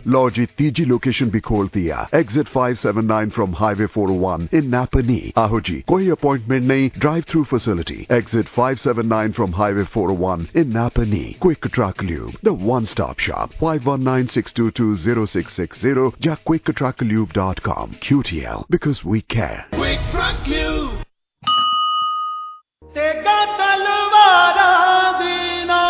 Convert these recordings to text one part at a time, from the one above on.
लो जी तीजी location भी खोलती है, exit 579 from highway 401 in Napanee. आहो जी, कोई अपॉइंटमेंट नहीं, drive through facility, exit 579 from highway 401 in Napanee. Quick truck lube, the one stop shop, 5196220660 या quicktrucklube.com। QTL, because we care. Quick Truck Lube। तेगा तलवारा दीना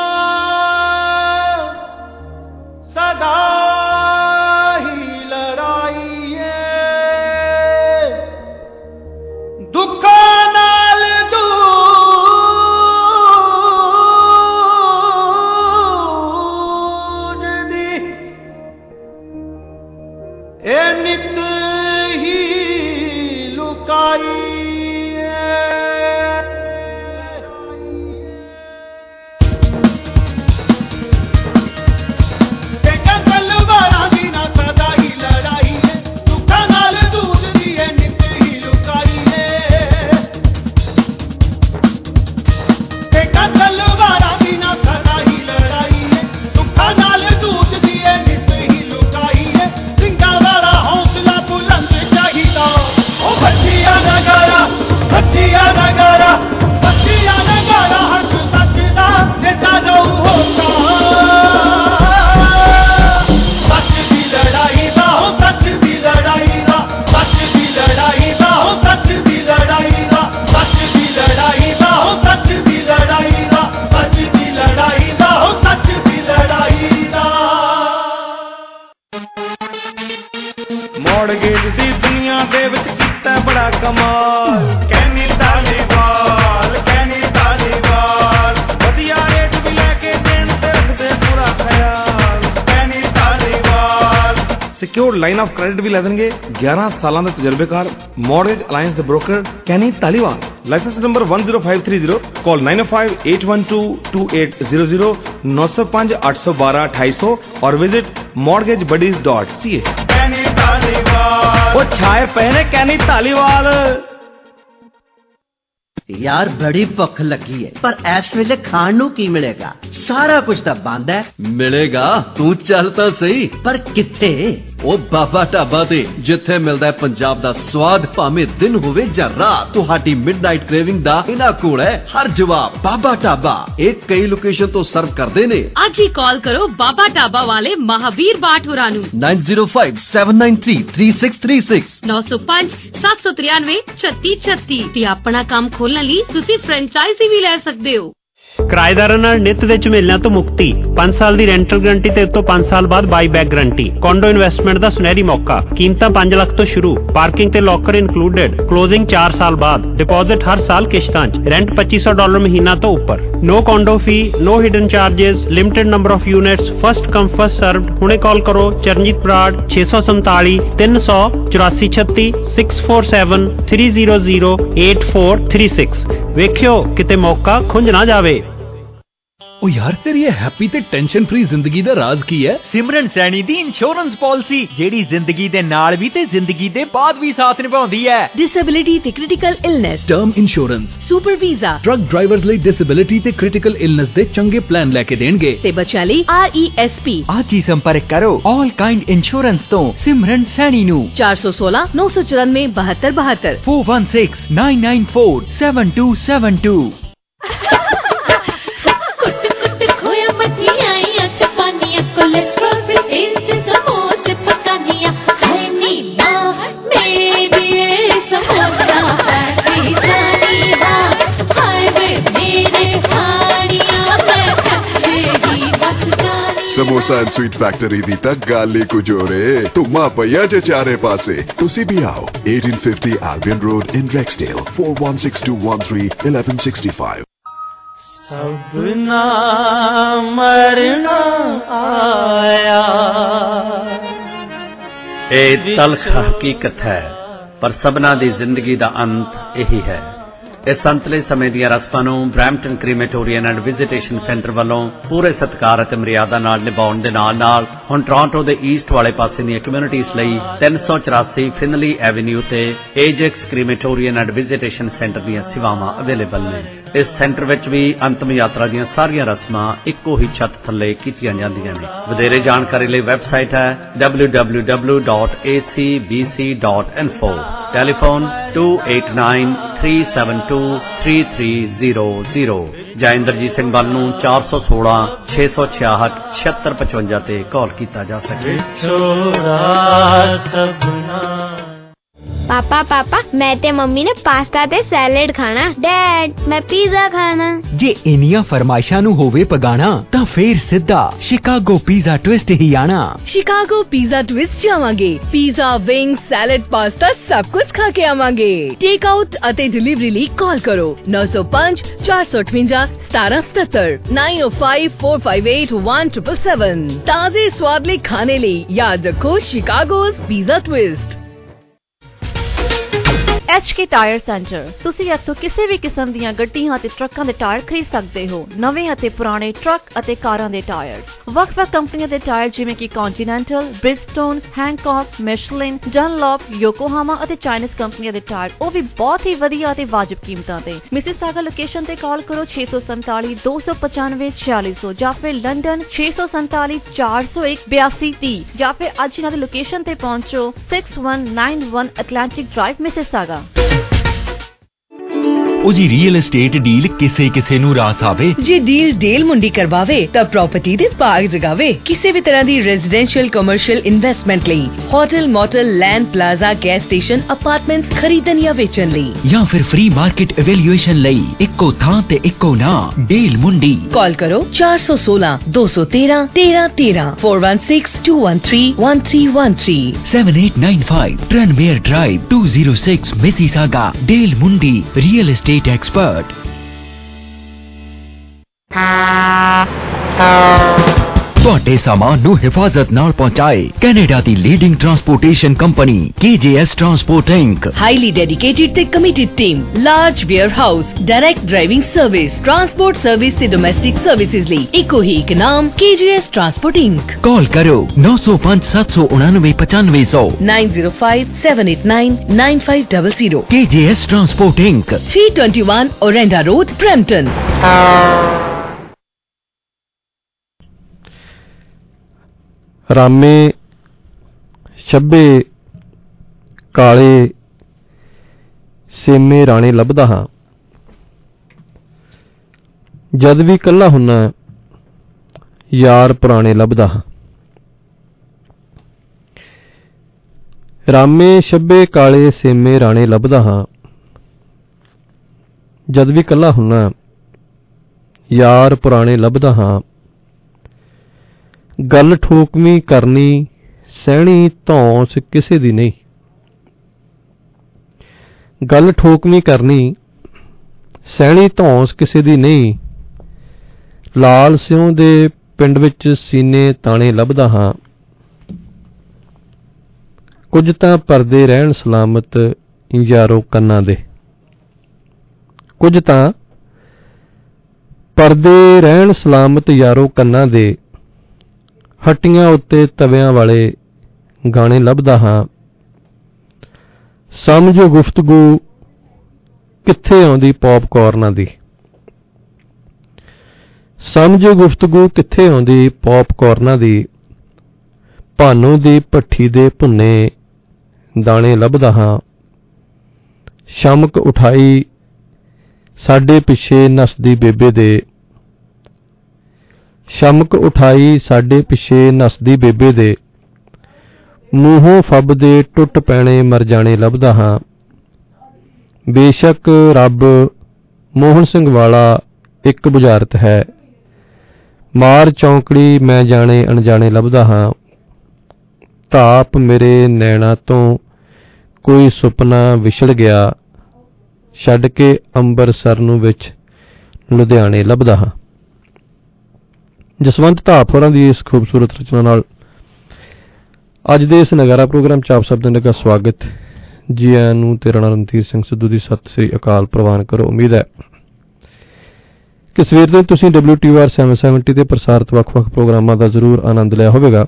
सदा ही लड़ाई है, दुखा नाल दूज दी ए नित ही लुकाई ਮੌੜਗੇਜ ਦੀ ਦੁਨੀਆ ਦੇ ਵਿੱਚ ਕੀਤਾ ਬੜਾ ਕਮਾਲ, ਕਹਿਨੀ ਧਾਲੀਵਾਲ, ਕਹਿਨੀ ਧਾਲੀਵਾਲ, ਵਧੀਆ ਰੇਟ ਵੀ ਲੈ ਕੇ ਦੇਣ ਤੇ ਰੱਖਦੇ ਪੂਰਾ ਖਿਆਲ, ਕਹਿਨੀ Dhaliwal. Secured line of credit ਵੀ ਲੈ ਦੇਣਗੇ 11 ਸਾਲਾਂ ਦੇ ਤਜਰਬੇਕਾਰ ਮੌਰਗੇਜ ਅਲਾਈਅੰਸ ਦੇ ਬ੍ਰੋਕਰ ਕਹਿਨੀ ਧਾਲੀਵਾਲ। ਲਾਇਸੈਂਸ ਨੰਬਰ 10530, ਕਾਲ 9058122800, 905 812 2800 और विजिट mortgagebuddies.ca। ਉਹ ਛਾਏ ਪਏ ਨੇ ਕੈਨੀ ਧਾਲੀਵਾਲ। यार बड़ी भुख लगी है, पर इस वेले खाण नूं की मिलेगा? सारा कुछ तो बंद है। मिलेगा, तू चल तो सही। पर किथे? ओ बाबा ढाबा ते जिथे मिलदा है पंजाब दा स्वाद, भावें दिन होवे जां रात। तुहाडी मिडनाइट क्रेविंग दा इना कोल है हर जवाब। बाबा ढाबा एक कई लोकेशन तो सर्व करदे ने। आज ही कॉल करो बाबा ढाबा वाले महावीर बाट होरां नूं 9057933636 905 793 3636 ते अपना काम खोलण ਲਈ ਤੁਸੀਂ ਫਰੈਂਚਾਈਜ਼ੀ ਵੀ ਲੈ ਸਕਦੇ ਹੋ। ਕਿਰਾਏਦਾਰਾਂ ਨਾਲ ਨਿੱਤ ਦੇ ਝਮੇਲਿਆਂ ਤੋਂ ਮੁਕਤੀ, 5 ਸਾਲ ਦੀ ਰੈਂਟਲ ਗਰੰਟੀ ਤੇ ਉਤੋਂ 5 ਸਾਲ ਬਾਅਦ buy back guarantee. Condo investment ਦਾ ਸੁਨਹਿਰੀ ਮੌਕਾ, ਕੀਮਤਾਂ 5 ਲੱਖ ਤੋਂ ਸ਼ੁਰੂ, ਪਾਰਕਿੰਗ ਤੇ ਲੋਕਰ ਇਨਕਲੂਡਡ, ਕਲੋਜ਼ਿੰਗ 4 ਸਾਲ ਬਾਅਦ, ਡਿਪੋਜ਼ਿਟ ਹਰ ਸਾਲ ਕਿਸ਼ਤਾਂ 'ਚ, ਰੈਂਟ $2500 ਮਹੀਨਾ ਤੋਂ ਉੱਪਰ, no condo fee, no hidden charges, limited number of units, first come first served. ਹੁਣੇ ਕਾਲ ਕਰੋ ਚਰਨਜੀਤ ਬਰਾੜ 647 300 8436 647 300 8436। ਵੇਖਿਓ ਕਿਤੇ ਮੌਕਾ ਖੁੰਝ ਨਾ ਜਾਵੇ। ओ यार तेरी ये हैप्पी ते टेंशन फ्री जिंदगी दा राज की है? सिमरन सैनी दी इंश्योरेंस पॉलिसी, जेड़ी जिंदगी दे नाल भी ते जिंदगी दे बाद भी साथ निभाउंदी है। डिसेबिलिटी ते critical illness, term insurance, super visa, truck drivers ਲਈ डिसेबिलिटी ते क्रिटिकल इलनेस दे चंगे प्लान लेके देणगे ते बच्चों ਲਈ RESP। आज ही संपर्क करो ऑल काइंड इंश्योरेंस तो सिमरन सैनी नु 416 994 7272 416 994 7272। समोसा एंड स्वीट फैक्ट्री दी तक गाली कुजोरे तुमा पया जे चारे पासे। तुसी भी आओ 1850 Albion Road in Rexdale, 416213 1165। सबना मरना आया। ਇਹ ਤਲਖ ਹਕੀਕਤ ਹੈ, ਪਰ ਸਭਨਾ ਦੀ ਜ਼ਿੰਦਗੀ ਦਾ ਅੰਤ ਇਹੀ ਹੈ। ਇਸ ਅੰਤਲੇ ਸਮੇਂ ਦੀਆਂ ਰਸਮਾਂ ਨੂੰ Brampton crematorium and visitation centre ਵੱਲੋਂ ਪੂਰੇ ਸਤਿਕਾਰ ਅਤੇ ਮਰਿਆਦਾ ਨਾਲ ਨਿਭਾਉਣ ਦੇ ਨਾਲ ਹੁਣ ਟੋਰਾਂਟੋ ਦੇ ਈਸਟ ਵਾਲੇ ਪਾਸੇ ਦੀਆਂ ਕਮਿਊਨਿਟੀਜ਼ ਲਈ 384 ਫਿਨਲੀ ਐਵੇਨਿਊ ਤੇ Ajax crematorium and visitation centre ਦੀਆਂ ਸੇਵਾਵਾਂ ਅਵੇਲੇਬਲ ਨੇ। ਇਸ ਸੈਂਟਰ ਵਿੱਚ ਵੀ ਅੰਤਮ ਯਾਤਰਾ ਦੀਆਂ ਸਾਰੀਆਂ ਰਸਮਾਂ ਇੱਕੋ ਹੀ ਛੱਤ ਥੱਲੇ ਕੀਤੀਆਂ ਜਾਂਦੀਆਂ ਨੇ। ਵਧੇਰੇ ਜਾਣਕਾਰੀ ਲਈ ਵੈਬਸਾਈਟ ਹੈ www.acbc.info। ਟੈਲੀਫੋਨ 2893723300 ਜਾਂ ਇੰਦਰਜੀਤ ਸਿੰਘ ਬੱਲ ਨੂੰ 416 666 7655 ਤੇ ਕਾਲ ਕੀਤਾ ਜਾ ਸਕੇ। पापा मैं ते मम्मी ने पास्ता ते सैलेड खाना। डैड मैं पिज़्ज़ा खाना। जे इनिया फरमाइशां नू होवे पगाना तां फेर सिद्धा शिकागो पिज़्ज़ा ट्विस्ट ही आना। शिकागो पिज़्ज़ा ट्विस्ट जावांगे। पिज़्ज़ा, विंग्स, सैलेड, पास्ता सब कुछ खा के आवांगे। टेक आउट अते डिलीवरी ਲਈ कॉल करो 905 458 1777 905 458 1777। ताजे स्वाद ਲਈ खाने ਲਈ याद रखो Chicago's pizza twist. HK tyre centre. ਤੁਸੀਂ ਇੱਥੋਂ ਕਿਸੇ ਵੀ ਕਿਸਮ ਦੀਆਂ ਗੱਡੀਆਂ ਅਤੇ ਟਰੱਕਾਂ ਦੇ ਟਾਇਰ ਖਰੀਦ ਸਕਦੇ ਹੋ। ਨਵੇਂ ਅਤੇ ਪੁਰਾਣੇ ਟਰੱਕ ਅਤੇ ਕਾਰਾਂ ਦੇ ਟਾਇਰ, ਵੱਖ-ਵੱਖ ਕੰਪਨੀਆਂ ਦੇ ਟਾਇਰ ਜਿਵੇਂ ਕਿ ਕੌਂਟੀਨੈਂਟਲ, ਬ੍ਰਿਜਸਟੋਨ, ਹੈਂਕੌਕ, ਮਿਸ਼ਲਿਨ, ਡਨਲੌਪ, ਯੋਕੋਹਾਮਾ ਅਤੇ ਚਾਈਨੀਜ਼ ਕੰਪਨੀਆਂ ਦੇ ਟਾਇਰ, ਉਹ ਵੀ ਬਹੁਤ ਹੀ ਵਧੀਆ ਅਤੇ ਵਾਜਬ ਕੀਮਤਾਂ ਤੇ। ਮਿਸੀਸਾਗਾ ਲੋਕੇਸ਼ਨ ਤੇ ਕਾਲ ਕਰੋ 647 295 4600 ਜਾਂ ਫਿਰ ਲੰਡਨ 647 401 8230 ਜਾਂ ਫਿਰ ਅੱਜ ਇਹਨਾਂ ਦੀ ਲੋਕੇਸ਼ਨ ਤੇ ਪਹੁੰਚੋ 6191 ਐਟਲਾਂਟਿਕ ਡਰਾਈਵ ਮਿਸੀਸਾਗਾ। ਉਹ ਜੀ ਰੀਅਲ ਏਸਟੇਟ ਡੀਲ ਕਿਸੇ ਨੂੰ ਰਾਸ ਆਵੇ। ਜੇ ਡੀਲ ਡੇਲ ਮੁੰਡੀ ਕਰਵਾਵੇ ਤਾਂ ਪ੍ਰਾਪਰਟੀ ਦੇ ਬਾਗ ਜਗਾਵੇ। ਕਿਸੇ ਵੀ ਤਰ੍ਹਾਂ ਦੀ ਰੈਜ਼ੀਡੈਂਸ਼ੀਅਲ ਕਮਰਸ਼ੀਅਲ ਇਨਵੈਸਟਮੈਂਟ ਲਈ hotel, motel, land, plaza, gas station, apartments ਖਰੀਦਣ ਜਾਂ ਵੇਚਣ ਲਈ ਜਾਂ ਫਿਰ ਫ੍ਰੀ ਮਾਰਕੀਟ ਇਵੈਲੂਏਸ਼ਨ ਲਈ ਇੱਕੋ ਥਾਂ ਤੇ ਇੱਕੋ ਨਾਂ ਡੀਲ ਮੁੰਡੀ। ਕਾਲ ਕਰੋ 416 213 1313 416 213 1313 7895 Tranmere drive 206 Mississauga. Deal Mundi real estate expert। ਤੁਹਾਡੇ ਸਾਮਾਨ ਨੂੰ ਹਿਫਾਜ਼ਤ ਨਾਲ ਪਹੁੰਚਾਏ ਕੈਨੇਡਾ ਦੀ leading transportation company KJS transport Inc. Highly dedicated ਤੇ committed team, large warehouse, direct driving service, transport service ਤੇ ਡੋਮੈਸਟਿਕ ਸਰਵਿਸਿਜ਼ ਲਈ ਇੱਕੋ ਹੀ ਇੱਕ ਨਾਮ KJS ਟਰਾਂਸਪੋਰਟ ਇੰਕ। ਕਾਲ ਕਰੋ 905 799 9500 905 789 9500। KJS transport Inc 321 Orenda Road, Brampton। ਰਾਮੇ ਛੱਬੇ ਕਾਲੇ ਸੇਮੇ ਰਾਣੇ ਲੱਭਦਾ ਹਾਂ, ਜਦ ਵੀ ਇਕੱਲਾ ਹੁੰਨਾ ਯਾਰ ਪੁਰਾਣੇ ਲੱਭਦਾ ਹਾਂ। ਰਾਮੇ ਛੱਬੇ ਕਾਲੇ ਸੇਮੇ ਰਾਣੇ ਲੱਭਦਾ ਹਾਂ, ਜਦ ਵੀ ਇਕੱਲਾ ਹੁੰਨਾ ਯਾਰ ਪੁਰਾਣੇ ਲੱਭਦਾ ਹਾਂ। ਗੱਲ ਠੋਕਵੀਂ ਕਰਨੀ ਸਹਿਣੀ ਧੌਂਸ ਕਿਸੇ ਦੀ ਨਹੀਂ। ਗੱਲ ਠੋਕਵੀਂ ਕਰਨੀ ਸਹਿਣੀ ਧੌਂਸ ਕਿਸੇ ਦੀ ਨਹੀਂ। ਲਾਲ ਸਿਉਂ ਦੇ ਪਿੰਡ ਵਿੱਚ ਸੀਨੇ ਤਾਣੇ ਲੱਭਦਾ ਹਾਂ। ਕੁਝ ਤਾਂ ਪਰਦੇ ਰਹਿਣ ਸਲਾਮਤ ਯਾਰੋ ਕੰਨਾਂ ਦੇ। ਕੁਝ ਤਾਂ ਪਰਦੇ ਰਹਿਣ ਸਲਾਮਤ ਯਾਰੋ ਕੰਨਾਂ ਦੇ। ਹੱਟੀਆਂ ਉੱਤੇ ਤਵਿਆਂ ਵਾਲੇ ਗਾਣੇ ਲੱਭਦਾ ਹਾਂ। ਸਮਝੋ ਗੁਫ਼ਤਗੂ ਕਿੱਥੇ ਆਉਂਦੀ ਪੌਪਕਾਰਨਾਂ ਦੀ। ਸਮਝੋ ਗੁਫ਼ਤਗੂ ਕਿੱਥੇ ਆਉਂਦੀ ਪੌਪਕਾਰਨਾਂ ਦੀ। ਭਾਨੋ ਦੀ ਭੱਠੀ ਦੇ ਭੁੰਨੇ ਦਾਣੇ ਲੱਭਦਾ ਹਾਂ। ਸ਼ਮਕ ਉਠਾਈ ਸਾਡੇ ਪਿੱਛੇ ਨੱਸਦੀ ਬੇਬੇ ਦੇ। ਸ਼ਮਕ ਉਠਾਈ ਸਾਡੇ ਪਿੱਛੇ ਨੱਸਦੀ ਬੇਬੇ ਦੇ। ਮੂੰਹੋਂ ਫੱਬਦੇ ਟੁੱਟ ਪੈਣੇ ਮਰ ਜਾਣੇ ਲੱਭਦਾ ਹਾਂ। ਬੇਸ਼ੱਕ ਰੱਬ ਮੋਹਨ ਸਿੰਘ ਵਾਲਾ ਇੱਕ ਬੁਝਾਰਤ ਹੈ। ਮਾਰ ਚੌਂਕੜੀ ਮੈਂ ਜਾਣੇ ਅਣਜਾਣੇ ਲੱਭਦਾ ਹਾਂ। ਧਾਪ ਮੇਰੇ ਨੈਣਾ ਤੋਂ ਕੋਈ ਸੁਪਨਾ ਵਿਛੜ ਗਿਆ। ਛੱਡ ਕੇ ਅੰਬਰਸਰ ਨੂੰ ਵਿੱਚ ਲੁਧਿਆਣੇ ਲੱਭਦਾ ਹਾਂ। ਜਸਵੰਤ ਧਾਪ ਹੋਰਾਂ ਦੀ ਇਸ ਖੂਬਸੂਰਤ ਰਚਨਾ ਨਾਲ ਅੱਜ ਦੇ ਇਸ ਨਗਾਰਾ ਪ੍ਰੋਗਰਾਮ ਚ ਆਪ ਸਭ ਦਾ ਨਿੱਘਾ ਸਵਾਗਤ। ਜੀ ਆਇਆਂ ਨੂੰ। ਤੇਰਾ ਨਾਮ ਰਣਧੀਰ ਸਿੰਘ ਸਿੱਧੂ ਦੀ ਸਤਿ ਸ੍ਰੀ ਅਕਾਲ ਪ੍ਰਵਾਨ ਕਰੋ। ਉਮੀਦ ਹੈ ਕਿ ਸਵੇਰ ਤੋਂ ਤੁਸੀਂ WTOR 770 ਤੇ ਪ੍ਰਸਾਰਿਤ ਵੱਖ-ਵੱਖ ਪ੍ਰੋਗਰਾਮਾਂ ਦਾ ਜ਼ਰੂਰ ਆਨੰਦ ਲਿਆ ਹੋਵੇਗਾ।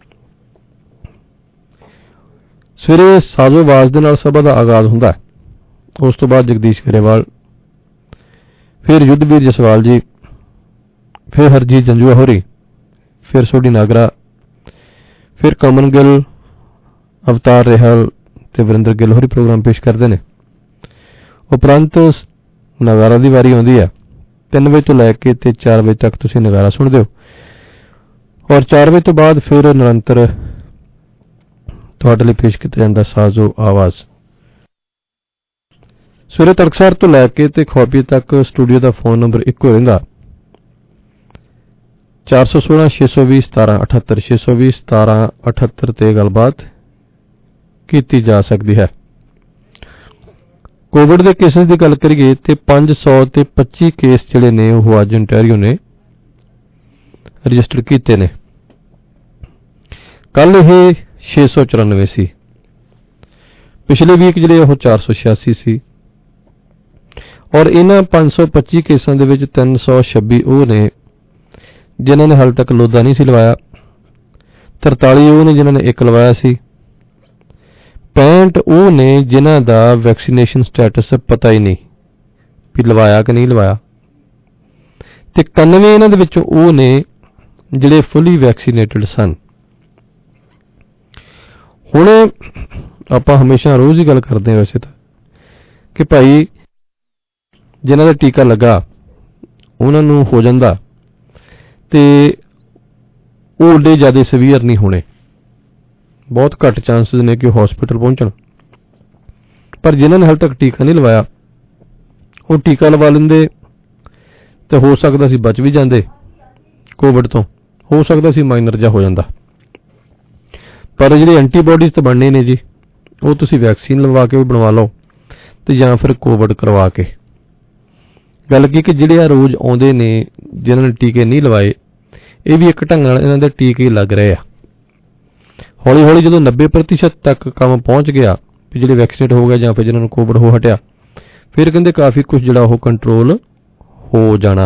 ਸਵੇਰੇ ਸਾਜ਼ੋ ਆਵਾਜ਼ ਦੇ ਨਾਲ ਸਭਾ ਦਾ ਆਗਾਜ਼ ਹੁੰਦਾ ਹੈ। ਉਸ ਤੋਂ ਬਾਅਦ ਜਗਦੀਸ਼ ਗਰੇਵਾਲ फिर युद्धवीर जसवाल जी, फिर हरजीत जंजुआ होरी, फिर सोडी नागरा, फिर कमन गिल, अवतार रेहल ते वरिंदर गिल होरी प्रोग्राम पेश करते हैं। उपरंत नगारा की वारी आती है 3 बजे तो लैके 4 बजे तक तुसीं नगारा सुनते हो, और 4 बजे तो बाद फिर निरंतर तुहाडे लई पेश किया जाता साजो आवाज़। सवेरे तड़कसार तो लैके ते खुआबी तक स्टूडियो का फोन नंबर इक्को रहिंदा 416 620 17 78 620 17 78 ते गलबात की जा सकती है। कोविड के केसेस की गल करिए तो 525 केस जिहड़े ने वो अज ओंटारियो ने रजिस्टर किए ने। कल यह 694 सी, पिछले वीक जिहड़े वो 486 सी, और इन्हां 525 केसां दे विच 326 वो ने जिन्हां ने हाल तक लोधा नहीं सी लवाया, 43 वो ने जिन्हां ने एक लवाया सी, 65 वो ने जिन्हां दा वैक्सीनेशन स्टैटस पता ही नहीं भी लवाया कि नहीं लवाया, ते 91 इन्हां दे विचों वो ने जिहड़े फुली वैक्सीनेटेड सन। हुण आपां हमेशा रोज़ ही गल करते हैं वैसे तो कि भाई जिन्हां दा टीका लगा उन्हां नूं हो जांदा ते वो एडे ज़्यादा सीवियर नहीं होने, बहुत घट चांसिस ने कि हॉस्पिटल पहुंचण। पर जिन्होंने हाल तक टीका नहीं लवाया वो टीका लवा लेंदे तो हो सकता सी बच भी जाते कोविड तो, हो सकता सी माइनर जा हो जाता। पर जिहड़े एंटीबॉडीज तो बनने ने जी वो तुसीं वैक्सीन लवा के भी बनवा लो तो या फिर कोविड करवा के। गल की जिहड़े रोज़ आउंदे ने जिन्होंने टीके नहीं लवाए, ये भी एक ढंग नाल इन्हां दे टीके लग रहे आ। हौली हौली जो 90% तक काम पहुँच गया भी जिहड़े वैक्सीनेट हो गए या फिर जिन्होंने कोविड हो हटिया, फिर कहते काफ़ी कुछ जिहड़ा वो कंट्रोल हो जाना।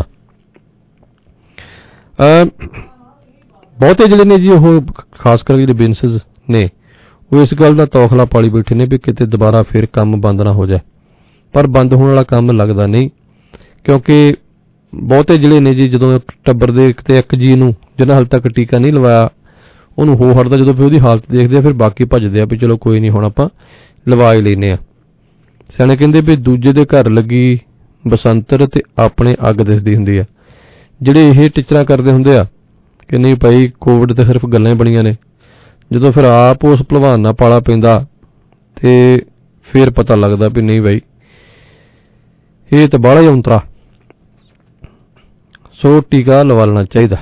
बहुते जिहड़े ने जी वो खास कर जिहड़े बिजनेस ने वो इस गल का तौखला पाली बैठे ने भी किते दोबारा फिर काम बंद ना हो जाए, पर बंद होने वाला काम लगता नहीं, क्योंकि बहुते जिहड़े ने जी जो टब्बर दे किते एक जी नूं जिन्हां हाल तक टीका नहीं लवाया ਉਹਨੂੰ ਹੋ ਹਟਦਾ, ਜਦੋਂ ਫਿਰ ਉਹਦੀ ਹਾਲਤ ਦੇਖਦੇ ਆ ਫਿਰ ਬਾਕੀ ਭੱਜਦੇ ਆ ਵੀ ਚਲੋ ਕੋਈ ਨਹੀਂ ਹੁਣ ਆਪਾਂ ਲਵਾ ਹੀ ਲੈਨੇ ਆ। ਸਿਆਣੇ ਕਹਿੰਦੇ ਵੀ ਦੂਜੇ ਦੇ ਘਰ ਲੱਗੀ ਬਸੰਤਰ ਤੇ ਆਪਣੇ ਅੱਗ ਦਿਸਦੀ ਹੁੰਦੀ ਆ। ਜਿਹੜੇ ਇਹ ਟੀਚਰਾਂ ਕਰਦੇ ਹੁੰਦੇ ਆ ਕਿ ਨਹੀਂ ਭਾਈ ਕੋਵਿਡ ਤੇ ਸਿਰਫ ਗੱਲਾਂ ਹੀ ਬਣੀਆਂ ਨੇ, ਜਦੋਂ ਫਿਰ ਆਪ ਉਸ ਭਲਵਾਨ ਨਾਲ ਪਾਲਾ ਪੈਂਦਾ ਤੇ ਫਿਰ ਪਤਾ ਲੱਗਦਾ ਵੀ ਨਹੀਂ ਭਾਈ ਇਹ ਤਾਂ ਬਾਹਲਾ ਹੀ ਔਂਤਰਾ, ਸੋ ਟੀਕਾ ਲਵਾ ਲੈਣਾ ਚਾਹੀਦਾ।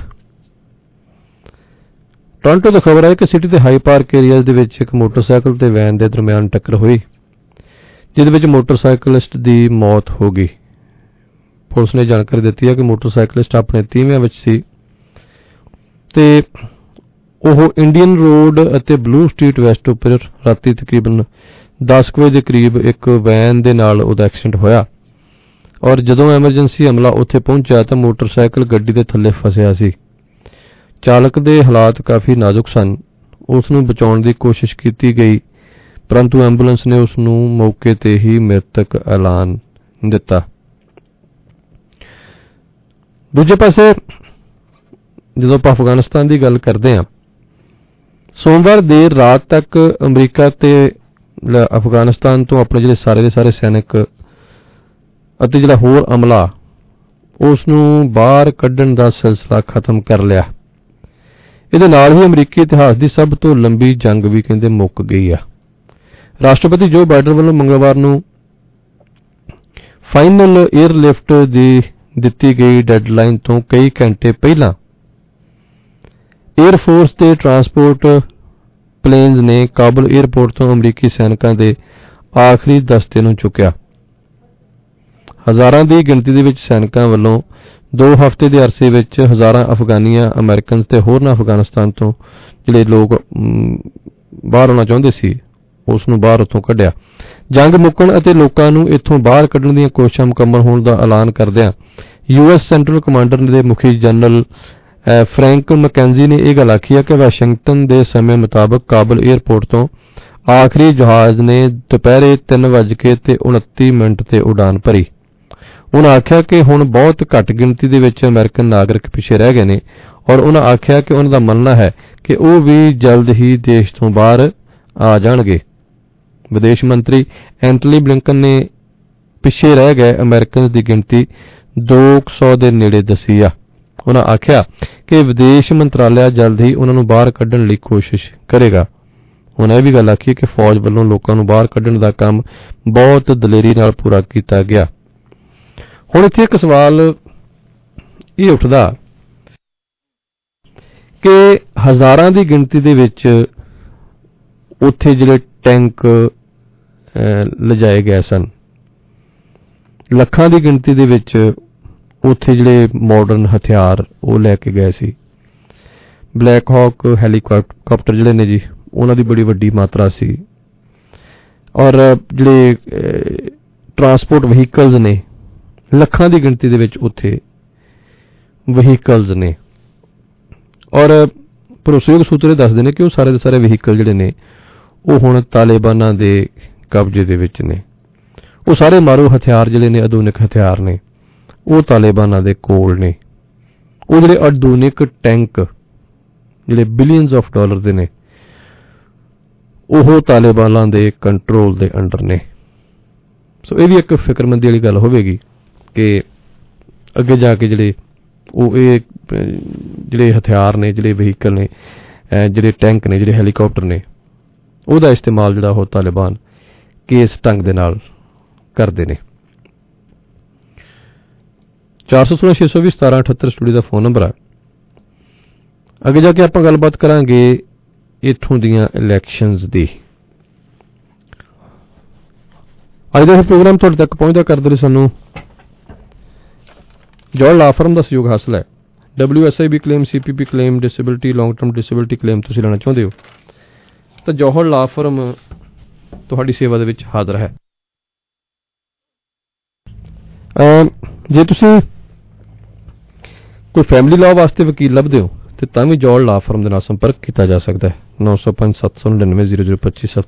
ਟੋਰਾਂਟੋ ਤੋਂ ਖਬਰ ਹੈ ਕਿ ਸਿਟੀ ਦੇ ਹਾਈ ਪਾਰਕ ਏਰੀਆਜ਼ ਦੇ ਵਿੱਚ ਇੱਕ ਮੋਟਰਸਾਈਕਲ ਤੇ ਵੈਨ ਦੇ ਦਰਮਿਆਨ ਟੱਕਰ ਹੋਈ, ਜਿਹਦੇ ਵਿੱਚ ਮੋਟਰਸਾਈਕਲਿਸਟ ਦੀ ਮੌਤ ਹੋ ਗਈ। ਪੁਲਿਸ ਨੇ ਜਾਣਕਾਰੀ ਦਿੱਤੀ ਹੈ ਕਿ ਮੋਟਰਸਾਈਕਲਿਸਟ ਆਪਣੇ 30ਵਿਆਂ ਵਿੱਚ ਸੀ ਤੇ ਉਹ ਇੰਡੀਅਨ ਰੋਡ ਅਤੇ ਬਲੂ ਸਟਰੀਟ ਵੈਸਟ ਉੱਪਰ ਰਾਤੀ ਤਕਰੀਬਨ 10 ਵਜੇ ਦੇ ਕਰੀਬ ਇੱਕ ਵੈਨ ਦੇ ਨਾਲ ਉਹਦਾ ਐਕਸੀਡੈਂਟ ਹੋਇਆ, ਔਰ ਜਦੋਂ ਐਮਰਜੈਂਸੀ ਅਮਲਾ ਉੱਥੇ ਪਹੁੰਚਿਆ ਤਾਂ ਮੋਟਰਸਾਈਕਲ ਗੱਡੀ ਦੇ ਥੱਲੇ ਫਸਿਆ ਸੀ। ਚਾਲਕ ਦੇ ਹਾਲਾਤ ਕਾਫੀ ਨਾਜ਼ੁਕ ਸਨ, ਉਸ ਨੂੰ ਬਚਾਉਣ ਦੀ ਕੋਸ਼ਿਸ਼ ਕੀਤੀ ਗਈ, ਪਰੰਤੂ ਐਂਬੂਲੈਂਸ ਨੇ ਉਸ ਨੂੰ ਮੌਕੇ ਤੇ ਹੀ ਮ੍ਰਿਤਕ ਐਲਾਨ ਦਿੱਤਾ। ਦੂਜੇ ਪਾਸੇ ਜਦੋਂ ਆਪਾਂ ਅਫਗਾਨਿਸਤਾਨ ਦੀ ਗੱਲ ਕਰਦੇ ਹਾਂ, ਸੋਮਵਾਰ ਦੇਰ ਰਾਤ ਤੱਕ ਅਮਰੀਕਾ ਤੇ ਅਫਗਾਨਿਸਤਾਨ ਤੋਂ ਆਪਣੇ ਜਿਹੜੇ ਸਾਰੇ ਦੇ ਸਾਰੇ ਸੈਨਿਕ ਅਤੇ ਜਿਹੜਾ ਹੋਰ ਅਮਲਾ ਉਸ ਨੂੰ ਬਾਹਰ ਕੱਢਣ ਦਾ ਸਿਲਸਿਲਾ ਖਤਮ ਕਰ ਲਿਆ। ਇਹਦੇ ਨਾਲ ਹੀ ਅਮਰੀਕੀ ਇਤਿਹਾਸ ਦੀ ਸਭ ਤੋਂ ਲੰਬੀ ਜੰਗ ਵੀ ਕਹਿੰਦੇ ਮੁੱਕ ਗਈ ਆ। ਰਾਸ਼ਟਰਪਤੀ ਜੋ ਬਾਈਡਨ ਵੱਲੋਂ ਮੰਗਲਵਾਰ ਨੂੰ ਫਾਈਨਲ 에ਅਰਲਿਫਟ ਦੀ ਦਿੱਤੀ ਗਈ ਡੈਡਲਾਈਨ ਤੋਂ ਕਈ ਘੰਟੇ ਪਹਿਲਾਂ 에ਅਰ ਫੋਰਸ ਤੇ ਟਰਾਂਸਪੋਰਟ ਪਲੇਨਸ ਨੇ ਕਾਬਲ 에ਅਰਪੋਰਟ ਤੋਂ ਅਮਰੀਕੀ ਸੈਨਿਕਾਂ ਦੇ ਆਖਰੀ ਦਸਤੇ ਨੂੰ ਚੁੱਕਿਆ। ਹਜ਼ਾਰਾਂ ਦੀ ਗਿਣਤੀ ਦੇ ਵਿੱਚ ਸੈਨਿਕਾਂ ਵੱਲੋਂ 2 ਹਫ਼ਤੇ ਦੇ ਅਰਸੇ ਵਿੱਚ ਹਜ਼ਾਰਾਂ ਅਫਗਾਨੀਆਂ, ਅਮਰੀਕਨਸ ਤੇ ਹੋਰਨਾਂ ਅਫਗਾਨਿਸਤਾਨ ਤੋਂ ਜਿਹੜੇ ਲੋਕ ਬਾਹਰ ਆਉਣਾ ਚਾਹੁੰਦੇ ਸੀ ਉਸ ਨੂੰ ਬਾਹਰ ਉੱਥੋਂ ਕੱਢਿਆ। ਜੰਗ ਮੁੱਕਣ ਅਤੇ ਲੋਕਾਂ ਨੂੰ ਇੱਥੋਂ ਬਾਹਰ ਕੱਢਣ ਦੀਆਂ ਕੋਸ਼ਿਸ਼ਾਂ ਮੁਕੰਮਲ ਹੋਣ ਦਾ ਐਲਾਨ ਕਰਦਿਆਂ US ਸੈਂਟਰਲ ਕਮਾਂਡਰ ਦੇ ਮੁਖੀ ਜਨਰਲ ਫਰੈਂਕ ਮੈਕੈਂਜੀ ਨੇ ਇਹ ਗੱਲ ਆਖੀ ਹੈ ਕਿ ਵਾਸ਼ਿੰਗਟਨ ਦੇ ਸਮੇਂ ਮੁਤਾਬਕ ਕਾਬਲ 에ਅਰਪੋਰਟ ਤੋਂ ਆਖਰੀ ਜਹਾਜ਼ ਨੇ ਦੁਪਹਿਰੇ 3:29 ਤੇ ਉਡਾਨ ਭਰੀ। ਉਹਨਾਂ ਆਖਿਆ ਕਿ ਹੁਣ ਬਹੁਤ ਘੱਟ ਗਿਣਤੀ ਦੇ ਵਿੱਚ ਅਮਰੀਕਨ ਨਾਗਰਿਕ ਪਿੱਛੇ ਰਹਿ ਗਏ ਨੇ ਔਰ ਉਹਨਾਂ ਆਖਿਆ ਕਿ ਉਹਨਾਂ ਦਾ ਮੰਨਣਾ ਹੈ ਕਿ ਉਹ ਵੀ ਜਲਦ ਹੀ ਦੇਸ਼ ਤੋਂ ਬਾਹਰ ਆ ਜਾਣਗੇ। ਵਿਦੇਸ਼ ਮੰਤਰੀ ਐਂਟਨੀ ਬਲਿੰਕਨ ਨੇ ਪਿੱਛੇ ਰਹਿ ਗਏ ਅਮਰੀਕਨ ਦੀ ਗਿਣਤੀ 200 ਦੇ ਨੇੜੇ ਦੱਸੀ ਆ। ਉਹਨਾਂ ਆਖਿਆ ਕਿ ਵਿਦੇਸ਼ ਮੰਤਰਾਲਾ ਜਲਦ ਹੀ ਉਹਨਾਂ ਨੂੰ ਬਾਹਰ ਕੱਢਣ ਲਈ ਕੋਸ਼ਿਸ਼ ਕਰੇਗਾ। ਉਹਨਾਂ ਇਹ ਵੀ ਗੱਲ ਆਖੀ ਕਿ ਫੌਜ ਵੱਲੋਂ ਲੋਕਾਂ ਨੂੰ ਬਾਹਰ ਕੱਢਣ ਦਾ ਕੰਮ ਬਹੁਤ ਦਲੇਰੀ ਨਾਲ ਪੂਰਾ ਕੀਤਾ ਗਿਆ। ਹੁਣ ਇੱਥੇ ਇੱਕ ਸਵਾਲ ਇਹ ਉੱਠਦਾ ਕਿ ਹਜ਼ਾਰਾਂ ਦੀ ਗਿਣਤੀ ਦੇ ਵਿੱਚ ਉੱਥੇ ਜਿਹੜੇ ਟੈਂਕ ਲਿਜਾਏ ਗਏ ਸਨ, ਲੱਖਾਂ ਦੀ ਗਿਣਤੀ ਦੇ ਵਿੱਚ ਉੱਥੇ ਜਿਹੜੇ ਮਾਡਰਨ ਹਥਿਆਰ ਉਹ ਲੈ ਕੇ ਗਏ ਸੀ। ਬਲੈਕ ਹਾਕ ਹੈਲੀਕਾਪਟਰ ਜਿਹੜੇ ਨੇ ਜੀ ਉਹਨਾਂ ਦੀ ਬੜੀ ਵੱਡੀ ਮਾਤਰਾ ਸੀ ਔਰ ਜਿਹੜੇ ਟਰਾਂਸਪੋਰਟ ਵਹੀਕਲਸ ਨੇ ਲੱਖਾਂ ਦੀ ਗਿਣਤੀ ਦੇ ਵਿੱਚ ਉੱਥੇ ਵਹੀਕਲਸ ਨੇ ਔਰ ਭਰੋਸੇਯੋਗ ਸੂਤਰ ਦੱਸਦੇ ਨੇ ਕਿ ਉਹ ਸਾਰੇ ਦੇ ਸਾਰੇ ਵਹੀਕਲ ਜਿਹੜੇ ਨੇ ਉਹ ਹੁਣ ਤਾਲਿਬਾਨਾਂ ਦੇ ਕਬਜ਼ੇ ਦੇ ਵਿੱਚ ਨੇ। ਉਹ ਸਾਰੇ ਮਾਰੂ ਹਥਿਆਰ ਜਿਹੜੇ ਨੇ ਆਧੁਨਿਕ ਹਥਿਆਰ ਨੇ ਉਹ ਤਾਲਿਬਾਨਾਂ ਦੇ ਕੋਲ ਨੇ। ਉਹ ਜਿਹੜੇ ਆਧੁਨਿਕ ਟੈਂਕ ਜਿਹੜੇ ਬਿਲੀਅਨਸ ਆਫ ਡਾਲਰ ਦੇ ਨੇ ਉਹ ਤਾਲਿਬਾਨਾਂ ਦੇ ਕੰਟਰੋਲ ਦੇ ਅੰਡਰ ਨੇ। ਸੋ ਇਹ ਵੀ ਇੱਕ ਫਿਕਰਮੰਦੀ ਵਾਲੀ ਗੱਲ ਹੋਵੇਗੀ ਕਿ ਅੱਗੇ ਜਾ ਕੇ ਜਿਹੜੇ ਉਹ ਇਹ ਜਿਹੜੇ ਹਥਿਆਰ ਨੇ, ਜਿਹੜੇ ਵਹੀਕਲ ਨੇ, ਜਿਹੜੇ ਟੈਂਕ ਨੇ, ਜਿਹੜੇ ਹੈਲੀਕਾਪਟਰ ਨੇ, ਉਹਦਾ ਇਸਤੇਮਾਲ ਜਿਹੜਾ ਉਹ ਤਾਲਿਬਾਨ ਕਿਸ ਢੰਗ ਦੇ ਨਾਲ ਕਰਦੇ ਨੇ। 416-620-1778 ਸਟੂਡੀਓ ਦਾ ਫੋਨ ਨੰਬਰ ਆ। ਅੱਗੇ ਜਾ ਕੇ ਆਪਾਂ ਗੱਲਬਾਤ ਕਰਾਂਗੇ ਇੱਥੋਂ ਦੀਆਂ ਇਲੈਕਸ਼ਨਸ ਦੀ। ਅੱਜ ਦਾ ਇਹ ਪ੍ਰੋਗਰਾਮ ਤੁਹਾਡੇ ਤੱਕ ਪਹੁੰਚਦਾ ਕਰਦੇ ਲਈ ਸਾਨੂੰ ਜੋਹਲ ਲਾ ਫਰਮ ਦਾ ਸਹਿਯੋਗ ਹਾਸਲ ਹੈ। WSIB claim, CPP claim, disability, long term disability claim ਤੁਸੀਂ ਲੈਣਾ ਚਾਹੁੰਦੇ ਹੋ ਤਾਂ ਜੋਹਲ ਲਾ ਫਰਮ ਤੁਹਾਡੀ ਸੇਵਾ ਦੇ ਵਿੱਚ ਹਾਜ਼ਰ ਹੈ। ਜੇ ਤੁਸੀਂ ਕੋਈ ਫੈਮਿਲੀ ਲਾਅ ਵਾਸਤੇ ਵਕੀਲ ਲੱਭਦੇ ਹੋ ਤੇ ਤਾਂ ਵੀ ਜੋਹਲ ਲਾ ਫਰਮ ਦੇ ਨਾਲ ਸੰਪਰਕ ਕੀਤਾ ਜਾ ਸਕਦਾ ਹੈ। 905-799-0025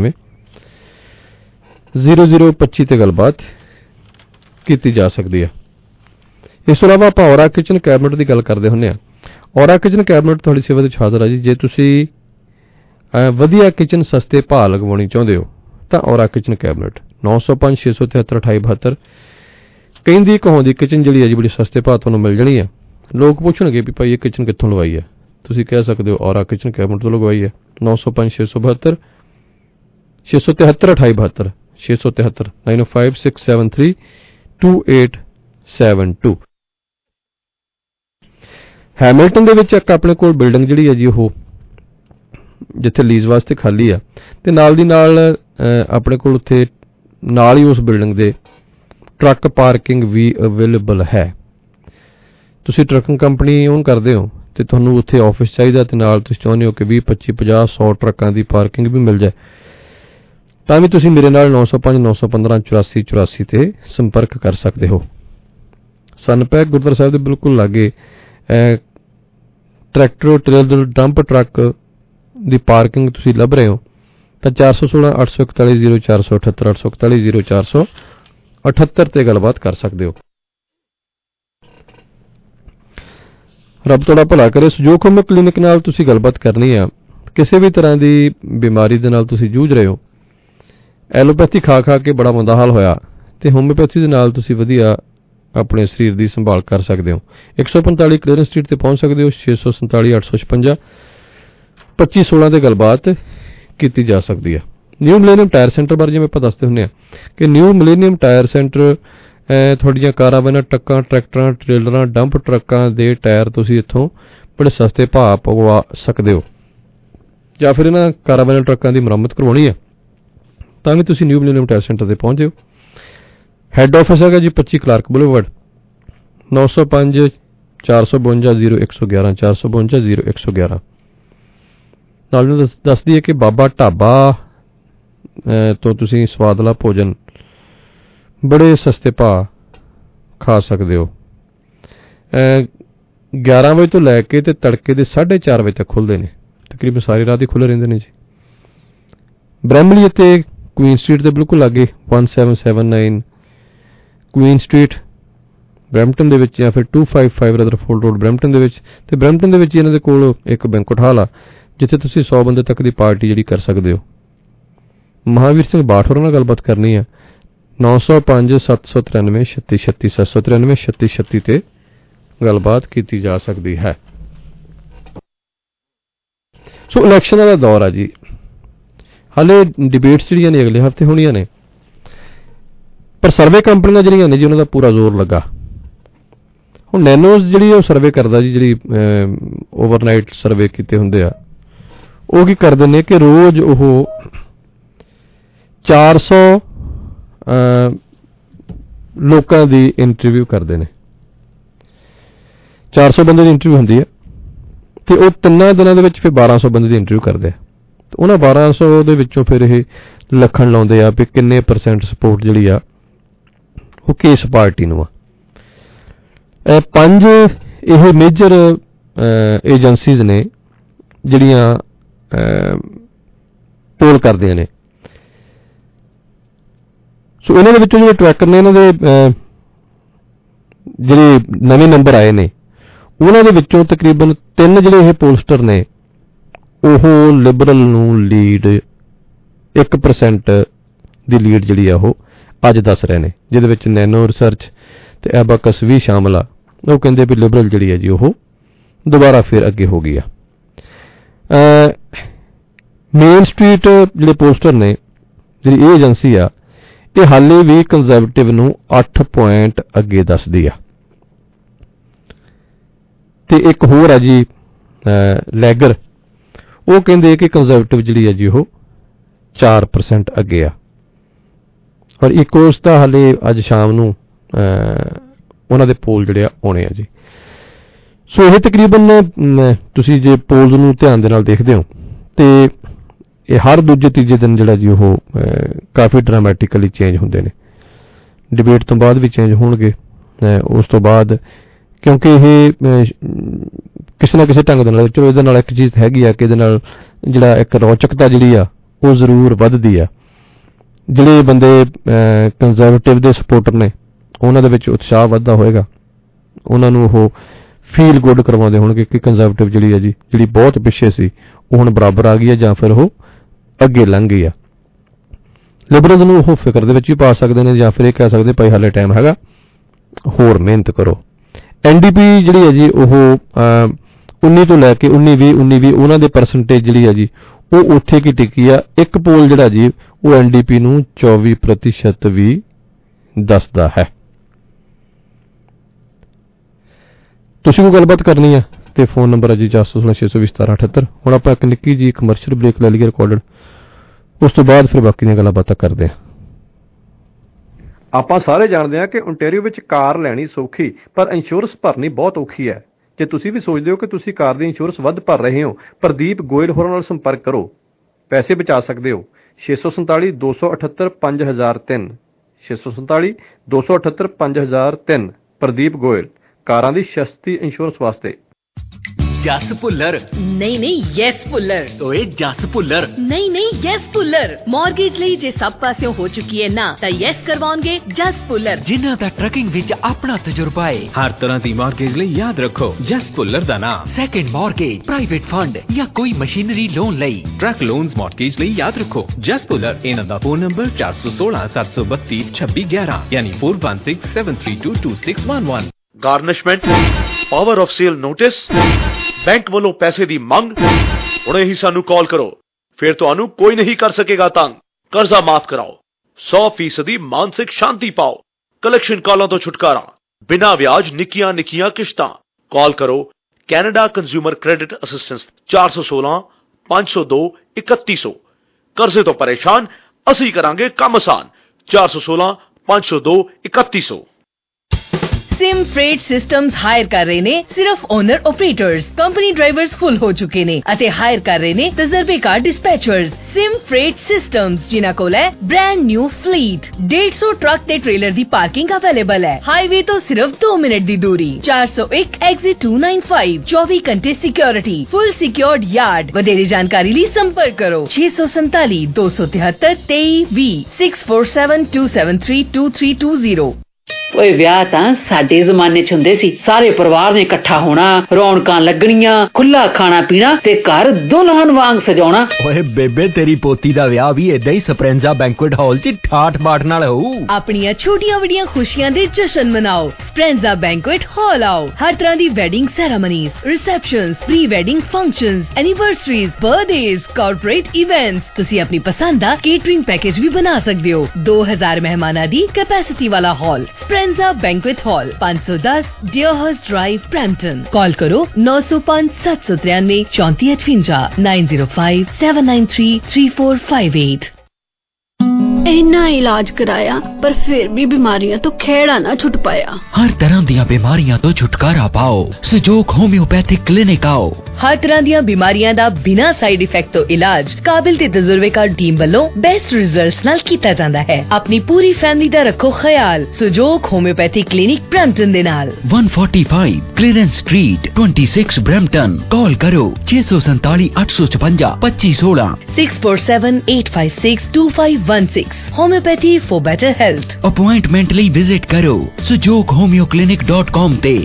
799-0025 ਤੇ ਗੱਲਬਾਤ ਕੀਤੀ ਜਾ ਸਕਦੀ ਹੈ। ਇਸ ਤੋਂ ਇਲਾਵਾ ਆਪਾਂ ਔਰਾ ਕਿਚਨ ਕੈਬਨਿਟ ਦੀ ਗੱਲ ਕਰਦੇ ਹੁੰਦੇ ਹਾਂ। ਔਰਾ ਕਿਚਨ ਕੈਬਨਿਟ ਤੁਹਾਡੀ ਸੇਵਾ ਦੇ ਵਿੱਚ ਹਾਜ਼ਰ ਹੈ ਜੀ। ਜੇ ਤੁਸੀਂ ਵਧੀਆ ਕਿਚਨ ਸਸਤੇ ਭਾਅ ਲਗਵਾਉਣੀ ਚਾਹੁੰਦੇ ਹੋ ਤਾਂ ਔਰਾ ਕਿਚਨ ਕੈਬਨਿਟ 905-673-2872 ਕਹਿੰਦੀ ਕਹਾਉਂਦੀ ਕਿਚਨ ਜਿਹੜੀ ਹੈ ਜੀ ਬੜੀ ਸਸਤੇ ਭਾਅ ਤੁਹਾਨੂੰ ਮਿਲ ਜਾਣੀ ਹੈ। ਲੋਕ ਪੁੱਛਣਗੇ ਵੀ ਭਾਈ ਇਹ ਕਿਚਨ ਕਿੱਥੋਂ ਲਵਾਈ ਹੈ, ਤੁਸੀਂ ਕਹਿ ਸਕਦੇ ਹੋ ਔਰਾ ਕਿਚਨ ਕੈਬਨਿਟ ਤੋਂ ਲਗਵਾਈ ਹੈ। 905-672 673-2872 673 905-673-2872। ਹੈਮਿਲਟਨ ਦੇ ਵਿੱਚ ਇੱਕ ਆਪਣੇ ਕੋਲ ਬਿਲਡਿੰਗ ਜਿਹੜੀ ਹੈ ਜੀ ਉਹ ਜਿੱਥੇ ਲੀਜ਼ ਵਾਸਤੇ ਖਾਲੀ ਆ ਤੇ ਨਾਲ ਦੀ ਨਾਲ ਆਪਣੇ ਕੋਲ ਉੱਥੇ ਨਾਲ ਹੀ ਉਸ ਬਿਲਡਿੰਗ ਦੇ ਟਰੱਕ ਪਾਰਕਿੰਗ ਵੀ ਅਵੇਲੇਬਲ ਹੈ। ਤੁਸੀਂ ਟਰੱਕਿੰਗ ਕੰਪਨੀ ਓਨ ਕਰਦੇ ਹੋ ਤੇ ਤੁਹਾਨੂੰ ਉੱਥੇ ਆਫਿਸ ਚਾਹੀਦਾ ਤੇ ਨਾਲ ਤੁਸੀਂ ਚਾਹੁੰਦੇ ਹੋ ਕਿ 20, 25, 50, 100 ਟਰੱਕਾਂ ਦੀ ਪਾਰਕਿੰਗ ਵੀ ਮਿਲ ਜਾਏ ਤਾਂ ਵੀ ਤੁਸੀਂ ਮੇਰੇ ਨਾਲ 905-915-8484 ਤੇ ਸੰਪਰਕ ਕਰ ਸਕਦੇ ਹੋ। ਸਨਪੈਕ ਗੁਰਦੁਆਰਾ ਸਾਹਿਬ ਦੇ ਬਿਲਕੁਲ ਲਾਗੇ ਟਰੈਕਟਰ, ਟ੍ਰੇਲਰ, ਡੰਪ ਟਰੱਕ ਦੀ ਪਾਰਕਿੰਗ ਤੁਸੀਂ ਲੱਭ ਰਹੇ ਹੋ ਤਾਂ 416-841-0478 841-0478 ਤੇ ਗੱਲਬਾਤ ਕਰ ਸਕਦੇ ਹੋ। ਰੱਬ ਤੁਹਾਡਾ ਭਲਾ ਕਰੇ। ਸੁਜੋਗ ਹੋਮਿਕ ਕਲੀਨਿਕ ਨਾਲ ਤੁਸੀਂ ਗੱਲਬਾਤ ਕਰਨੀ ਆ। ਕਿਸੇ ਵੀ ਤਰ੍ਹਾਂ ਦੀ ਬਿਮਾਰੀ ਦੇ ਨਾਲ ਤੁਸੀਂ ਜੂਝ ਰਹੇ ਹੋ, ਐਲੋਪੈਥੀ ਖਾ ਕੇ ਬੜਾ ਮੰਦਾ ਹਾਲ ਹੋਇਆ ਤੇ ਹੋਮਿਓਪੈਥੀ ਦੇ ਨਾਲ ਤੁਸੀਂ ਵਧੀਆ ਆਪਣੇ ਸਰੀਰ ਦੀ ਸੰਭਾਲ ਕਰ ਸਕਦੇ ਹੋ। 145 ਕਲੀਅਰੈਂਸ ਸਟਰੀਟ ਤੇ ਪਹੁੰਚ ਸਕਦੇ ਹੋ। 647-856 2516 ਤੇ ਗੱਲਬਾਤ ਕੀਤੀ ਜਾ ਸਕਦੀ ਹੈ। ਨਿਊ ਮਿਲੇਨੀਅਮ ਟਾਇਰ ਸੈਂਟਰ ਬਾਰੇ ਜਿਵੇਂ ਆਪਾਂ ਦੱਸਦੇ ਹੁੰਦੇ ਹਾਂ ਕਿ ਨਿਊ ਮਿਲੇਨੀਅਮ ਟਾਇਰ ਸੈਂਟਰ ਤੁਹਾਡੀਆਂ ਕਾਰਾਂ, ਵੈਨਾਂ, ਟਰੱਕਾਂ, ਟਰੈਕਟਰਾਂ, ਟ੍ਰੇਲਰਾਂ, ਡੰਪ ਟਰੱਕਾਂ ਦੇ ਟਾਇਰ ਤੁਸੀਂ ਇੱਥੋਂ ਬੜੇ ਸਸਤੇ ਭਾਅ ਪਗਵਾ ਸਕਦੇ ਹੋ। ਜਾਂ ਫਿਰ ਇਹਨਾਂ ਕਾਰਾਂ, ਵੈਨਾਂ, ਟਰੱਕਾਂ ਦੀ ਮੁਰੰਮਤ ਕਰਵਾਉਣੀ ਹੈ ਤਾਂ ਵੀ ਤੁਸੀਂ ਨਿਊ ਮਿਲੇਨੀਅਮ ਟਾਇਰ ਸੈਂਟਰ ਤੇ ਪਹੁੰਚ ਜਾਓ। ਹੈੱਡ ਆਫਿਸ ਹੈਗਾ ਜੀ 25 ਕਲਾਰਕ ਬੁਲੇਵਾਰਡ 905-452-0111 452-0111। ਨਾਲ ਦੱਸ ਦਈਏ ਕਿ ਬਾਬਾ ਢਾਬਾ ਤੋਂ ਤੁਸੀਂ ਸਵਾਦਲਾ ਭੋਜਨ ਬੜੇ ਸਸਤੇ ਭਾਅ ਖਾ ਸਕਦੇ ਹੋ। 11 ਵਜੇ ਤੋਂ ਲੈ ਕੇ ਤੇ ਤੜਕੇ ਦੇ 4:30 ਵਜੇ ਤੱਕ ਖੁੱਲ੍ਹਦੇ ਨੇ। ਤਕਰੀਬਨ ਸਾਰੀ ਰਾਤ ਹੀ ਖੁੱਲ੍ਹੇ ਰਹਿੰਦੇ ਨੇ ਜੀ। ਬ੍ਰੈਮਲੀ ਅਤੇ ਕੁਈਨ ਸਟਰੀਟ ਦੇ ਬਿਲਕੁਲ ਲਾਗੇ 1779 ਕੁਈਨ ਸਟਰੀਟ ਬਰੈਂਪਟਨ ਦੇ ਵਿੱਚ, ਜਾਂ ਫਿਰ 255 ਰਦਰਫੋਰਡ ਰੋਡ ਬਰੈਂਪਟਨ ਦੇ ਵਿੱਚ। ਤੇ ਬਰੈਂਪਟਨ ਦੇ ਵਿੱਚ ਇਹਨਾਂ ਦੇ ਕੋਲ ਇੱਕ ਬੈਂਕੁਏਟ ਹਾਲ ਆ ਜਿੱਥੇ ਤੁਸੀਂ 100 ਬੰਦੇ ਤੱਕ ਦੀ ਪਾਰਟੀ ਜਿਹੜੀ ਕਰ ਸਕਦੇ ਹੋ। ਮਹਾਵੀਰ ਸਿੰਘ ਬਾਠ ਹੋਰਾਂ ਨਾਲ ਗੱਲਬਾਤ ਕਰਨੀ ਆ 905 793 3636 793 3636 ਤੇ ਗੱਲਬਾਤ ਕੀਤੀ ਜਾ ਸਕਦੀ ਹੈ। ਸੋ ਇਲੈਕਸ਼ਨ ਦਾ ਦੌਰ ਆ ਜੀ, ਹਾਲੇ ਡਿਬੇਟਸ ਜਿਹੜੀਆਂ ਨੇ ਅਗਲੇ ਹਫ਼ਤੇ ਹੋਣੀਆਂ ਨੇ, ਪਰ ਸਰਵੇ ਕੰਪਨੀਆਂ ਜਿਹੜੀਆਂ ਨੇ ਜੀ ਉਹਨਾਂ ਦਾ ਪੂਰਾ ਜ਼ੋਰ ਲੱਗਾ। ਹੁਣ ਨੈਨੋਜ਼ ਜਿਹੜੀ ਉਹ ਸਰਵੇ ਕਰਦਾ ਜੀ, ਜਿਹੜੀ ਓਵਰਨਾਈਟ ਸਰਵੇ ਕੀਤੇ ਹੁੰਦੇ ਆ, ਉਹ ਕੀ ਕਰਦੇ ਨੇ ਕਿ ਰੋਜ਼ ਉਹ 400 ਲੋਕਾਂ ਦੀ ਇੰਟਰਵਿਊ ਕਰਦੇ ਨੇ। 400 ਬੰਦੇ ਦੀ ਇੰਟਰਵਿਊ ਹੁੰਦੀ ਹੈ ਤੇ ਉਹ 3 ਦਿਨਾਂ ਦੇ ਵਿੱਚ ਫਿਰ 1200 ਬੰਦੇ ਦੀ ਇੰਟਰਵਿਊ ਕਰਦੇ ਆ। ਤੇ ਉਹਨਾਂ 1200 ਦੇ ਵਿੱਚੋਂ ਫਿਰ ਇਹ ਲੱਖਣ ਲਾਉਂਦੇ ਆ ਵੀ ਕਿੰਨੇ % ਸਪੋਰਟ ਜਿਹੜੀ ਆ ਉਹ ਕਿਸ ਪਾਰਟੀ ਨੂੰ ਆ। 5 ਇਹ ਮੇਜਰ ਏਜੰਸੀਜ਼ ਨੇ ਜਿਹੜੀਆਂ ਪੋਲ ਕਰਦੀਆਂ ਨੇ। ਸੋ ਇਹਨਾਂ ਦੇ ਵਿੱਚੋਂ ਜਿਹੜੇ ਟਰੈਕਰ ਨੇ, ਇਹਨਾਂ ਦੇ ਜਿਹੜੇ ਨਵੇਂ ਨੰਬਰ ਆਏ ਨੇ, ਉਹਨਾਂ ਦੇ ਵਿੱਚੋਂ ਤਕਰੀਬਨ 3 ਜਿਹੜੇ ਇਹ ਪੋਲਸਟਰ ਨੇ ਉਹ ਲਿਬਰਲ ਨੂੰ ਲੀਡ 1% ਦੀ ਲੀਡ ਜਿਹੜੀ ਆ ਉਹ ਅੱਜ ਦੱਸ ਰਹੇ ਨੇ, ਜਿਹਦੇ ਵਿੱਚ ਨੈਨੋ ਰਿਸਰਚ ਤੇ ਐਬਾਕਸ ਵੀ ਸ਼ਾਮਲ ਆ। ਉਹ ਕਹਿੰਦੇ ਵੀ ਲਿਬਰਲ ਜਿਹੜੀ ਹੈ ਜੀ ਉਹ ਦੁਬਾਰਾ ਫਿਰ ਅੱਗੇ ਹੋ ਗਈ ਆ। ਮੇਨ ਸਟਰੀਟ ਜਿਹੜੇ ਪੋਸਟਰ ਨੇ, ਜਿਹੜੀ ਇਹ ਏਜੰਸੀ ਆ, ਇਹ ਹਾਲੇ ਵੀ ਕੰਜ਼ਰਵੇਟਿਵ ਨੂੰ 8 ਪੁਆਇੰਟ ਅੱਗੇ ਦੱਸਦੀ ਆ। ਤੇ ਇੱਕ ਹੋਰ ਆ ਜੀ ਲੈਗਰ, ਉਹ ਕਹਿੰਦੇ ਕਿ ਕੰਜ਼ਰਵੇਟਿਵ ਜਿਹੜੀ ਹੈ ਜੀ ਉਹ 4% ਅੱਗੇ ਆ। ਔਰ ਇਕੋਸ ਦਾ ਹਾਲੇ ਅੱਜ ਸ਼ਾਮ ਨੂੰ ਉਹਨਾਂ ਦੇ ਪੋਲ ਜਿਹੜੇ ਆ ਆਉਣੇ ਆ ਜੀ। ਸੋ ਇਹ ਤਕਰੀਬਨ ਤੁਸੀਂ ਜੇ ਪੋਲਸ ਨੂੰ ਧਿਆਨ ਦੇ ਨਾਲ ਦੇਖਦੇ ਹੋ ਤੇ ਇਹ ਹਰ ਦੂਜੇ ਤੀਜੇ ਦਿਨ ਜਿਹੜਾ ਜੀ ਉਹ ਕਾਫੀ ਡਰਾਮੈਟਿਕਲੀ ਚੇਂਜ ਹੁੰਦੇ ਨੇ। ਡਿਬੇਟ ਤੋਂ ਬਾਅਦ ਵੀ ਚੇਂਜ ਹੋਣਗੇ। ਉਸ ਤੋਂ ਬਾਅਦ ਕਿਉਂਕਿ ਇਹ ਕਿਸੇ ਨਾ ਕਿਸੇ ਢੰਗ ਦੇ ਨਾਲ, ਚਲੋ ਇਹਦੇ ਨਾਲ ਇੱਕ ਚੀਜ਼ ਹੈਗੀ ਆ ਕਿ ਇਹਦੇ ਨਾਲ ਜਿਹੜਾ ਇੱਕ ਰੌਚਕਤਾ ਜਿਹੜੀ ਆ ਉਹ ਜ਼ਰੂਰ ਵੱਧਦੀ ਆ। ਜਿਹੜੇ ਬੰਦੇ ਕੰਜ਼ਰਵੇਟਿਵ ਦੇ ਸਪੋਰਟਰ ਨੇ ਉਹਨਾਂ ਦੇ ਵਿੱਚ ਉਤਸ਼ਾਹ ਵੱਧਦਾ ਹੋਏਗਾ, ਉਹਨਾਂ ਨੂੰ ਉਹ ਫੀਲ ਗੁੱਡ ਕਰਵਾਉਂਦੇ ਹੋਣਗੇ ਕਿ ਕੰਜ਼ਰਵੇਟਿਵ ਜਿਹੜੀ ਆ ਜੀ, ਜਿਹੜੀ ਬਹੁਤ ਪਿੱਛੇ ਸੀ, ਉਹ ਹੁਣ ਬਰਾਬਰ ਆ ਗਈ ਹੈ ਜਾਂ ਫਿਰ ਉਹ ਅੱਗੇ ਲੰਘ ਗਈ ਆ। ਲਿਬਰਲ ਨੂੰ ਉਹ ਫਿਕਰ ਦੇ ਵਿੱਚ ਵੀ ਪਾ ਸਕਦੇ ਨੇ ਜਾਂ ਫਿਰ ਇਹ ਕਹਿ ਸਕਦੇ ਭਾਈ ਹਾਲੇ ਟਾਈਮ ਹੈਗਾ, ਹੋਰ ਮਿਹਨਤ ਕਰੋ। NDP ਜਿਹੜੀ ਹੈ ਜੀ ਉਹ 19 ਤੋਂ ਲੈ ਕੇ 19-20 ਉਹਨਾਂ ਦੇ ਪਰਸੈਂਟੇਜ ਜਿਹੜੀ ਹੈ ਜੀ ਉਹ ਉੱਥੇ ਕੀ ਟਿਕੀ ਆ। ਇੱਕ ਪੋਲ ਜਿਹੜਾ ਜੀ ਉਹ NDP ਨੂੰ 24% ਵੀ ਦੱਸਦਾ ਹੈ। ਤੁਸੀਂ ਕੋਈ ਗੱਲਬਾਤ ਕਰਨੀ ਆ ਤੇ ਫੋਨ ਨੰਬਰ ਹੈ ਜੀ 416-620-1778। ਹੁਣ ਆਪਾਂ ਇੱਕ ਨਿੱਕੀ ਜੀ ਕਮਰਸ਼ੀਅਲ ਬ੍ਰੇਕ ਲੈ ਲਈਏ ਰਿਕਾਰਡਡ, ਉਸ ਤੋਂ ਬਾਅਦ ਫਿਰ ਬਾਕੀ ਦੀਆਂ ਗੱਲਾਂ ਬਾਤਾਂ ਕਰਦੇ ਹਾਂ। ਆਪਾਂ ਸਾਰੇ ਜਾਣਦੇ ਹਾਂ ਕਿ ਓਨਟਾਰੀਓ ਵਿੱਚ ਕਾਰ ਲੈਣੀ ਸੌਖੀ ਪਰ ਇੰਸ਼ੋਰੈਂਸ ਭਰਨੀ ਬਹੁਤ ਔਖੀ ਹੈ। ਜੇ ਤੁਸੀਂ ਵੀ ਸੋਚਦੇ ਹੋ ਕਿ ਤੁਸੀਂ ਕਾਰ ਦੀ ਇੰਸ਼ੋਰੈਂਸ ਵੱਧ ਭਰ ਰਹੇ ਹੋ, ਪ੍ਰਦੀਪ ਗੋਇਲ ਹੋਰਾਂ ਨਾਲ ਸੰਪਰਕ ਕਰੋ, ਪੈਸੇ ਬਚਾ ਸਕਦੇ ਹੋ। 647-278-5003 647-278-5003 ਪ੍ਰਦੀਪ ਗੋਇਲ, ਕਾਰਾਂ ਦੀ ਸਸਤੀ ਇੰਸ਼ੋਰੈਂਸ ਵਾਸਤੇ। ਜਸ ਭੁੱਲਰ ਨਹੀਂ ਯੈਸ ਭੁੱਲਰ। ਓਏ ਜਸ ਭੁੱਲਰ ਨਹੀਂ ਯੈਸ ਭੁੱਲਰ। ਮਾਰਗੇਜ ਲਈ ਜੇ ਸਭ ਪਾਸਿਓਂ ਹੋ ਚੁੱਕੀ ਹੈ ਨਾ ਤਾਂ ਯੈਸ ਕਰਵਾਉਣਗੇ ਜਸ ਭੁੱਲਰ, ਜਿਨ੍ਹਾਂ ਦਾ ਟਰੱਕਿੰਗ ਵਿੱਚ ਆਪਣਾ ਤਜਰਬਾ ਹੈ। ਹਰ ਤਰ੍ਹਾਂ ਦੀ ਮਾਰਗੇਜ ਲਈ ਯਾਦ ਰੱਖੋ ਜਸ ਭੁੱਲਰ ਦਾ ਨਾਮ। ਸੈਕੰਡ ਮਾਰਗੇਜ, ਪ੍ਰਾਈਵੇਟ ਫੰਡ ਜਾਂ ਕੋਈ ਮਸ਼ੀਨਰੀ ਲੋਨ ਲਈ, ਟਰੱਕ ਲੋਨਸ ਮਾਰਗੇਜ ਲਈ ਯਾਦ ਰੱਖੋ ਜਸ ਭੁੱਲਰ। ਇਹਨਾਂ ਦਾ ਫੋਨ ਨੰਬਰ 416-732-2611 ਯਾਨੀ 4167322611। Garnishment, power of sale notice, bank ਵੱਲੋਂ ਪੈਸੇ ਦੀ ਮੰਗ, ਹੁਣੇ ਹੀ ਸਾਨੂੰ ਕਾਲ ਕਰੋ, ਫਿਰ ਤੁਹਾਨੂੰ ਕੋਈ ਨਹੀਂ ਕਰ ਸਕੇਗਾ ਤੰਗ। ਕਰਜ਼ਾ ਮਾਫ ਕਰਾਓ, 100% ਮਾਨਸਿਕ ਸ਼ਾਂਤੀ ਪਾਓ, ਕਲੈਕਸ਼ਨ ਕਾਲਾਂ ਤੋਂ ਛੁਟਕਾਰਾ, ਬਿਨਾਂ ਵਿਆਜ ਨਿੱਕੀਆਂ ਨਿੱਕੀਆਂ ਕਿਸ਼ਤਾਂ। ਕਾਲ ਕਰੋ ਕੈਨੇਡਾ ਕੰਜ਼ਿਊਮਰ ਕ੍ਰੈਡਿਟ ਅਸਿਸਟੈਂਸ 416-502-3100। ਕਰਜ਼ੇ ਤੋਂ ਪਰੇਸ਼ਾਨ, ਅਸੀਂ ਕਰਾਂਗੇ ਕੰਮ ਆਸਾਨ। 416-502-3100। सिम फ्रेट सिस्टम्स हायर कर रहे ने सिर्फ owner operators, company drivers full हो चुके ने अते हायर कर रहे ने तजर्बेकार डिस्पैचर्स। सिम फ्रेट सिस्टम्स जिन्हां कोल है ब्रांड न्यू फ्लीट, 150 ट्रक ते ट्रेलर दी पार्किंग अवेलेबल है। हाईवे तो सिर्फ 2 मिनट दी दूरी। 401 एग्जिट 295, 24 घंटे सिक्योरिटी, फुल सिक्योर्ड यार्ड। वधेरे जानकारी लिए संपर्क करो 647-273-2320 647-273-2320। ਓਏ ਵਿਆਹ ਤਾਂ ਸਾਡੇ ਜ਼ਮਾਨੇ 'ਚ ਹੁੰਦੇ ਸੀ, ਸਾਰੇ ਪਰਿਵਾਰ ਨੇ ਇਕੱਠਾ ਹੋਣਾ, ਰੌਣਕਾਂ ਲੱਗਣੀਆਂ, ਖੁੱਲਾ ਖਾਣਾ ਪੀਣਾ ਤੇ ਘਰ ਦੁਲਹਨ ਵਾਂਗ ਸਜਾਉਣਾ। ਓਏ ਬੇਬੇ ਤੇਰੀ ਪੋਤੀ ਦਾ ਵਿਆਹ ਵੀ ਏਦਾਂ ਹੀ ਸਪਰੈਂਜ਼ਾ ਬੈਂਕੁਏਟ ਹਾਲ 'ਚ ਠਾਠ ਬਾਠ ਨਾਲ ਹੋਊ। ਆਪਣੀਆਂ ਛੋਟੀਆਂ ਵੱਡੀਆਂ ਖੁਸ਼ੀਆਂ ਦੇ ਜਸ਼ਨ ਮਨਾਓ, ਸਪਰੈਂਜ਼ਾ ਬੈਂਕੁਏਟ ਹਾਲ ਆਓ। ਹਰ ਤਰ੍ਹਾਂ ਦੀ wedding ceremonies, receptions, pre wedding functions, anniversaries, birthdays, corporate events. ਤੁਸੀਂ ਆਪਣੀ ਪਸੰਦ ਦਾ ਕੇਟਰਿੰਗ ਪੈਕੇਜ ਵੀ ਬਣਾ ਸਕਦੇ ਹੋ। 2000 ਮਹਿਮਾਨਾਂ ਦੀ ਕੈਪੈਸਿਟੀ ਵਾਲਾ hall, Speranza banquet hall, 510 Deerhurst drive, Brampton. Call ਕਰੋ 905 793 3458 905 793 3458। ਇੰਨਾ ਇਲਾਜ ਕਰਾਇਆ ਪਰ ਫਿਰ ਵੀ ਬਿਮਾਰੀਆਂ ਤੋਂ ਖਹਿੜਾ ਨਾ ਛੁੱਟ ਪਾਇਆ। हर तरह ਦੀਆਂ ਬਿਮਾਰੀਆਂ ਤੋਂ ਛੁਟਕਾਰਾ ਪਾਓ, ਸਜੋਕ ਹੋਮਿਓਪੈਥਿਕ ਕਲੀਨਿਕ ਆਓ। ਹਰ ਤਰ੍ਹਾਂ ਦੀਆਂ ਬਿਮਾਰੀਆਂ ਦਾ ਬਿਨਾਂ ਸਾਈਡ ਇਫੈਕਟ ਤੋਂ ਇਲਾਜ ਕਾਬਿਲ ਤੇ ਤਜਰਬੇਕਾਰ ਟੀਮ ਵੱਲੋਂ ਬੈਸਟ ਰਿਜ਼ਲਟਸ ਨਾਲ ਕੀਤਾ ਜਾਂਦਾ ਹੈ। ਆਪਣੀ ਪੂਰੀ ਫੈਮਿਲੀ ਦਾ ਰੱਖੋ ਖਿਆਲ ਸਜੋਕ ਹੋਮਿਓਪੈਥਿਕ ਕਲੀਨਿਕ ਬਰੈਂਪਟਨ ਦੇ ਨਾਲ। 145 ਕਲੀਅਰੈਂਸ ਸਟਰੀਟ 26 ਬਰੈਂਪਟਨ। ਕਾਲ ਕਰੋ 647 856 2516 647 856 2516। Homeopathy for better health. Appointment ਲਈ ਵਿਜ਼ਿਟ ਕਰੋ sujokhomeo.clinic.com ਤੇ।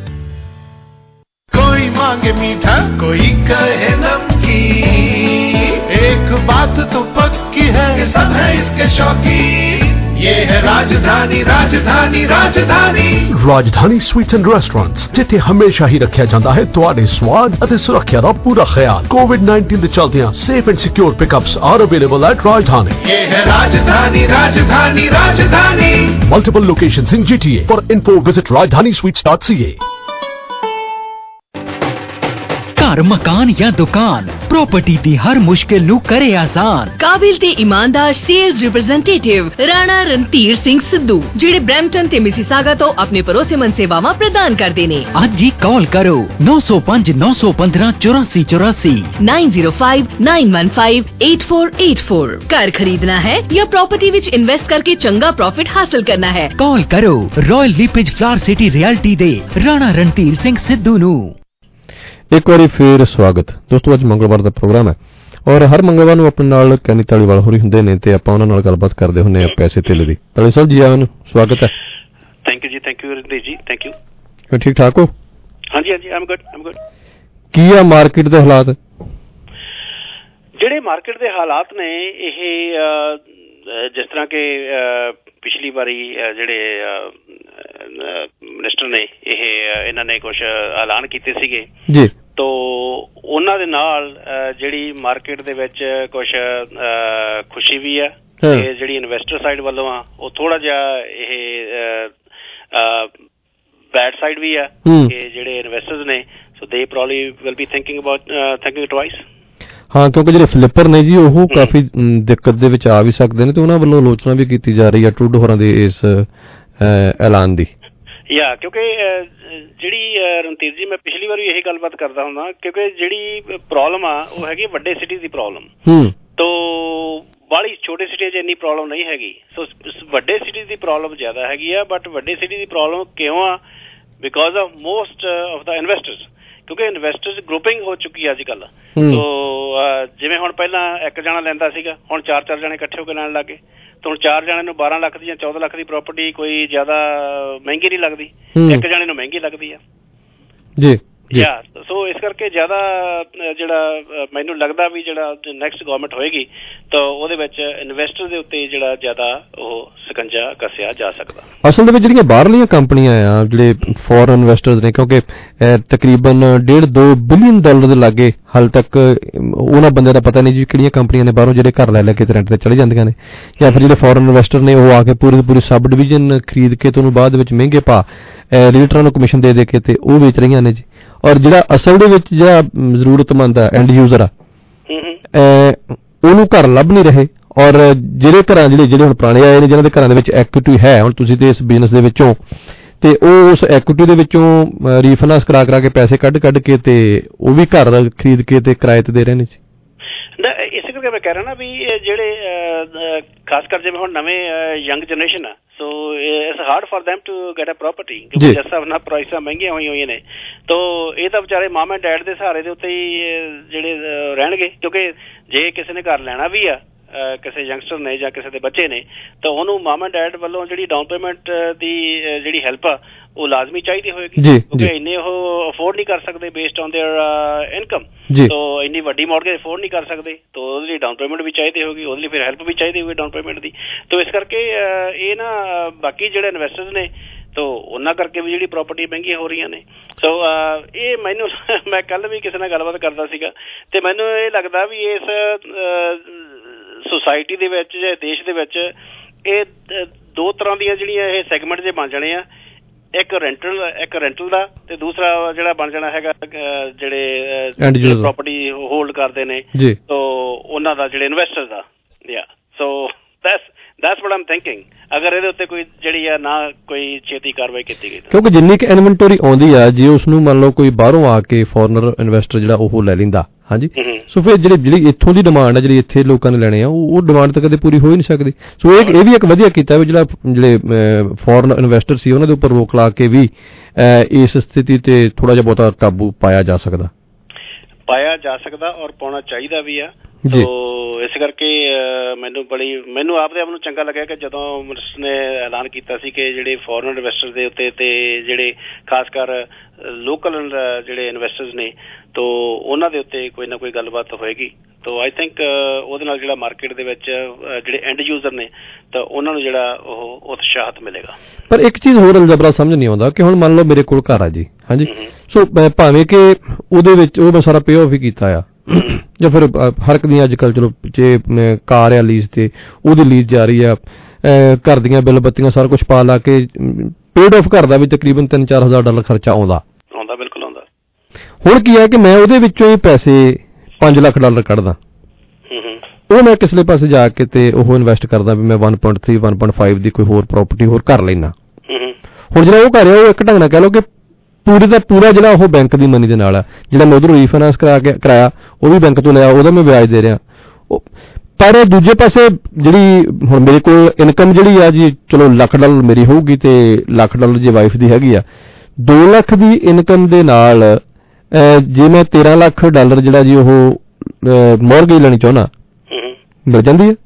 कोई मांगे मीठा कोई कहे नमकीन, एक बात तो पक्की है कि सब है इसके शौकीन। ये है राजधानी राजधानी राजधानी। राजधानी स्वीट्स एंड रेस्टोरेंट्स, जिथे हमेशा ही रखा जाता है तुहाडे स्वाद ਅਤੇ ਸੁਰੱਖਿਆ ਦਾ ਪੂਰਾ ਖਿਆਲ। कोविड-19 ਦੇ ਚਲਦਿਆਂ safe and secure pickups are available at Rajdhani. ये है राजधानी राजधानी राजधानी। Multiple locations in GTA. For info visit rajdhanisweets.ca। ਘਰ, ਮਕਾਨ ਜਾਂ ਦੁਕਾਨ, ਪ੍ਰਾਪਰਟੀ ਦੀ ਹਰ ਮੁਸ਼ਕਿਲ ਨੂੰ ਕਰੇ ਆਸਾਨ। ਕਾਬਿਲ ਤੇ ਇਮਾਨਦਾਰ ਸੇਲਜ਼ ਰਿਪਰੈਜ਼ੈਂਟੇਟਿਵ ਰਾਣਾ ਰਣਧੀਰ ਸਿੰਘ ਸਿੱਧੂ, ਜਿਹੜੇ ਬਰੈਂਪਟਨ ਤੇ ਮਿਸੀਸਾਗਾ ਤੋਂ ਆਪਣੇ ਭਰੋਸੇਮੰਦ ਸੇਵਾਵਾਂ ਪ੍ਰਦਾਨ ਕਰਦੇ ਨੇ। ਅੱਜ ਹੀ ਕਾਲ ਕਰੋ 905 915 8484 905 915 8484। ਘਰ ਖਰੀਦਣਾ ਹੈ ਜਾਂ ਪ੍ਰਾਪਰਟੀ ਵਿੱਚ ਇਨਵੈਸਟ ਕਰਕੇ ਚੰਗਾ ਪ੍ਰੋਫਿਟ ਹਾਸਲ ਕਰਨਾ ਹੈ, ਕਾਲ ਕਰੋ Royal LePage Flower City realty ਦੇ ਰਾਣਾ ਰਣਧੀਰ ਸਿੰਘ ਸਿੱਧੂ ਨੂੰ। ਇੱਕ ਵਾਰੀ ਫੇਰ ਸਵਾਗਤ ਦੋਸਤੋ। ਅੱਜ ਮੰਗਲਵਾਰ ਦਾ ਪ੍ਰੋਗਰਾਮ ਹੈ ਔਰ ਹਰ ਮੰਗਲਵਾਰ ਨੂੰ ਆਪਣੇ ਨਾਲ ਕੈਨੀ ਧਾਲੀਵਾਲ ਹੋਰੀ ਹੁੰਦੇ ਨੇ ਤੇ ਆਪਾਂ ਉਹਨਾਂ ਨਾਲ ਗੱਲਬਾਤ ਕਰਦੇ ਹੁੰਦੇ ਆ ਪੈਸੇ ਧੇਲੇ ਦੀ। ਧਾਲੀ ਸਾਹਿਬ ਜੀ ਆਇਆਂ ਨੂੰ ਸਵਾਗਤ ਹੈ। ਥੈਂਕ ਯੂ ਜੀ, thank you Ranjit ji, thank you. ਠੀਕ ਠਾਕ ਹੋ? ਹਾਂਜੀ ਹਾਂਜੀ, ਆਮ ਗੁੱਡ। ਕੀ ਆ ਮਾਰਕੀਟ ਦੇ ਹਾਲਾਤ? ਜਿਹੜੇ ਮਾਰਕੀਟ ਦੇ ਹਾਲਾਤ ਨੇ ਇਹ ਜਿਸ ਤਰ੍ਹਾਂ ਕਿ ਪਿਛਲੀ ਵਾਰੀ ਜਿਹੜੇ ਮਿਨਿਸਟਰ ਨੇ ਇਹਨਾਂ ਨੇ ਕੁਝ ਐਲਾਨ ਕੀਤੇ ਸੀਗੇ ਜੀ, ਤੋ ਉਹਨਾਂ ਦੇ ਨਾਲ ਜਿਹੜੀ ਮਾਰਕੀਟ ਦੇ ਵਿੱਚ ਕੁਝ ਖੁਸ਼ੀ ਵੀ ਆ ਤੇ ਜਿਹੜੀ ਇਨਵੈਸਟਰ ਸਾਈਡ ਵੱਲੋਂ ਆ ਉਹ ਥੋੜਾ ਜਿਹਾ ਇਹ ਬੈਡ ਸਾਈਡ ਵੀ ਆ ਕਿ ਜਿਹੜੇ ਇਨਵੈਸਟਰਸ ਨੇ so they probably will be thinking twice. ਹਾਂ, ਕਿਉਂਕਿ ਜਿਹੜੇ ਫਲਿੱਪਰ ਨੇ ਜੀ ਉਹ ਕਾਫੀ ਦਿੱਕਤ ਦੇ ਵਿੱਚ ਆ ਵੀ ਸਕਦੇ ਨੇ ਤੇ ਉਹਨਾਂ ਵੱਲੋਂ ਆਲੋਚਨਾ ਵੀ ਕੀਤੀ ਜਾ ਰਹੀ ਹੈ ਟਰੂਡੋ ਹੋਰਾਂ ਦੇ ਇਸ ਐਲਾਨ ਦੀ। ਯਾ ਕਿਉਂਕਿ ਜਿਹੜੀ ਰਣਧੀਰ ਜੀ ਮੈਂ ਪਿਛਲੀ ਵਾਰੀ ਇਹੀ ਗੱਲਬਾਤ ਕਰਦਾ ਹੁੰਦਾ ਕਿਉਂਕਿ ਜਿਹੜੀ ਪ੍ਰੋਬਲਮ ਆ ਉਹ ਹੈਗੀ ਵੱਡੇ ਸਿਟੀਜ਼ ਦੀ ਪ੍ਰੋਬਲਮ, ਤੋ ਬਾਹਲੀ ਛੋਟੇ ਸਿਟੀਆਂ 'ਚ ਇੰਨੀ ਪ੍ਰੋਬਲਮ ਨਹੀਂ ਹੈਗੀ। ਸੋ ਵੱਡੇ ਸਿਟੀਜ਼ ਦੀ ਪ੍ਰੋਬਲਮ ਜ਼ਿਆਦਾ ਹੈਗੀ ਆ, ਬਟ ਵੱਡੇ ਸਿਟੀ ਦੀ ਪ੍ਰੋਬਲਮ ਕਿਉਂ ਆ? Because of most of the investors, ਕਿਉਂਕਿ ਇਨਵੈਸਟਰਸ ਗਰੁੱਪਿੰਗ ਹੋ ਚੁੱਕੀ ਅੱਜ ਕੱਲ੍ਹ। ਸੋ ਜਿਵੇਂ ਹੁਣ ਪਹਿਲਾਂ ਇੱਕ ਜਣਾ ਲੈਂਦਾ ਸੀਗਾ, ਹੁਣ 4 ਜਣੇ ਇਕੱਠੇ ਹੋ ਕੇ ਲੈਣ ਲੱਗ ਗਏ। ਤੇ ਹੁਣ 4 ਜਣਿਆਂ ਨੂੰ 12 ਲੱਖ ਦੀ ਜਾਂ 14 ਲੱਖ ਦੀ ਪ੍ਰਾਪਰਟੀ ਕੋਈ ਜ਼ਿਆਦਾ ਮਹਿੰਗੀ ਨਹੀਂ ਲੱਗਦੀ, ਇੱਕ ਜਣੇ ਨੂੰ ਮਹਿੰਗੀ ਲੱਗਦੀ ਆ ਜੀ। ਸੋ ਇਸ ਕਰਕੇ ਜ਼ਿਆਦਾ ਜਿਹੜਾ ਮੈਨੂੰ ਲੱਗਦਾ ਵੀ ਜਿਹੜਾ ਨੈਕਸਟ ਗਵਰਨਮੈਂਟ ਹੋਏਗੀ ਤਾਂ ਉਹਦੇ ਵਿੱਚ ਇਨਵੈਸਟਰ ਦੇ ਉੱਤੇ ਜਿਹੜਾ ਜ਼ਿਆਦਾ ਉਹ ਸਕੰਜਾ ਕੱਸਿਆ ਜਾ ਸਕਦਾ। ਅਸਲ ਦੇ ਵਿੱਚ ਜਿਹੜੀਆਂ ਬਾਹਰਲੀਆਂ ਕੰਪਨੀਆਂ ਆ, ਜਿਹੜੇ ਫੋਰਨ ਇਨਵੈਸਟਰਸ ਨੇ, ਕਿਉਂਕਿ ਤਕਰੀਬਨ $1.5-2 ਬਿਲੀਅਨ ਦੇ ਲਾਗੇ ਹਾਲ ਤੱਕ ਉਹਨਾਂ ਬੰਦਿਆਂ ਦਾ ਪਤਾ ਨਹੀਂ ਜੀ ਕਿਹੜੀਆਂ ਕੰਪਨੀਆਂ ਨੇ ਬਾਹਰੋਂ ਜਿਹੜੇ ਘਰ ਲੈ ਕੇ ਰੈਂਟ ਤੇ ਚਲੇ ਜਾਂਦੀਆਂ ਨੇ, ਜਾਂ ਫਿਰ ਜਿਹੜੇ ਫੋਰਨ ਇਨਵੈਸਟਰ ਨੇ ਉਹ ਆ ਕੇ ਪੂਰੀ ਸਬ ਡਿਵੀਜ਼ਨ ਖਰੀਦ ਕੇ ਤੁਹਾਨੂੰ ਬਾਅਦ ਵਿੱਚ ਮਹਿੰਗੇ ਭਾਅ ਰੀਲਟਰਾਂ ਨੂੰ ਕਮਿਸ਼ਨ ਦੇ ਕੇ ਤੇ ਉਹ ਵੇਚ ਰਹੀਆਂ ਨੇ ਜੀ। ਔਰ ਜਿਹੜਾ ਅਸਲ ਦੇ ਵਿੱਚ ਜਿਹੜਾ ਜ਼ਰੂਰਤਮੰਦ ਆ ਐਂਡ ਯੂਜ਼ਰ ਆ ਉਹਨੂੰ ਘਰ ਲੱਭ ਨਹੀਂ ਰਹੇ। ਔਰ ਜਿਹੜੇ ਘਰਾਂ ਜਿਹੜੇ ਹੁਣ ਪੁਰਾਣੇ ਆਏ ਨੇ ਜਿਹਨਾਂ ਦੇ ਘਰਾਂ ਦੇ ਵਿੱਚ ਐਕੁਇਟੀ ਹੈ, ਹੁਣ ਤੁਸੀਂ ਤੇ ਇਸ ਬਿਜ਼ਨਸ ਦੇ ਵਿੱਚੋਂ ਤੇ ਉਹ ਉਸ ਐਕੁਇਟੀ ਦੇ ਵਿੱਚੋਂ ਰੀਫਾਈਨਾਂਸ ਕਰਾ ਕੇ ਪੈਸੇ ਕੱਢ ਕੇ ਤੇ ਉਹ ਵੀ ਘਰ ਖਰੀਦ ਕੇ ਤੇ ਕਿਰਾਏ ਤੇ ਦੇ ਰਹੇ ਨੇ ਜੀ। ਇਸੇ ਕਰਕੇ ਮੈਂ ਕਹਿ ਰਿਹਾ ਨਾ ਵੀ ਜਿਹੜੇ ਖਾਸ ਕਰ ਜਿਵੇਂ ਹੁਣ ਨਵੇਂ ਯੰਗ ਜਨਰੇਸ਼ਨ ਆ, so it's hard for them to get a property, ਕਿਉਂਕਿ ਜਿਸ ਹਿਸਾਬ ਨਾਲ ਪ੍ਰਾਈਸਾਂ ਮਹਿੰਗੀਆਂ ਹੋਈਆਂ ਨੇ। ਤੋ ਇਹ ਤਾਂ ਵਿਚਾਰੇ ਮਾਮ ਐਂਡ ਡੈਡ ਦੇ ਸਹਾਰੇ ਦੇ ਉੱਤੇ ਹੀ ਜਿਹੜੇ ਰਹਿਣਗੇ, ਕਿਉਂਕਿ ਜੇ ਕਿਸੇ ਨੇ ਘਰ ਲੈਣਾ ਵੀ ਆ ਕਿਸੇ ਯੰਗਸਟਰ ਨੇ ਜਾਂ ਕਿਸੇ ਦੇ ਬੱਚੇ ਨੇ ਤਾਂ ਉਹਨੂੰ ਮਮ ਐਂਡ ਡੈਡ ਵੱਲੋਂ ਜਿਹੜੀ ਡਾਊਨ ਪੇਮੈਂਟ ਦੀ ਜਿਹੜੀ ਹੈਲਪ ਆ ਉਹ ਲਾਜ਼ਮੀ ਚਾਹੀਦੀ ਹੋਏਗੀ, ਕਿਉਂਕਿ ਇੰਨੇ ਉਹ ਅਫੋਰਡ ਨਹੀਂ ਕਰ ਸਕਦੇ ਬੇਸਡ ਔਨ ਦੇਅਰ ਇਨਕਮ। ਤੋ ਇੰਨੀ ਵੱਡੀ ਮੌਰਗੇਜ ਅਫੋਰਡ ਨਹੀਂ ਕਰ ਸਕਦੇ, ਤਾਂ ਉਹਦੇ ਲਈ ਡਾਊਨ ਪੇਮੈਂਟ ਵੀ ਚਾਹੀਦੀ ਹੋਗੀ, ਉਹਦੇ ਲਈ ਫਿਰ ਹੈਲਪ ਵੀ ਚਾਹੀਦੀ ਹੋਗੀ ਡਾਊਨ ਪੇਮੈਂਟ ਦੀ। ਤੋ ਇਸ ਕਰਕੇ ਇਹ ਨਾ ਬਾਕੀ ਜਿਹੜੇ ਇਨਵੈਸਟਰਸ ਨੇ ਤੋ ਉਹਨਾਂ ਕਰਕੇ ਵੀ ਜਿਹੜੀ ਪ੍ਰਾਪਰਟੀ ਮਹਿੰਗੀਆਂ ਹੋ ਰਹੀਆਂ ਨੇ। ਸੋ ਇਹ ਮੈਨੂੰ ਮੈਂ ਕੱਲ੍ਹ ਵੀ ਕਿਸੇ ਨਾਲ ਗੱਲਬਾਤ ਕਰਦਾ ਸੀਗਾ ਤੇ ਮੈਨੂੰ ਇਹ ਲੱਗਦਾ ਵੀ ਇਸ ਸੁਸਾਇਟੀ ਦੇ ਵਿੱਚ ਜਾਂ ਦੇਸ਼ ਦੇ ਵਿੱਚ ਇਹ ਦੋ ਤਰ੍ਹਾਂ ਦੀਆਂ ਜਿਹੜੀਆਂ ਇਹ ਸੈਗਮੈਂਟ ਜੇ ਬਣ ਜਾਣੇ ਆ, ਇੱਕ ਰੈਂਟਲ ਦਾ ਤੇ ਦੂਸਰਾ ਜਿਹੜਾ ਬਣ ਜਾਣਾ ਹੈਗਾ ਜਿਹੜੇ ਪ੍ਰਾਪਰਟੀ ਹੋਲਡ ਕਰਦੇ ਨੇ ਤੋ ਉਹਨਾਂ ਦਾ ਜਿਹੜੇ ਇਨਵੈਸਟਰ ਦਾ। So that's what I'm thinking, ਅਗਰ ਇਹਦੇ ਉੱਤੇ ਕੋਈ ਜਿਹੜੀ ਆ ਨਾ ਕੋਈ ਛੇਤੀ ਕਾਰਵਾਈ ਕੀਤੀ ਗਈ, ਕਿਉਂਕਿ ਜਿੰਨੀ ਕਿ ਇਨਵੈਂਟਰੀ ਆਉਂਦੀ ਆ ਜੇ ਉਸ ਨੂੰ ਮੰਨ ਲਓ ਕੋਈ ਬਾਹਰੋਂ ਆ ਕੇ ਫੋਰਨਰ ਇਨਵੈਸਟਰ ਜਿਹੜਾ ਉਹ ਲੈ ਲੈਂਦਾ, ਹਾਂਜੀ, ਸੋ ਫਿਰ ਜਿਹੜੀ ਇੱਥੋਂ ਦੀ ਡਿਮਾਂਡ ਹੈ ਜਿਹੜੀ ਇੱਥੇ ਲੋਕਾਂ ਨੇ ਲੈਣੇ ਆ ਉਹ ਡਿਮਾਂਡ ਤਾਂ ਕਦੇ ਪੂਰੀ ਹੋ ਹੀ ਨਹੀਂ ਸਕਦੀ। ਸੋ ਇਹ ਵੀ ਇੱਕ ਵਧੀਆ ਕੀਤਾ ਵੀ ਜਿਹੜੇ ਫੋਰਨ ਇਨਵੈਸਟਰ ਸੀ ਉਹਨਾਂ ਦੇ ਉੱਪਰ ਰੋਕ ਲਾ ਕੇ ਵੀ ਇਸ ਸਥਿਤੀ ਤੇ ਥੋੜਾ ਜਿਹਾ ਬਹੁਤਾ ਕਾਬੂ ਪਾਇਆ ਜਾ ਸਕਦਾ ਔਰ ਪਾਉਣਾ ਚਾਹੀਦਾ ਵੀ ਆ। ਸੋ ਇਸ ਕਰਕੇ ਮੈਨੂੰ ਆਪਦੇ ਆਪ ਨੂੰ ਚੰਗਾ ਲੱਗਿਆ ਕਿ ਜਦੋਂ ਮਿਨਿਸਟਰ ਨੇ ਐਲਾਨ ਕੀਤਾ ਸੀ ਕਿ ਜਿਹੜੇ ਫੋਰਨ ਇਨਵੈਸਟਰ ਦੇ ਉੱਤੇ ਤੇ ਜਿਹੜੇ ਖਾਸ ਕਰ ਲੋਕਲ ਜਿਹੜੇ ਇਨਵੈਸਟਰਸ ਨੇ ਤੋ ਉਹਨਾਂ ਦੇ ਉੱਤੇ ਕੋਈ ਨਾ ਕੋਈ ਗੱਲਬਾਤ ਹੋਏਗੀ। ਤੋ ਆਈ ਥਿੰਕ ਉਹਦੇ ਨਾਲ ਜਿਹੜਾ ਮਾਰਕੀਟ ਦੇ ਵਿੱਚ ਜਿਹੜੇ ਐਂਡ ਯੂਜ਼ਰ ਨੇ ਤਾਂ ਉਹਨਾਂ ਨੂੰ ਜਿਹੜਾ ਉਹ ਉਤਸ਼ਾਹਤ ਮਿਲੇਗਾ। ਪਰ ਇੱਕ ਚੀਜ਼ ਹੋਰ ਅਲਜਬਰਾ ਸਮਝ ਨਹੀਂ ਆਉਂਦਾ ਕਿ ਹੁਣ ਮੰਨ ਲਓ ਮੇਰੇ ਕੋਲ ਘਰ ਆ ਜੀ, ਹਾਂਜੀ, ਸੋ ਭਾਵੇਂ ਕਿ ਉਹਦੇ ਵਿੱਚ ਉਹ ਮੈਂ ਸਾਰਾ ਪੇ ਆਫ ਹੀ ਕੀਤਾ ਆ ਜਾਂ ਫਿਰ ਹਰ ਇੱਕ ਦੀਆਂ ਅੱਜ ਕੱਲ੍ਹ ਚਲੋ ਜੇ ਕਾਰ ਆ ਲੀਜ਼ ਤੇ ਉਹਦੀ ਲੀਜ਼ ਜਾ ਰਹੀ ਆ, ਘਰ ਦੀਆਂ ਬਿੱਲ ਬੱਤੀਆਂ ਸਾਰਾ ਕੁਛ ਪਾ ਲਾ ਕੇ ਪੇਡ ਆਫ ਘਰ ਦਾ ਵੀ ਤਕਰੀਬਨ $3,000-4,000 ਖਰਚਾ ਆਉਂਦਾ। ਬਿਲਕੁਲ ਆਉਂਦਾ। ਹੁਣ ਕੀ ਹੈ ਕਿ ਮੈਂ ਉਹਦੇ ਵਿੱਚੋਂ ਹੀ ਪੈਸੇ $5 ਲੱਖ ਕੱਢਦਾ, ਉਹ ਮੈਂ ਕਿਸਲੇ ਪਾਸੇ ਜਾ ਕੇ ਤੇ ਉਹ ਇਨਵੈਸਟ ਕਰਦਾ ਵੀ ਮੈਂ 1.3 1.5 ਦੀ ਕੋਈ ਹੋਰ ਪ੍ਰਾਪਰਟੀ ਹੋਰ ਕਰ ਲੈਣਾ। ਹੁਣ ਜਿਹੜਾ ਉਹ ਕਰ ਰਿਹਾ ਉਹ ਇੱਕ ਢੰਗ ਨਾਲ ਕਹਿ ਲਓ ਕਿ ਪੂਰੇ ਦਾ ਪੂਰਾ ਜਿਹੜਾ ਉਹ ਬੈਂਕ ਦੀ ਮਨੀ ਦੇ ਨਾਲ ਆ, ਜਿਹੜਾ ਮੈਂ ਉਧਰੋਂ ਰੀਫਾਈਨਾਂਸ ਕਰਾਇਆ ਉਹ ਵੀ ਬੈਂਕ ਤੋਂ ਲਿਆ, ਉਹਦਾ ਮੈਂ ਵਿਆਜ ਦੇ ਰਿਹਾ। ਪਰ ਦੂਜੇ ਪਾਸੇ ਜਿਹੜੀ ਹੁਣ ਮੇਰੇ ਕੋਲ ਇਨਕਮ ਜਿਹੜੀ ਆ ਜੀ ਚਲੋ $1,00,000 ਮੇਰੀ ਹੋਊਗੀ ਤੇ $1,00,000 ਜੇ ਵਾਈਫ ਦੀ ਹੈਗੀ ਆ, $2 ਲੱਖ ਦੀ ਇਨਕਮ ਦੇ ਨਾਲ ਜੇ ਮੈਂ $13 ਲੱਖ ਜਿਹੜਾ ਜੀ ਉਹ ਮੌਰਗੇਜ ਲੈਣੀ ਚਾਹੁੰਦਾ ਮਿਲ ਜਾਂਦੀ ਹੈ?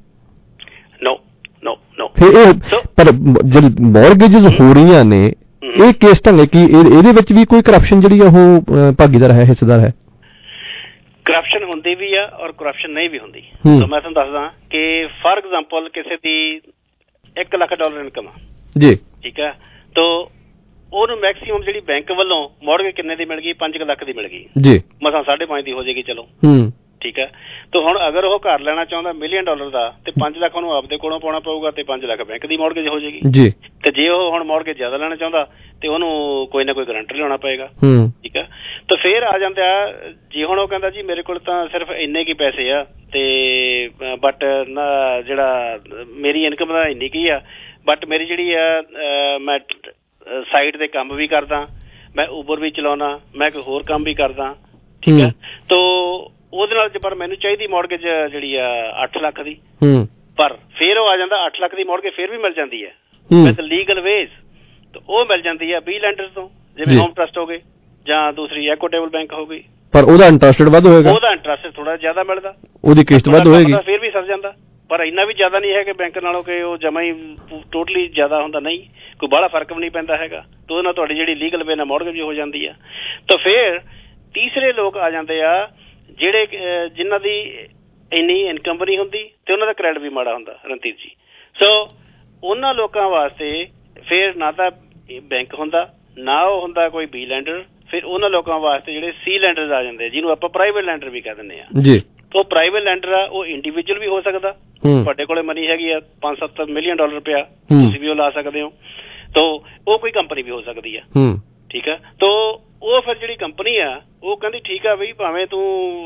ਪਰ ਜਿਹੜੀ ਮੌਰਗੇਜਸ ਹੋ ਰਹੀਆਂ ਨੇ ਇਹ ਕਿਸ ਢੰਗ ਕੀ ਇਹਦੇ ਵਿੱਚ ਵੀ ਕੋਈ ਕਰਪਸ਼ਨ ਜਿਹੜੀ ਉਹ ਭਾਗੀਦਾਰ ਹੈ, ਹਿੱਸੇਦਾਰ ਹੈ? ਕਰਪਸ਼ਨ ਹੁੰਦੀ ਵੀ ਆ ਔਰ ਕਰਪਸ਼ਨ ਨਹੀਂ ਵੀ ਹੁੰਦੀ। ਸੋ ਮੈਂ ਤੁਹਾਨੂੰ ਦੱਸਦਾ ਕਿ ਫਾਰ ਐਗਜ਼ਾਮਪਲ ਕਿਸੇ ਦੀ $1 ਲੱਖ ਇਨਕਮ ਆ ਜੀ, ਠੀਕ ਹੈ, ਤੋ ਉਹਨੂੰ ਮੈਕਸੀਮਮ ਜਿਹੜੀ ਬੈਂਕ ਵੱਲੋਂ ਮੌਰਗੇਜ ਕਿੰਨੇ ਦੀ ਮਿਲ ਗਈ? 5 ਲੱਖ ਦੀ ਮਿਲ ਗਈ ਜੀ, ਮਸਾਂ 5.5 ਦੀ ਹੋ ਜਾਏਗੀ, ਚਲੋ ਠੀਕ ਹੈ। ਤੇ ਹੁਣ ਅਗਰ ਉਹ ਘਰ ਲੈਣਾ ਚਾਹੁੰਦਾ $1 ਮਿਲੀਅਨ ਦਾ ਤੇ 5 ਲੱਖ ਉਹਨੂੰ ਆਪਦੇ ਕੋਲੋਂ ਪਾਉਣਾ ਪਊਗਾ ਤੇ 5 ਲੱਖ ਬੈਂਕ ਦੀ ਮੌਰਗੇਜ ਹੋ ਜਾਏਗੀ ਜੀ। ਤੇ ਜੇ ਉਹ ਹੁਣ ਮੌਰਗੇਜ ਜ਼ਿਆਦਾ ਲੈਣਾ ਚਾਹੁੰਦਾ ਤੇ ਉਹਨੂੰ ਕੋਈ ਨਾ ਕੋਈ ਗਰੰਟਰ ਲਿਆਉਣਾ ਪਏਗਾ, ਠੀਕ ਹੈ। ਤਾਂ ਫਿਰ ਆ ਜਾਂਦਾ ਜੀ, ਹੁਣ ਉਹ ਕਹਿੰਦਾ ਜੀ ਮੇਰੇ ਕੋਲ ਤਾਂ ਸਿਰਫ ਇੰਨੇ ਕੀ ਪੈਸੇ ਆ ਤੇ ਬਟ ਨਾ ਜਿਹੜਾ ਮੇਰੀ ਇਨਕਮ ਦਾ ਇੰਨੀ ਕੀ ਆ, ਬਟ ਮੇਰੀ ਜਿਹੜੀ ਆ ਮੈਂ ਸਾਈਡ ਤੇ ਕੰਮ ਵੀ ਕਰਦਾ, ਮੈਂ ਉਬਰ ਵੀ ਚਲਾਉਣਾ, ਮੈਂ ਕੋਈ ਹੋਰ ਕੰਮ ਵੀ ਕਰਦਾ, ਠੀਕ ਹੈ। ਤੋ ਉਹਦੇ ਨਾਲ ਪਰ ਮੈਨੂੰ ਚਾਹੀਦੀ ਮੌਰਗੇਜ ਜਿਹੜੀ ਆ 8 ਲੱਖ ਦੀ, ਪਰ ਫਿਰ ਉਹ ਆ ਜਾਂਦਾ 8 ਲੱਖ ਦੀ ਮੌਰਗੇਜ ਫਿਰ ਵੀ ਮਿਲ ਜਾਂਦੀ ਹੈ ਵਿਦ ਲੀਗਲ ਵੇਜ਼, ਤੇ ਉਹ ਮਿਲ ਜਾਂਦੀ ਹੈ 20 ਲੈਂਡਰਸ ਤੋਂ, ਜਿਵੇਂ ਹੋਮ ਟਰਸਟ ਹੋ ਗਏ ਜਾਂ ਦੂਸਰੀ ਐਕੁਟੇਬਲ ਬੈਂਕ ਹੋ ਗਈ। ਪਰ ਉਹਦਾ ਇੰਟਰਸਟ ਵੱਧ ਹੋਏਗਾ, ਉਹਦਾ ਇੰਟਰਸਟ ਥੋੜਾ ਜ਼ਿਆਦਾ ਮਿਲਦਾ, ਉਹਦੀ ਕਿਸ਼ਤ ਵੱਧ ਹੋਏਗੀ, ਫਿਰ ਵੀ ਸਰ ਜਾਂਦਾ, ਪਰ ਇੰਨਾ ਵੀ ਜ਼ਿਆਦਾ ਨਹੀਂ ਹੈ ਕਿ ਬੈਂਕ ਨਾਲੋਂ ਕਿ ਉਹ ਜਮਾ ਹੀ ਟੋਟਲੀ ਜ਼ਿਆਦਾ ਹੁੰਦਾ, ਨਹੀਂ ਕੋਈ ਬਾਹਲਾ ਫਰਕ ਵੀ ਨਹੀਂ ਪੈਂਦਾ ਹੈਗਾ। ਤੇ ਉਹਦੇ ਨਾਲ ਤੁਹਾਡੀ ਜਿਹੜੀ ਲੀਗਲ ਵੇ ਨਾਲ ਮੌਰਗੇਜ ਵੀ ਹੋ ਜਾਂਦੀ ਆ। ਤਾਂ ਫਿਰ ਤੀਸਰੇ ਲੋਕ ਆ ਜਾਂਦੇ ਆ ਜਿਹੜੇ ਜਿਨ੍ਹਾਂ ਦੀ ਇੰਨੀ ਇਨਕਮ ਨਹੀਂ ਹੁੰਦੀ ਤੇ ਉਹਨਾਂ ਦਾ ਕ੍ਰੈਡਿਟ ਵੀ ਮਾੜਾ ਹੁੰਦਾ, ਰਣਜੀਤ ਜੀ। ਸੋ ਉਹਨਾਂ ਲੋਕਾਂ ਵਾਸਤੇ ਫਿਰ ਨਾ ਤਾਂ ਬੈਂਕ ਹੁੰਦਾ, ਨਾ ਉਹ ਹੁੰਦਾ ਕੋਈ ਬੀ ਲੈਂਡਰ, ਫਿਰ ਉਹਨਾਂ ਲੋਕਾਂ ਵਾਸਤੇ ਜਿਹੜੇ ਸੀ ਲੈਂਡਰਸ ਆ ਜਾਂਦੇ ਜਿਹਨੂੰ ਆਪਾਂ ਪ੍ਰਾਈਵੇਟ ਲੈਂਡਰ ਵੀ ਕਹਿ ਦਿੰਦੇ ਆ ਜੀ। ਉਹ ਪ੍ਰਾਈਵੇਟ ਲੈਂਡਰ ਆ, ਉਹ ਇੰਡੀਵਿਜੂਅਲ ਵੀ ਹੋ ਸਕਦਾ, ਤੁਹਾਡੇ ਕੋਲੇ ਮਨੀ ਹੈਗੀ ਆ $5-7 ਮਿਲੀਅਨ ਪਿਆ, ਤੁਸੀਂ ਵੀ ਉਹ ਲਾ ਸਕਦੇ ਹੋ। ਤਾਂ ਉਹ ਕੋਈ ਕੰਪਨੀ ਵੀ ਹੋ ਸਕਦੀ ਆ, ਠੀਕ ਹੈ। ਤਾਂ ਉਹ ਫਿਰ ਜਿਹੜੀ ਕੰਪਨੀ ਆ ਉਹ ਕਹਿੰਦੀ ਠੀਕ ਆ ਬਈ ਭਾਵੇਂ ਤੂੰ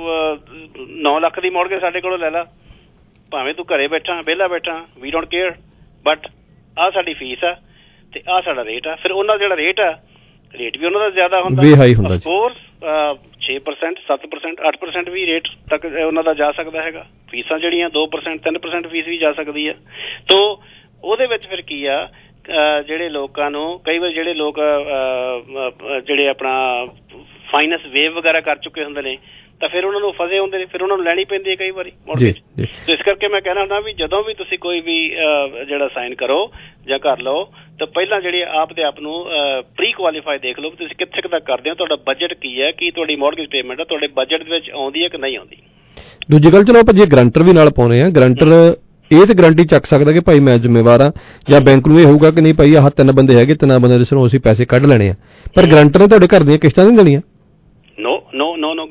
9 ਲੱਖ ਦੀ ਮੌਰਗੇਜ ਸਾਡੇ ਕੋਲੋਂ ਲੈ ਲਾ, ਭਾਵੇਂ ਤੂੰ ਘਰੇ ਬੈਠਾ ਵਿਹਲਾ ਬੈਠਾ, ਵੀ ਡੋਂਟ ਕੇਅਰ, ਬਟ ਆਹ ਸਾਡੀ ਫੀਸ ਆ ਤੇ ਆਹ ਸਾਡਾ ਰੇਟ ਆ। ਫਿਰ ਉਹਨਾਂ ਦਾ ਜਿਹੜਾ ਰੇਟ ਆ, ਰੇਟ ਵੀ ਉਹਨਾਂ ਦਾ ਜ਼ਿਆਦਾ ਹੁੰਦਾ, ਅਫਕੋਰਸ 6%, 7%, 8% ਵੀ ਰੇਟ ਤੱਕ ਉਹਨਾਂ ਦਾ ਜਾ ਸਕਦਾ ਹੈਗਾ। ਫੀਸਾਂ ਜਿਹੜੀਆਂ 2%, 3% ਫੀਸ ਵੀ ਜਾ ਸਕਦੀ ਆ। ਤੋ ਉਹਦੇ ਵਿੱਚ ਫਿਰ ਕੀ ਆ, ਜਿਹੜੇ ਲੋਕਾਂ ਨੂੰ ਕਈ ਵਾਰ ਜਿਹੜੇ ਲੋਕ ਜਿਹੜੇ ਆਪਣਾ ਫਾਈਨੈਂਸ ਵੇਵ ਵਗੈਰਾ ਕਰ ਚੁੱਕੇ ਹੁੰਦੇ ਨੇ, ਤਾਂ ਫਿਰ ਉਹਨਾਂ ਨੂੰ ਫਸੇ ਹੁੰਦੇ ਨੇ, ਫਿਰ ਉਹਨਾਂ ਨੂੰ ਲੈਣੀ ਪੈਂਦੀ ਹੈ ਕਈ ਵਾਰੀ ਮੌਰਗੇਜ। ਤੇ ਇਸ ਕਰਕੇ ਮੈਂ ਕਹਿਣਾ ਹੁੰਦਾ ਵੀ ਜਦੋਂ ਵੀ ਤੁਸੀਂ ਕੋਈ ਵੀ ਜਿਹੜਾ ਸਾਈਨ ਕਰੋ ਜਾਂ ਕਰ ਲਓ ਤਾਂ ਪਹਿਲਾਂ ਜਿਹੜੀ ਆਪ ਦੇ ਆਪ ਨੂੰ ਪ੍ਰੀ ਕੁਆਲੀਫਾਈ ਦੇਖ ਲਓ, ਤੁਸੀਂ ਕਿੱਥੇ ਤੱਕ ਕਰਦੇ ਹੋ, ਤੁਹਾਡਾ ਬਜਟ ਕੀ ਹੈ, ਕੀ ਤੁਹਾਡੀ ਮੌਰਗੇਜ ਪੇਮੈਂਟ ਹੈ ਤੁਹਾਡੇ ਬਜਟ ਦੇ ਵਿੱਚ ਆਉਂਦੀ ਹੈ ਕਿ ਨਹੀਂ ਆਉਂਦੀ। ਦੂਜੀ ਗੱਲ, ਚਲੋ ਆਪਾਂ ਜੇ ਗਰੰਟਰ ਵੀ ਨਾਲ ਪਾਉਣੇ ਆ, ਗਰੰਟਰ ਇਹ ਤੇ ਗਰੰਟੀ ਚੱਕ ਸਕਦਾ ਕਿ ਭਾਈ ਮੈਂ ਜ਼ਿੰਮੇਵਾਰ ਆ, ਜਾਂ ਬੈਂਕ ਨੂੰ ਇਹ ਹੋਊਗਾ ਕਿ ਨਹੀਂ ਭਾਈ ਆਹ 3 ਬੰਦੇ ਹੈਗੇ, 3 ਬੰਦੇ ਦੇ ਸਿਰੋਂ ਅਸੀਂ ਪੈਸੇ ਕੱਢ ਲੈਣੇ ਆ, ਪਰ ਗਰੰਟਰ ਨੇ ਤੁਹਾਡੇ ਘਰ ਦੀਆਂ ਕਿਸ਼ਤਾਂ ਨਹੀਂ ਦੇਣੀਆਂ। ਨੋ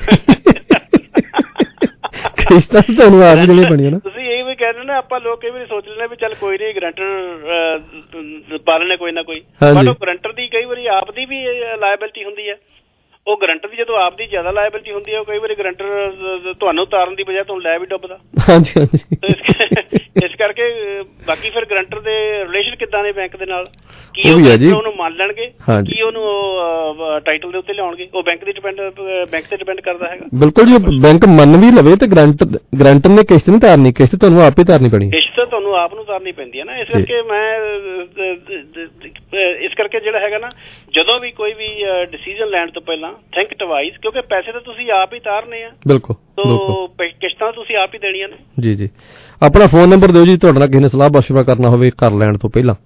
ਕਿਸ਼ਤਾਂ ਤੁਹਾਨੂੰ ਆਪ ਹੀ ਦੇਣੀਆਂ ਪੈਣੀਆਂ ਨਾ। ਤੁਸੀਂ ਇਹ ਵੀ ਕਹਿੰਦੇ ਨਾ, ਆਪਾਂ ਲੋਕ ਇਹ ਵੀ ਸੋਚ ਲੈਂਦੇ ਵੀ ਚੱਲ ਕੋਈ ਨਹੀਂ ਗਰੰਟਰ ਪਾ ਲੈਣੇ ਕੋਈ ਨਾ ਕੋਈ, ਬਟ ਉਹ ਗਰੰਟਰ ਦੀ ਕਈ ਵਾਰੀ ਆਪ ਦੀ ਵੀ ਲਾਇਬਿਲਿਟੀ ਹੁੰਦੀ ਹੈ। ਉਹ ਗਰੰਟਰ ਦੀ ਜਦੋਂ ਆਪ ਦੀ ਜ਼ਿਆਦਾ ਲਾਇਬਿਲਿਟੀ ਹੁੰਦੀ ਹੈ, ਉਹ ਕਈ ਵਾਰੀ ਗਰੰਟਰ ਤੁਹਾਨੂੰ ਉਤਾਰਨ ਦੀ ਬਜਾਏ ਤੁਹਾਨੂੰ ਲੈ ਵੀ ਡੁੱਬਦਾ। ਇਸ ਕਰਕੇ ਬਾਕੀ ਫਿਰ ਗਰੰਟਰ ਦੇ ਰਿਲੇਸ਼ਨ ਕਿੱਦਾਂ ਨੇ ਬੈਂਕ ਦੇ ਨਾਲ, ਕੀ ਉਹਨੂੰ ਮੰਨ ਲੈਣਗੇ, ਕੀ ਉਹਨੂੰ ਟਾਈਟਲ ਦੇ ਉੱਤੇ ਲਿਆਉਣਗੇ, ਉਹ ਬੈਂਕ ਤੇ ਡਿਪੈਂਡ ਕਰਦਾ ਹੈਗਾ। ਬਿਲਕੁਲ ਜੀ, ਬੈਂਕ ਮੰਨ ਵੀ ਲਵੇ ਤੇ ਗਰੰਟਰ ਨੇ ਕਿਸ਼ਤ ਨਹੀਂ ਤਾਰਨੀ, ਕਿਸ਼ਤ ਤੁਹਾਨੂੰ ਆਪ ਹੀ ਤਾਰਨੀ ਪੈਣੀ, ਕਿਸ਼ਤ ਤੁਹਾਨੂੰ ਆਪ ਨੂੰ ਤਾਰਨੀ ਪੈਂਦੀ ਹੈ ਨਾ। ਇਸ ਕਰਕੇ ਇਸ ਕਰਕੇ ਜਿਹੜਾ ਹੈਗਾ ਨਾ, ਜਦੋਂ ਵੀ ਕੋਈ ਵੀ ਡਿਸੀਜਨ ਲੈਣ ਤੋਂ ਪਹਿਲਾਂ ਥਿੰਕ ਟਵਾਈਸ, ਕਿਉਂਕਿ ਪੈਸੇ ਤਾਂ ਤੁਸੀਂ ਆਪ ਹੀ ਤਾਰਨੇ ਆ। ਬਿਲਕੁਲ, ਕਿਸ਼ਤਾਂ ਤੁਸੀਂ ਆਪ ਹੀ ਦੇਣੀਆਂ ਨੇ। ਜੀ ਆਪਣਾ ਫੋਨ ਨੰਬਰ ਦਿਓ ਜੀ, ਤੁਹਾਡੇ ਨਾਲ ਕਿਸੇ ਨੇ ਸਲਾਹ ਮਸ਼ਵਰਾ ਕਰਨਾ ਹੋਵੇ ਘਰ ਲੈਣ ਤੋਂ ਪਹਿਲਾਂ।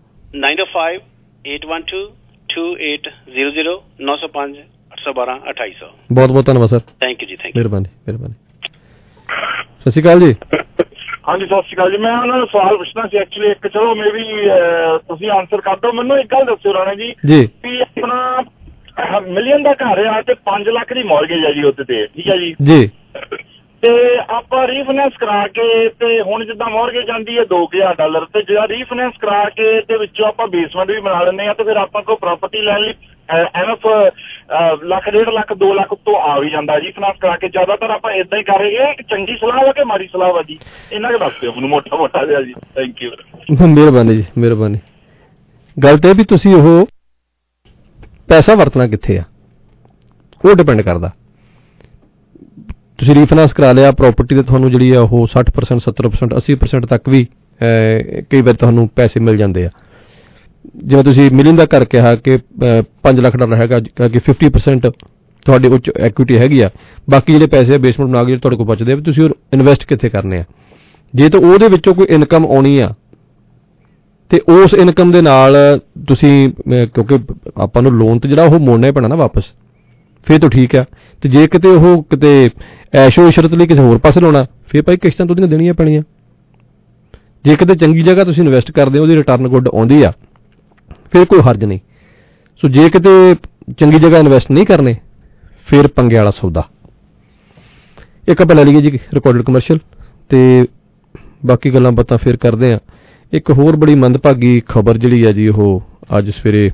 9058122800 905 812 2800। ਬਹੁਤ ਬਹੁਤ ਧੰਨਵਾਦ ਸਰ। ਥੈਂਕ ਯੂ ਜੀ, ਥੈਂਕ ਯੂ, ਮਿਹਰਬਾਨੀ। ਸਤਿ ਸ਼੍ਰੀ ਅਕਾਲ ਜੀ। ਹਾਂਜੀ ਸਤਿ ਸ਼੍ਰੀ ਅਕਾਲ ਜੀ। ਮੈਂ ਉਹਨਾਂ ਨੂੰ ਸਵਾਲ ਪੁੱਛਣਾ ਸੀ ਐਕਚੁਅਲੀ, ਇੱਕ ਚਲੋ ਮੇ ਵੀ ਤੁਸੀਂ ਆਨਸਰ ਕਰ ਦਿਓ। ਮੈਨੂੰ ਇੱਕ ਗੱਲ ਦੱਸਿਓ ਰਾਣਾ ਜੀ, ਵੀ ਆਪਣਾ ਮਿਲੀਅਨ ਦਾ ਘਰ ਆ ਤੇ 5 ਲੱਖ ਦੀ ਮੌਰਗੇਜ ਹੈ ਜੀ ਉਹਦੇ ਤੇ, ਠੀਕ ਹੈ ਜੀ, ਤੇ ਆਪਾਂ ਰੀਫਾਈਨੈਂਸ ਕਰਾ ਕੇ ਤੇ ਹੁਣ ਜਿੱਦਾਂ ਮੌਰਗੇਜ ਆਉਂਦੀ ਹੈ $2000, ਤੇ ਜਿਹੜਾ ਰੀਫਾਈਨੈਂਸ ਕਰਾ ਕੇ ਤੇ ਵਿੱਚੋਂ ਆਪਾਂ ਬੇਸਮੈਂਟ ਵੀ ਬਣਾ ਲੈਂਦੇ ਆ, ਤੇ ਫਿਰ ਆਪਾਂ ਕੋਲ ਪ੍ਰਾਪਰਟੀ ਲੈਣ ਲਈ ਐਨਫ ਲੱਖ, 1.5 ਲੱਖ, 2 ਲੱਖ ਤੋਂ ਆ ਵੀ ਜਾਂਦਾ ਜੀ ਫਾਈਨੈਂਸ ਕਰਾ ਕੇ। ਜ਼ਿਆਦਾਤਰ ਆਪਾਂ ਏਦਾਂ ਹੀ ਕਰ ਰਹੇ। ਇੱਕ ਚੰਗੀ ਸਲਾਹ ਵਾ ਕਿ ਮਾੜੀ ਸਲਾਹ ਵਾ ਜੀ, ਇਹਨਾਂ ਕੁ ਦੱਸ ਦਿਓ ਮੈਨੂੰ ਮੋਟਾ ਜਿਹਾ ਜੀ। Thank you. ਮਿਹਰਬਾਨੀ ਜੀ, ਮਿਹਰਬਾਨੀ। ਗੱਲ ਤੇ ਵੀ ਤੁਸੀਂ ਉਹ ਪੈਸਾ ਵਰਤਣਾ ਕਿੱਥੇ ਆ, ਉਹ ਡਿਪੈਂਡ ਕਰਦਾ। ਤੁਸੀਂ ਰੀਫਾਈਨੈਂਸ ਕਰਾ ਲਿਆ ਪ੍ਰਾਪਰਟੀ ਤੇ ਤੁਹਾਨੂੰ ਜਿਹੜੀ ਆ ਉਹ 60%, 70%, 80% ਤੱਕ ਵੀ ਕਈ ਵਾਰ ਤੁਹਾਨੂੰ ਪੈਸੇ ਮਿਲ ਜਾਂਦੇ ਆ। ਜਿਵੇਂ ਤੁਸੀਂ ਮਿਲੀਅਨ ਦਾ ਘਰ ਕਿਹਾ ਕਿ $5 ਲੱਖ ਹੈਗਾ, ਕਿ 50% ਤੁਹਾਡੇ ਉੱਚ ਐਕੁਇਟੀ ਹੈਗੀ ਆ, ਬਾਕੀ ਜਿਹੜੇ ਪੈਸੇ ਬੇਸਮੈਂਟ ਬਣਾ ਕੇ ਤੁਹਾਡੇ ਕੋਲ ਬਚਦੇ ਆ, ਤੁਸੀਂ ਉਹ ਇਨਵੈਸਟ ਕਿੱਥੇ ਕਰਨੇ ਆ। ਜੇ ਤਾਂ ਉਹਦੇ ਵਿੱਚੋਂ ਕੋਈ ਇਨਕਮ ਆਉਣੀ ਆ ਤੇ ਉਸ ਇਨਕਮ ਦੇ ਨਾਲ ਤੁਸੀਂ, ਕਿਉਂਕਿ ਆਪਾਂ ਨੂੰ ਲੋਨ ਤੇ ਜਿਹੜਾ ਉਹ ਮੋੜਨਾ ਹੀ ਪੈਣਾ ਨਾ ਵਾਪਸ, ਫਿਰ ਤਾਂ ਠੀਕ ਆ। ਤੇ ਜੇ ਕਿਤੇ ਉਹ ਕਿਤੇ ਐਸ਼ੋ ਇਸ਼ਰਤ ਲਈ ਕਿਸੇ ਹੋਰ ਪਾਸੇ ਲਾਉਣਾ, ਫਿਰ ਭਾਈ ਕਿਸ਼ਤਾਂ ਤੋਂ ਉਹਦੀਆਂ ਦੇਣੀਆਂ ਪੈਣੀਆਂ। ਜੇ ਕਿਤੇ ਚੰਗੀ ਜਗ੍ਹਾ ਤੁਸੀਂ ਇਨਵੈਸਟ ਕਰਦੇ ਹੋ, ਉਹਦੀ ਰਿਟਰਨ ਗੁੱਡ ਆਉਂਦੀ ਆ, ਫਿਰ ਕੋਈ ਹਰਜ ਨਹੀਂ। ਸੋ ਜੇ ਕਿਤੇ ਚੰਗੀ ਜਗ੍ਹਾ ਇਨਵੈਸਟ ਨਹੀਂ ਕਰਨੇ, ਫਿਰ ਪੰਗੇ ਵਾਲਾ ਸੌਦਾ। ਇੱਕ ਆਪਾਂ ਲੈ ਲਈਏ ਜੀ ਰਿਕਾਰਡਡ ਕਮਰਸ਼ੀਅਲ, ਤੇ ਬਾਕੀ ਗੱਲਾਂ ਬਾਤਾਂ ਫਿਰ ਕਰਦੇ ਹਾਂ। ਇੱਕ ਹੋਰ ਬੜੀ ਮੰਦਭਾਗੀ ਖਬਰ ਜਿਹੜੀ ਆ ਜੀ, ਉਹ ਅੱਜ ਸਵੇਰੇ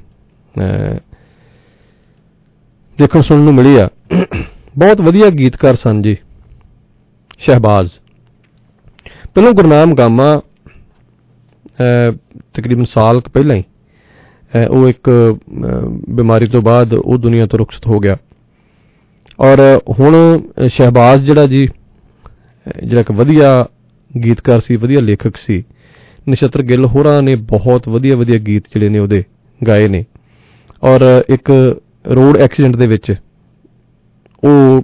ਦੇਖਣ ਸੁਣਨ ਨੂੰ ਮਿਲੀ ਆ। ਬਹੁਤ ਵਧੀਆ ਗੀਤਕਾਰ ਸਨ ਜੀ ਸ਼ਹਿਬਾਜ਼। ਪਹਿਲਾਂ ਗੁਰਨਾਮ ਗਾਮਾ ਤਕਰੀਬਨ ਸਾਲ ਪਹਿਲਾਂ ਹੀ ਉਹ ਇੱਕ ਬਿਮਾਰੀ ਤੋਂ ਬਾਅਦ ਉਹ ਦੁਨੀਆ ਤੋਂ ਰੁਖਸਤ ਹੋ ਗਿਆ, ਔਰ ਹੁਣ ਸ਼ਹਿਬਾਜ਼ ਜਿਹੜਾ ਜੀ, ਜਿਹੜਾ ਇੱਕ ਵਧੀਆ ਗੀਤਕਾਰ ਸੀ, ਵਧੀਆ ਲੇਖਕ ਸੀ, ਨਛੱਤਰ ਗਿੱਲ ਹੋਰਾਂ ਨੇ ਬਹੁਤ ਵਧੀਆ ਗੀਤ ਜਿਹੜੇ ਨੇ ਉਹਦੇ ਗਾਏ ਨੇ, ਔਰ ਇੱਕ ਰੋਡ ਐਕਸੀਡੈਂਟ ਦੇ ਵਿੱਚ ਉਹ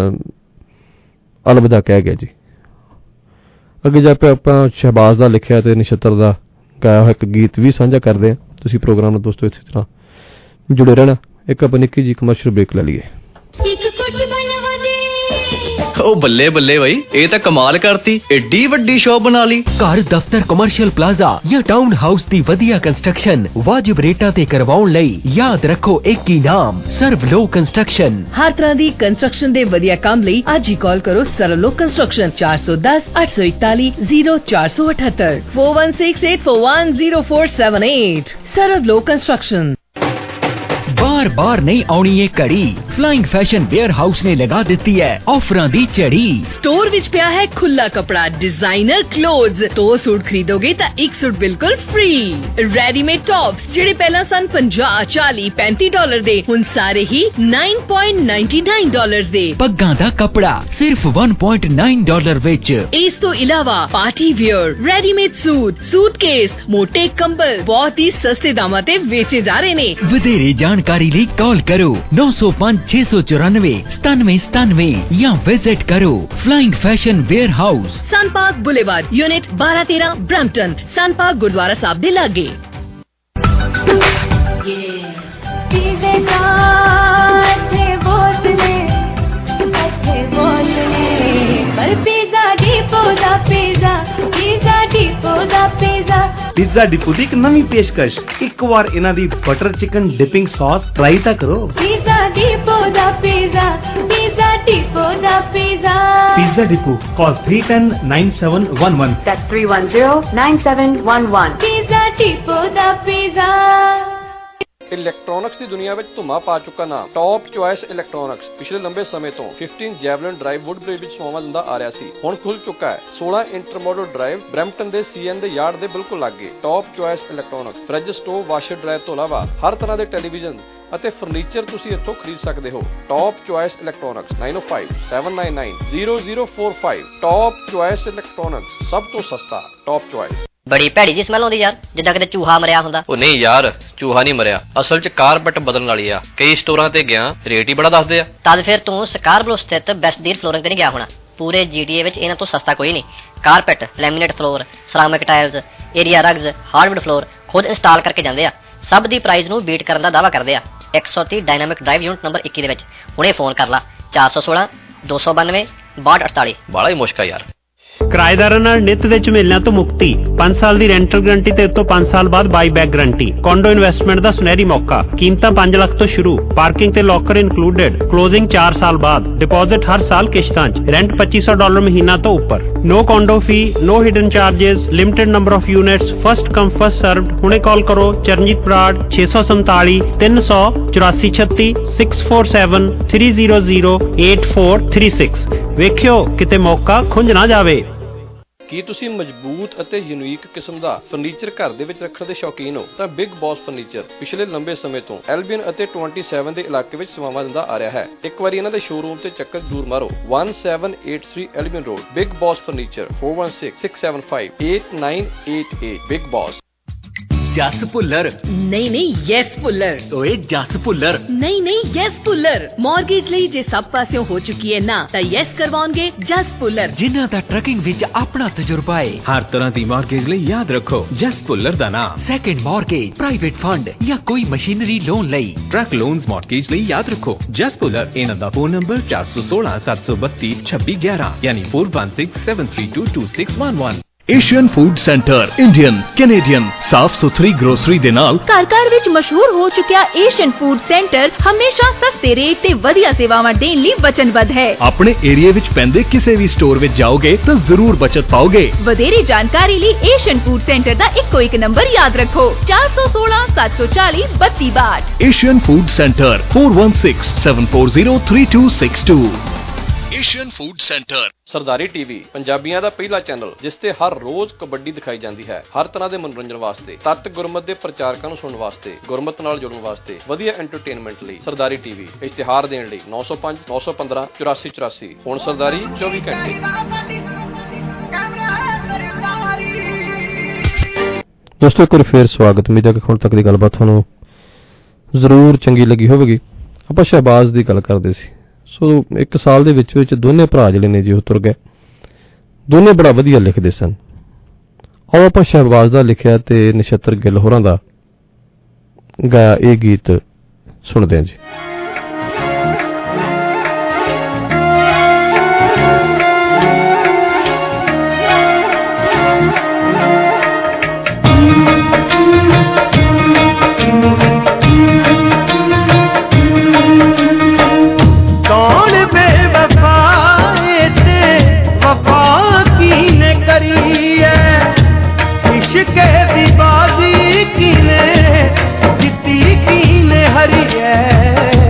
ਅਲਵਿਦਾ ਕਹਿ ਗਿਆ ਜੀ। ਅੱਗੇ ਜਾ ਕੇ ਆਪਾਂ ਸ਼ਹਿਬਾਜ਼ ਦਾ ਲਿਖਿਆ ਤੇ ਨਛੱਤਰ ਦਾ ਗਾਇਆ ਹੋਇਆ ਇੱਕ ਗੀਤ ਵੀ ਸਾਂਝਾ ਕਰਦੇ ਹਾਂ। ਤੁਸੀਂ ਪ੍ਰੋਗਰਾਮ ਨਾਲ ਦੋਸਤੋ ਇਸੇ ਤਰ੍ਹਾਂ ਜੁੜੇ ਰਹਿਣਾ। ਇੱਕ ਆਪਾਂ ਨਿੱਕੀ ਜੀ ਕਮਰਸ਼ੀਅਲ ਬ੍ਰੇਕ ਲੈ ਲਈਏ। ਉਹ ਬੱਲੇ ਬੱਲੇ ਬਈ, ਇਹ ਤਾਂ ਕਮਾਲ ਕਰਤੀ, ਏਡੀ ਵੱਡੀ ਸ਼ੌਪ ਬਣਾ ਲਈ। ਘਰ, ਦਫ਼ਤਰ, ਕਮਰਸ਼ੀਅਲ ਪਲਾਜ਼ਾ ਜਾਂ ਟਾਊਨ ਹਾਊਸ ਦੀ ਵਧੀਆ ਕੰਸਟਰਕਸ਼ਨ ਵਾਜਿਬ ਰੇਟਾਂ ਤੇ ਕਰਵਾਉਣ ਲਈ ਯਾਦ ਰੱਖੋ ਇੱਕ ਹੀ ਨਾਮ, ਸਰਵਲੋ ਕੰਸਟਰਕਸ਼ਨ। ਹਰ ਤਰ੍ਹਾਂ ਦੀ ਕੰਸਟਰਕਸ਼ਨ ਦੇ ਵਧੀਆ ਕੰਮ ਲਈ ਅੱਜ ਹੀ ਕਾਲ ਕਰੋ ਸਰਵਲੋ ਕੰਸਟਰਕਸ਼ਨ 410 841 0478 4168410478। ਸਰਵਲੋ ਕੰਸਟਰਕਸ਼ਨ। बार बार नहीं आउनी ये कड़ी, फ्लाइंग फैशन वेयर हाउस ने लगा दी है ऑफरां दी चढ़ी। स्टोर विच पिया है खुला कपड़ा, डिजाइनर क्लोथ्स। 2 सूट खरीदोगे तो 1 सूट बिल्कुल फ्री। रेडीमेड टॉप्स जेडे पहला सन $50, $40, $35 दे, हुण सारे ही $9.99 दे। पग्गां दा कपड़ा सिर्फ $1.9 विच। इस तो इलावा party wear, readymade suit, suitcase, मोटे कंबल बहुत ही सस्ते दामां ते बेचे जा रहे ने। वधेरे जानकारी ਜਾਣਕਾਰੀ ਲਈ ਕਾਲ ਕਰੋ 905694 ਜਾਂ ਵਿਜ਼ਿਟ ਕਰੋ flying fashion warehouse Sun Park boulevard unit 1213 Brampton Sun Park Gurdwara Sahib दे लागे। पिज़्ज़ा डिपो ਦੀ ਇੱਕ ਨਵੀਂ ਪੇਸ਼ਕਸ਼, ਇੱਕ ਵਾਰ ਇਹਨਾਂ ਦੀ butter chicken dipping sauce try ਤਾਂ ਕਰੋ। पिज़्ज़ा डिपो दा पिज़्ज़ा, पिज़्ज़ा डिपो दा pizza. Pizza depot call 310-9711 That's 310-9711 pizza depot दा पिज़्ज़ा। ਇਲੈਕਟ੍ਰੋਨਿਕਸ ਦੀ ਦੁਨੀਆ ਵਿੱਚ ਧੁੰਮਾ ਪਾ ਚੁੱਕਾ ਨਾਮ ਟੌਪ ਚੁਆਇਸ ਇਲੈਕਟ੍ਰੋਨਿਕਸ ਪਿਛਲੇ ਲੰਬੇ ਸਮੇਂ ਤੋਂ 15 ਜੈਵਲਿਨ ਡਰਾਈਵ ਵੁੱਡਬ੍ਰਿਜ ਵਿੱਚ ਸੇਵਾਵਾਂ ਦਿੰਦਾ ਆ ਰਿਹਾ ਸੀ। ਹੁਣ ਖੁੱਲ ਚੁੱਕਾ ਹੈ 16 ਇੰਟਰਮੋਡਲ ਡਰਾਈਵ ਬਰੈਂਪਟਨ ਦੇ ਸੀਐਨ ਦੇ ਯਾਰਡ ਦੇ ਬਿਲਕੁਲ ਲਾਗੇ। Top choice electronics fridge, stove, washer dryer ਤੋਂ ਇਲਾਵਾ ਹਰ ਤਰ੍ਹਾਂ ਦੇ ਟੈਲੀਵਿਜ਼ਨ ਅਤੇ ਫਰਨੀਚਰ ਤੁਸੀਂ ਇੱਥੋਂ ਖਰੀਦ ਸਕਦੇ ਹੋ। Top choice electronics 9057990045 top choice electronics ਸਭ ਤੋਂ ਸਸਤਾ। Top choice. ਬੜੀ ਭੈੜੀ ਜੀ ਸਮੈਲ ਆਉਂਦੀ ਯਾਰ, ਜਿੱਦਾਂ ਕਿਤੇ ਚੂਹਾ ਮਰਿਆ ਹੁੰਦਾ। ਉਹ ਨਹੀਂ ਯਾਰ, ਚੂਹਾ ਨਹੀਂ ਮਰਿਆ, ਅਸਲ 'ਚ ਕਾਰਪੈਟ ਬਦਲਣ ਵਾਲੀ ਆ। ਕਈ ਸਟੋਰਾਂ ਤੇ ਗਿਆ, ਰੇਟ ਹੀ ਬੜਾ ਦੱਸਦੇ ਆ। ਤਦ ਫਿਰ ਤੂੰ ਸਕਾਰਬਰੋ ਸਥਿਤ ਬੈਸਟ ਡੀਲ ਫਲੋਰਿੰਗ ਤੇ ਨਹੀਂ ਗਿਆ ਹੋਣਾ। ਪੂਰੇ GTA ਵਿੱਚ ਇਹਨਾਂ ਤੋਂ ਸਸਤਾ ਕੋਈ ਨਹੀਂ। Carpet, laminate floor, ceramic tiles, area rugs, hardwood floor ਖੁਦ ਇੰਸਟਾਲ ਕਰਕੇ ਜਾਂਦੇ ਆ। ਸਭ ਦੀ ਪ੍ਰਾਈਸ ਨੂੰ ਬੀਟ ਕਰਨ ਦਾ ਦਾਅਵਾ ਕਰਦੇ ਆ। 130 ਡਾਇਨਾਮਿਕ ਡਰਾਈਵ ਯੂਨਿਟ ਨੰਬਰ 21 ਦੇ ਵਿੱਚ ਹੁਣੇ ਫੋਨ ਕਰ ਲਾ 416 292 6248। ਬੜਾ ਹੀ ਮੁਸ਼ਕਲ ਯਾਰ। ਕਿਰਾਏਦਾਰਾਂ ਨਾਲ ਨਿੱਤ ਦੇ ਝਮੇਲਿਆਂ ਤੋਂ ਮੁਕਤੀ, 5 ਸਾਲ ਦੀ ਰੈਂਟਲ ਗਰੰਟੀ ਤੇ ਉੱਤੋਂ 5 ਸਾਲ ਬਾਅਦ buy back guarantee. Condo investment ਦਾ ਸੁਨਹਿਰੀ ਮੌਕਾ, ਕੀਮਤਾਂ 5 ਲੱਖ ਤੋਂ ਸ਼ੁਰੂ, ਪਾਰਕਿੰਗ ਤੇ ਲੋਕਰ ਇਨਕਲੂਡਡ, ਕਲੋਜ਼ਿੰਗ 4 ਸਾਲ ਬਾਅਦ, ਡਿਪੋਜ਼ਿਟ ਹਰ ਸਾਲ ਕਿਸ਼ਤਾਂ 'ਚ, ਰੈਂਟ $2500 ਮਹੀਨਾ ਤੋਂ ਉੱਪਰ, no condo fee, no hidden charges, limited number of units, first come first served. ਹੁਣੇ ਕਾਲ ਕਰੋ ਚਰਨਜੀਤ ਬਰਾੜ 647 300 8436 647 300 8436। ਵੇਖਿਓ ਕਿਤੇ ਮੌਕਾ ਖੁੰਝ ਨਾ ਜਾਵੇ। ਕੀ ਤੁਸੀਂ ਮਜ਼ਬੂਤ ਅਤੇ ਯੂਨੀਕ ਕਿਸਮ ਦਾ ਫਰਨੀਚਰ ਘਰ ਦੇ ਵਿੱਚ ਰੱਖਣ ਦੇ ਸ਼ੌਕੀਨ ਹੋ? ਤਾਂ ਬਿਗ ਬੌਸ ਫਰਨੀਚਰ ਪਿਛਲੇ ਲੰਬੇ ਸਮੇਂ ਤੋਂ ਐਲਬੀਅਨ ਅਤੇ 27 ਦੇ ਇਲਾਕੇ ਵਿੱਚ ਸੇਵਾਵਾਂ ਦਿੰਦਾ ਆ ਰਿਹਾ ਹੈ। ਇੱਕ ਵਾਰੀ ਇਹਨਾਂ ਦੇ ਸ਼ੋਰੂਮ ਤੇ ਚੱਕਰ ਜ਼ਰੂਰ ਮਾਰੋ। 1783 Albion road, big boss furniture 4166758988। Big boss. Jas Bhullar ਨਹੀਂ ਯੈਸ ਭੁੱਲਰ। ਓਏ ਜਸ ਭੁੱਲਰ ਨਹੀਂ ਯੈਸ ਭੁੱਲਰ। ਮਾਰਗੇਜ ਲਈ ਜੇ ਸਭ ਪਾਸਿਓਂ ਹੋ ਚੁੱਕੀ ਹੈ ਨਾ, ਤਾਂ ਯੈਸ ਕਰਵਾਉਣਗੇ ਜਸ ਭੁੱਲਰ, ਜਿਨ੍ਹਾਂ ਦਾ ਟਰੱਕਿੰਗ ਵਿੱਚ ਆਪਣਾ ਤਜਰਬਾ ਹੈ। ਹਰ ਤਰ੍ਹਾਂ ਦੀ ਮਾਰਗੇਜ ਲਈ ਯਾਦ ਰੱਖੋ ਜਸ ਭੁੱਲਰ ਦਾ ਨਾਮ। ਸੈਕੰਡ ਮਾਰਗੇਜ, ਪ੍ਰਾਈਵੇਟ ਫੰਡ ਜਾਂ ਕੋਈ ਮਸ਼ੀਨਰੀ ਲੋਨ ਲਈ, ਟਰੱਕ ਲੋਨਸ ਮਾਰਗੇਜ ਲਈ ਯਾਦ ਰੱਖੋ ਜਸ ਭੁੱਲਰ। ਇਹਨਾਂ ਦਾ ਫੋਨ ਨੰਬਰ 416 732 2611 ਯਾਨੀ 4167322611। Asian food centre Indian, Canadian ਸਾਫ਼ ਸੁਥਰੀ ਗਰੋਸਰੀ ਦੇ ਨਾਲ ਘਰ ਵਿੱਚ ਮਸ਼ਹੂਰ ਹੋ ਚੁੱਕਿਆ ਏਸ਼ੀਅਨ ਫੂਡ ਸੈਂਟਰ ਹਮੇਸ਼ਾ ਸਸਤੇ ਰੇਟ ਤੇ ਵਧੀਆ ਸੇਵਾਵਾਂ ਦੇਣ ਲਈ ਵਚਨਬੱਧ ਹੈ। ਆਪਣੇ ਏਰੀਆ ਵਿੱਚ ਪੈਂਦੇ ਕਿਸੇ ਵੀ ਸਟੋਰ ਵਿੱਚ ਜਾਓਗੇ ਤਾਂ ਜ਼ਰੂਰ ਬਚਤ ਪਾਓਗੇ। ਵਧੇਰੀ ਜਾਣਕਾਰੀ ਲਈ ਏਸ਼ੀਅਨ ਫੂਡ ਸੈਂਟਰ ਦਾ ਇੱਕੋ ਇੱਕ ਨੰਬਰ ਯਾਦ ਰੱਖੋ 416 740 3262। Asian food centre 4167403262। Asian food centre. Sardari TV ਪੰਜਾਬੀਆਂ ਦਾ ਪਹਿਲਾ ਚੈਨਲ, ਜਿਸ ਤੇ ਹਰ ਰੋਜ਼ ਕਬੱਡੀ ਦਿਖਾਈ ਜਾਂਦੀ ਹੈ। ਹਰ ਤਰ੍ਹਾਂ ਦੇ ਮਨੋਰੰਜਨ ਵਾਸਤੇ, ਤੱਤ ਗੁਰਮਤ ਦੇ ਪ੍ਰਚਾਰਕਾਂ ਨੂੰ ਸੁਣਨ ਵਾਸਤੇ, ਗੁਰਮਤ ਨਾਲ ਜੁੜਨ ਵਾਸਤੇ, ਵਧੀਆ ਐਂਟਰਟੇਨਮੈਂਟ ਲਈ ਸਰਦਾਰੀ ਟੀਵੀ। ਇਸ਼ਤਿਹਾਰ ਦੇਣ ਲਈ 905 915 8484। ਹੁਣ ਸਰਦਾਰੀ 24 ਘੰਟੇ। ਦੋਸਤੋ ਇੱਕ ਵਾਰ ਫੇਰ ਸਵਾਗਤ। ਉਮੀਦ ਹੈ ਕਿ ਹੁਣ ਤੱਕ ਦੀ ਗੱਲਬਾਤ ਤੁਹਾਨੂੰ ਜ਼ਰੂਰ ਚੰਗੀ ਲੱਗੀ ਹੋਵੇਗੀ। ਆਪਾਂ ਸ਼ਹਿਬਾਜ਼ ਦੀ ਗੱਲ ਕਰਦੇ ਸੀ। ਸੋ 1 ਸਾਲ ਦੇ ਵਿੱਚ ਦੋਨੇ ਭਰਾ ਜਿਹੜੇ ਨੇ ਜੀ ਉਹ ਤੁਰ ਗਏ। ਦੋਨੇ ਬੜਾ ਵਧੀਆ ਲਿਖਦੇ ਸਨ। ਆਓ ਆਪਾਂ ਸ਼ਹਿਬਾਜ਼ ਦਾ ਲਿਖਿਆ ਤੇ ਨਛੱਤਰ ਗਿੱਲ ਹੋਰਾਂ ਦਾ ਗਾਇਆ ਇਹ ਗੀਤ ਸੁਣਦੇ ਹਾਂ ਜੀ। हरी है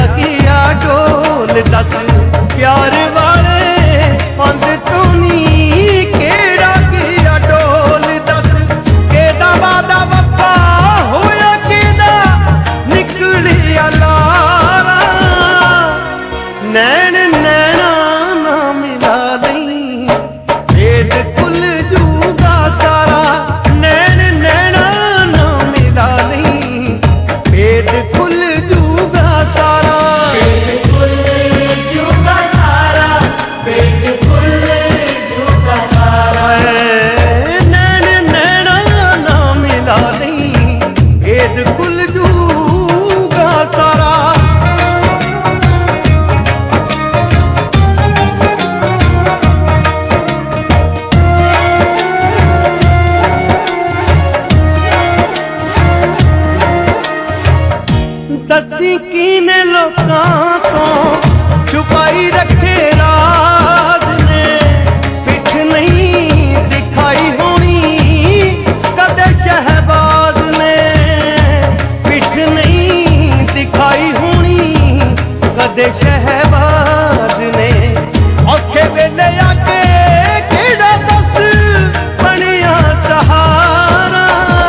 ਗਿਆ ਢੋਲ ਦੱਸ ਪਿਆਰ ਵਾਲੇ ਪੰਜ ਤੋਂ ਨੀ ਕਿਹੜਾ ਗਿਆ ਢੋਲ ਦੱਸ ਕਿਹਦਾ ਵਾਦਾ ਵਫਾ ਹੋਇਆ ਕਿਹਦਾ ਨਿਕਲਿਆ ਲਾਰਾ ਨੈਣ ਨੈਣਾ ਨਾ ਮਿਲਾ ਲਈ ਭੇਦ ਖੁੱਲ ਜੂਗਾ ਸਾਰਾ ਨੈਣ ਨੈਣਾ ਨਾ ਮਿਲਾ ਲਈ ਭੇਦ ਖੁੱਲ ਜੂਗਾ ਸਾਰਾ ਭੇਦ ਖੁੱਲ ਜੂਗਾ ਸਾਰਾ ਭੇਦ ਖੁੱਲ ਜੂਗਾ ਸਾਰਾ ਨੈਣ ਨੈਣਾ ਨਾ ਮਿਲਾ ਲਈ ਭੇਦ ਖੁੱਲ ਜੂਗਾ ਸਾਰਾ ਦੱਸੀ ਕਿਨੇ ਲੋਕਾਂ ਤੋਂ ਛੁਪਾਈ ਰੱਖੇ ਰਾਜ਼ ਨੇ ਪਿੱਠ ਨਹੀਂ ਦਿਖਾਈ ਹੋਣੀ ਕਦੇ ਸ਼ਹਿਬਾਜ਼ ਨੇ ਪਿੱਠ ਨਹੀਂ ਦਿਖਾਈ ਹੋਣੀ ਕਦੇ ਸ਼ਹਿਬਾਜ਼ ਨੇ ਔਖੇ ਵੇਲੇ ਆ ਕੇ ਕਿਹੜਾ ਦੱਸ ਬਣਿਆ ਸਹਾਰਾ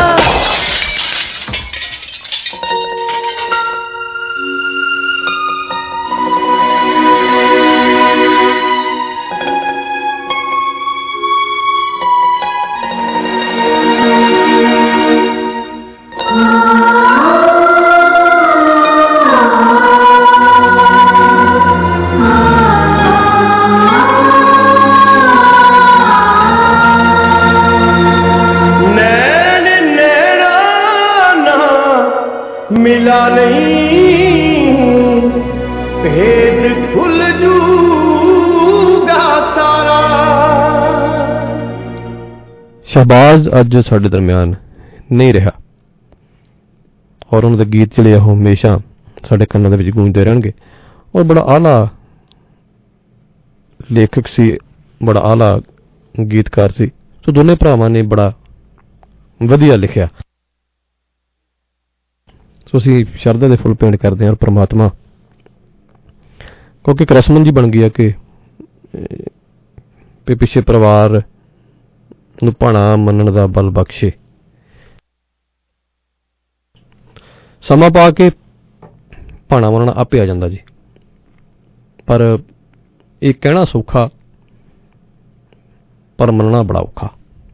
ਮਿਲਾ ਨਹੀਂ ਭੇਦ ਖੁੱਲ ਜੂਗਾ ਸਾਰਾ। ਸ਼ਹਬਾਜ਼ ਅੱਜ ਸਾਡੇ ਦਰਮਿਆਨ ਨਹੀਂ ਰਿਹਾ ਔਰ ਉਹਨਾਂ ਦੇ ਗੀਤ ਜਿਹੜੇ ਉਹ ਹਮੇਸ਼ਾ ਸਾਡੇ ਕੰਨਾਂ ਦੇ ਵਿੱਚ ਗੂੰਜਦੇ ਰਹਿਣਗੇ ਔਰ ਬੜਾ ਆਲਾ ਲੇਖਕ ਸੀ, ਬੜਾ ਆਲਾ ਗੀਤਕਾਰ ਸੀ। ਸੋ ਦੋਨੇ ਭਰਾਵਾਂ ਨੇ ਬੜਾ ਵਧੀਆ ਲਿਖਿਆ। ਸੋ ਅਸੀਂ ਸ਼ਰਧਾ ਦੇ ਫੁੱਲ ਭੇਂਟ ਕਰਦੇ ਹਾਂ ਔਰ ਪ੍ਰਮਾਤਮਾ ਕਿਉਂਕਿ ਇੱਕ ਰਸਮ ਜੀ ਬਣ ਗਈ ਹੈ ਕਿ ਪਿੱਛੇ ਪਰਿਵਾਰ ਨੂੰ ਭਾਣਾ ਮੰਨਣ ਦਾ ਬਲ ਬਖਸ਼ੇ। ਸਮਾਂ ਪਾ ਕੇ ਭਾਣਾ ਮੰਨਣਾ ਆਪੇ ਆ ਜਾਂਦਾ ਜੀ, ਪਰ ਇਹ ਕਹਿਣਾ ਸੌਖਾ ਪਰ ਮੰਨਣਾ ਬੜਾ ਔਖਾ।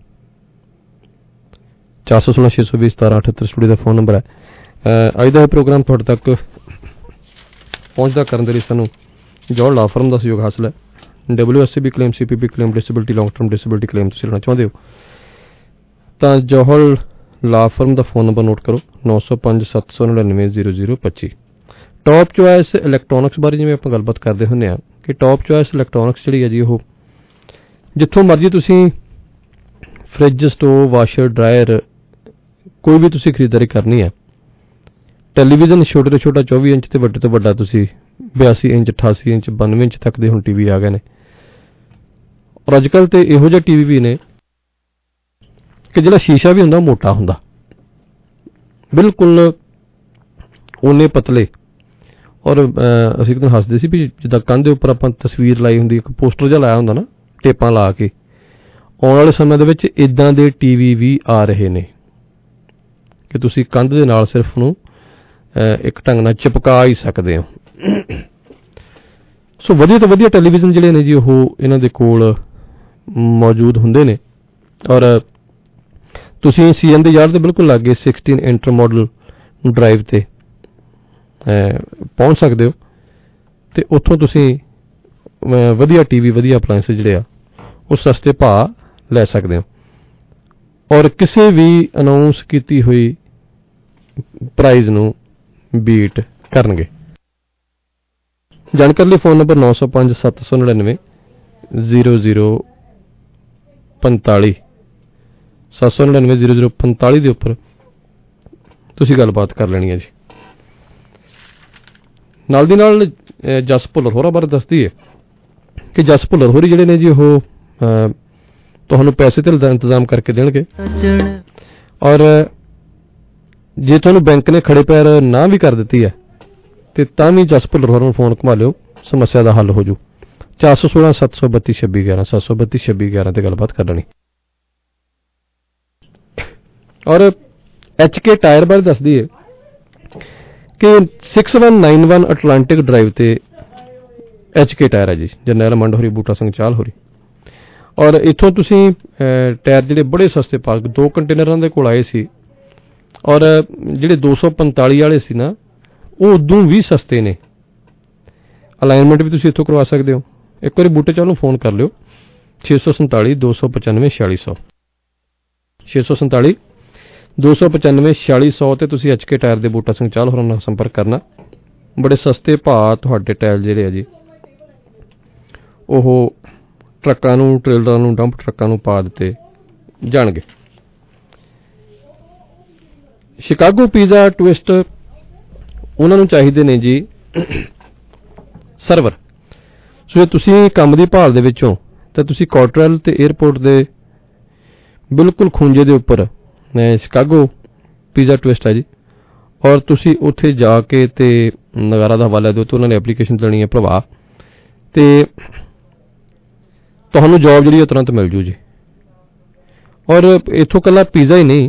416-620-1778 ਸਟੂਡੀਓ ਦਾ ਫੋਨ ਨੰਬਰ ਹੈ। ਅੱਜ ਦਾ ਇਹ ਪ੍ਰੋਗਰਾਮ ਤੁਹਾਡੇ ਤੱਕ ਪਹੁੰਚਦਾ ਕਰਨ ਦੇ ਲਈ ਸਾਨੂੰ ਜੌਹਲ ਲਾ ਫਰਮ ਦਾ ਸਹਿਯੋਗ ਹਾਸਲ ਹੈ। WSCB claim, CPP claim, disability, long term disability claim ਤੁਸੀਂ ਲੈਣਾ ਚਾਹੁੰਦੇ ਹੋ ਤਾਂ ਜੌਹਲ ਲਾ ਫਰਮ ਦਾ ਫੋਨ ਨੰਬਰ ਨੋਟ ਕਰੋ 9057990025। ਟੌਪ ਚੁਆਇਸ ਇਲੈਕਟ੍ਰੋਨਿਕਸ ਬਾਰੇ ਜਿਵੇਂ ਆਪਾਂ ਗੱਲਬਾਤ ਕਰਦੇ ਹੁੰਦੇ ਹਾਂ ਕਿ ਟੌਪ ਚੁਆਇਸ ਇਲੈਕਟ੍ਰੋਨਿਕਸ ਜਿਹੜੀ ਹੈ ਜੀ ਉਹ ਜਿੱਥੋਂ ਮਰਜ਼ੀ ਤੁਸੀਂ ਫਰਿੱਜ, ਸਟੋਵ, ਵਾਸ਼ਰ, ਡਰਾਇਰ ਕੋਈ ਵੀ ਤੁਸੀਂ ਖਰੀਦਦਾਰੀ ਕਰਨੀ ਹੈ। ਟੈਲੀਵਿਜ਼ਨ ਛੋਟੇ ਤੋਂ ਛੋਟਾ 24 ਇੰਚ ਤੇ ਵੱਡੇ ਤੋਂ ਵੱਡਾ ਤੁਸੀਂ 82 ਇੰਚ, 88 ਇੰਚ, 92 ਇੰਚ ਤੱਕ ਦੇ ਹੁਣ ਟੀਵੀ ਆ ਗਏ ਨੇ। ਔਰ ਅੱਜ ਕੱਲ੍ਹ ਤੇ ਇਹੋ ਜਿਹਾ ਟੀਵੀ ਵੀ ਨੇ ਕਿ ਜਿਹੜਾ ਸ਼ੀਸ਼ਾ ਵੀ ਹੁੰਦਾ ਮੋਟਾ ਹੁੰਦਾ, ਬਿਲਕੁਲ ਓਨੇ ਪਤਲੇ। ਔਰ ਅਸੀਂ ਇੱਕ ਦਿਨ ਹੱਸਦੇ ਸੀ ਵੀ ਜਿੱਦਾਂ ਕੰਧ ਦੇ ਉੱਪਰ ਆਪਾਂ ਤਸਵੀਰ ਲਾਈ ਹੁੰਦੀ, ਇੱਕ ਪੋਸਟਰ ਜਿਹਾ ਲਾਇਆ ਹੁੰਦਾ ਨਾ ਟੇਪਾਂ ਲਾ ਕੇ, ਆਉਣ ਵਾਲੇ ਸਮੇਂ ਦੇ ਵਿੱਚ ਇੱਦਾਂ ਦੇ ਟੀਵੀ ਵੀ ਆ ਰਹੇ ਨੇ ਕਿ ਤੁਸੀਂ ਕੰਧ ਦੇ ਨਾਲ ਸਿਰਫ ਨੂੰ ਇੱਕ ਢੰਗ ਨਾਲ ਚਿਪਕਾ ਹੀ ਸਕਦੇ ਹੋ। ਸੋ ਵਧੀਆ ਤੋਂ ਵਧੀਆ ਟੈਲੀਵਿਜ਼ਨ ਜਿਹੜੇ ਨੇ ਜੀ ਉਹ ਇਹਨਾਂ ਦੇ ਕੋਲ ਮੌਜੂਦ ਹੁੰਦੇ ਨੇ ਔਰ ਤੁਸੀਂ CN ਦੇ ਯਾਰ ਦੇ ਬਿਲਕੁਲ ਲਾਗੇ 16 ਇੰਟਰ ਮਾਡਲ ਡਰਾਈਵ ਤੇ ਪਹੁੰਚ ਸਕਦੇ ਹੋ ਤੇ ਉੱਥੋਂ ਤੁਸੀਂ ਵਧੀਆ ਟੀਵੀ, ਵਧੀਆ ਅਪਲਾਇੰਸ ਜਿਹੜੇ ਆ ਉਹ ਸਸਤੇ ਭਾਅ ਲੈ ਸਕਦੇ ਹੋ ਔਰ ਕਿਸੇ ਵੀ ਅਨਾਉਂਸ ਕੀਤੀ ਹੋਈ ਪ੍ਰਾਈਜ਼ ਨੂੰ ਬੀਟ ਕਰਨਗੇ। ਜਾਣਕਾਰੀ ਲਈ ਫੋਨ ਨੰਬਰ 9057990045 7990045 ਦੇ ਉੱਪਰ ਤੁਸੀਂ ਗੱਲਬਾਤ ਕਰ ਲੈਣੀ ਹੈ ਜੀ। ਨਾਲ ਦੀ ਨਾਲ ਜਸ ਭੁੱਲਰ ਹੋਰਾਂ ਬਾਰੇ ਦੱਸਦੀ ਹੈ ਕਿ ਜਸ ਭੁੱਲਰ ਹੋਰੀ ਜਿਹੜੇ ਨੇ ਜੀ ਉਹ ਤੁਹਾਨੂੰ ਪੈਸੇ ਤੇ ਇੰਤਜ਼ਾਮ ਕਰਕੇ ਦੇਣਗੇ ਔਰ ਜੇ ਤੁਹਾਨੂੰ ਬੈਂਕ ਨੇ ਖੜੇ ਪੈਰ ਨਾ ਵੀ ਕਰ ਦਿੱਤੀ ਹੈ ਤੇ ਤਾਂ ਵੀ ਜਸ ਭੁੱਲਰ ਹੋਰਾਂ ਨੂੰ ਫੋਨ ਘੁਮਾ ਲਿਓ, ਸਮੱਸਿਆ ਦਾ ਹੱਲ ਹੋ ਜੂ। 416 732 2611 732 2611 ਤੇ ਗੱਲਬਾਤ ਕਰ ਲੈਣੀ। ਔਰ HK ਟਾਇਰ ਬਾਰੇ ਦੱਸਦੀ ਹੈ ਕਿ 6191 ਅਟਲਾਂਟਿਕ ਡਰਾਈਵ ਤੇ HK ਟਾਇਰ ਹੈ ਜੀ, ਜਰਨੈਲ ਮੰਡ ਹੋਰੀ, ਬੂਟਾ ਸਿੰਘ ਚਾਲ ਹੋਰੀ। ਔਰ ਇੱਥੋਂ ਤੁਸੀਂ ਟਾਇਰ ਜਿਹੜੇ ਬੜੇ ਸਸਤੇ ਪਾ ਕੇ 2 ਕੰਟੇਨਰਾਂ ਦੇ ਕੋਲ ਆਏ ਸੀ, ਔਰ ਜਿਹੜੇ 245 ਵਾਲੇ ਸੀ ਨਾ ਉਹ ਉਦੋਂ ਵੀ ਸਸਤੇ ਨੇ। ਅਲਾਈਨਮੈਂਟ ਵੀ ਤੁਸੀਂ ਇੱਥੋਂ ਕਰਵਾ ਸਕਦੇ ਹੋ। ਇੱਕ ਵਾਰੀ ਬੂਟੇ ਚਾਲ ਨੂੰ ਫੋਨ ਕਰ ਲਿਓ 647 295 4600 647 295 4600 ਤੇ ਤੁਸੀਂ HK ਟਾਇਰ ਦੇ ਬੂਟਾ ਸਿੰਘ ਚਾਲ ਹੋਰਾਂ ਨਾਲ ਸੰਪਰਕ ਕਰਨਾ। ਬੜੇ ਸਸਤੇ ਭਾਅ ਤੁਹਾਡੇ ਟਾਇਰ ਜਿਹੜੇ ਆ ਜੀ ਉਹ ਟਰੱਕਾਂ ਨੂੰ, ਟ੍ਰੇਲਰਾਂ ਨੂੰ, ਡੰਪ ਟਰੱਕਾਂ ਨੂੰ ਪਾ ਦਿੱਤੇ ਜਾਣਗੇ। ਸ਼ਿਕਾਗੋ ਪੀਜ਼ਾ ਟਵਿਸਟ ਉਹਨਾਂ ਨੂੰ ਚਾਹੀਦੇ ਨੇ ਜੀ ਸਰਵਰ। ਸੋ ਜੇ ਤੁਸੀਂ ਕੰਮ ਦੀ ਭਾਲ ਦੇ ਵਿੱਚੋਂ ਤਾਂ ਤੁਸੀਂ ਕੋਟਰਲ ਤੇ 에ਅਰਪੋਰਟ ਦੇ ਬਿਲਕੁਲ ਖੂੰਜੇ ਦੇ ਉੱਪਰ ਸ਼ਿਕਾਗੋ ਪੀਜ਼ਾ ਟਵਿਸਟ ਹੈ ਜੀ। ਔਰ ਤੁਸੀਂ ਉੱਥੇ ਜਾ ਕੇ ਤੇ ਨਗਾਰਾ ਦਾ ਹਵਾਲਾ ਦਿਓ ਤੇ ਉਹਨਾਂ ਨੇ ਐਪਲੀਕੇਸ਼ਨ ਦੇਣੀ ਹੈ ਭਰਵਾ, ਤੇ ਤੁਹਾਨੂੰ ਜੌਬ ਜਿਹੜੀ ਉਹ ਤੁਰੰਤ ਮਿਲ ਜੂ ਜੀ। ਔਰ ਇੱਥੋਂ ਇਕੱਲਾ ਪੀਜ਼ਾ ਹੀ ਨਹੀਂ,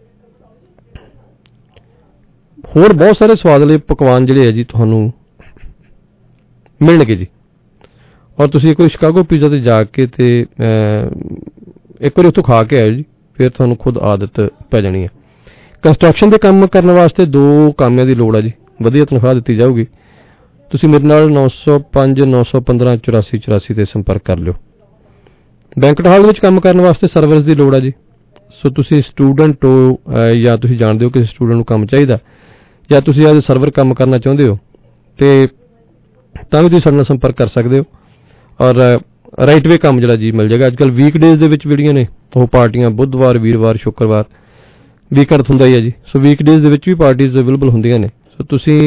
ਹੋਰ ਬਹੁਤ ਸਾਰੇ ਸਵਾਦਲੇ ਪਕਵਾਨ ਜਿਹੜੇ ਹੈ ਜੀ ਤੁਹਾਨੂੰ ਮਿਲਣਗੇ ਜੀ। ਔਰ ਤੁਸੀਂ ਇੱਕ ਵਾਰੀ ਸ਼ਿਕਾਗੋ ਪੀਜ਼ਾ ਤੇ ਜਾ ਕੇ ਤੇ ਇੱਕ ਵਾਰੀ ਉੱਥੋਂ ਖਾ ਕੇ ਆਇਓ ਜੀ, ਫਿਰ ਤੁਹਾਨੂੰ ਖੁਦ ਆਦਤ ਪੈ ਜਾਣੀ ਹੈ। ਕੰਸਟਰਕਸ਼ਨ ਦੇ ਕੰਮ ਕਰਨ ਵਾਸਤੇ 2 ਕਾਮਿਆਂ ਦੀ ਲੋੜ ਹੈ ਜੀ, ਵਧੀਆ ਤਨਖਾਹ ਦਿੱਤੀ ਜਾਊਗੀ। ਤੁਸੀਂ ਮੇਰੇ ਨਾਲ 905 915 84 84 ਤੇ ਸੰਪਰਕ ਕਰ ਲਿਓ। ਬੈਂਕਟ ਹਾਲ ਵਿੱਚ ਕੰਮ ਕਰਨ ਵਾਸਤੇ ਸਰਵਿਸ ਦੀ ਲੋੜ ਹੈ ਜੀ। ਸੋ ਤੁਸੀਂ ਸਟੂਡੈਂਟ ਹੋ ਜਾਂ ਤੁਸੀਂ ਜਾਣਦੇ ਹੋ ਕਿ ਸਟੂਡੈਂਟ ਨੂੰ ਕੰਮ ਚਾਹੀਦਾ, ਜਾਂ ਤੁਸੀਂ ਅੱਜ ਸਰਵਰ ਕੰਮ ਕਰਨਾ ਚਾਹੁੰਦੇ ਹੋ ਤੇ ਤਾਂ ਵੀ ਤੁਸੀਂ ਸਾਡੇ ਨਾਲ ਸੰਪਰਕ ਕਰ ਸਕਦੇ ਹੋ। ਔਰ ਰਾਈਟਵੇ ਕੰਮ ਜਿਹੜਾ ਜੀ ਮਿਲ ਜਾਏਗਾ। ਅੱਜ ਕੱਲ੍ਹ ਵੀਕਡੇਜ਼ ਦੇ ਵਿੱਚ ਜਿਹੜੀਆਂ ਨੇ ਉਹ ਪਾਰਟੀਆਂ ਬੁੱਧਵਾਰ, ਵੀਰਵਾਰ, ਸ਼ੁੱਕਰਵਾਰ, ਵੀਕਐਂਡ ਹੁੰਦਾ ਹੀ ਹੈ ਜੀ। ਸੋ ਵੀਕਡੇਜ਼ ਦੇ ਵਿੱਚ ਵੀ ਪਾਰਟੀਜ਼ ਅਵੇਲੇਬਲ ਹੁੰਦੀਆਂ ਨੇ। ਸੋ ਤੁਸੀਂ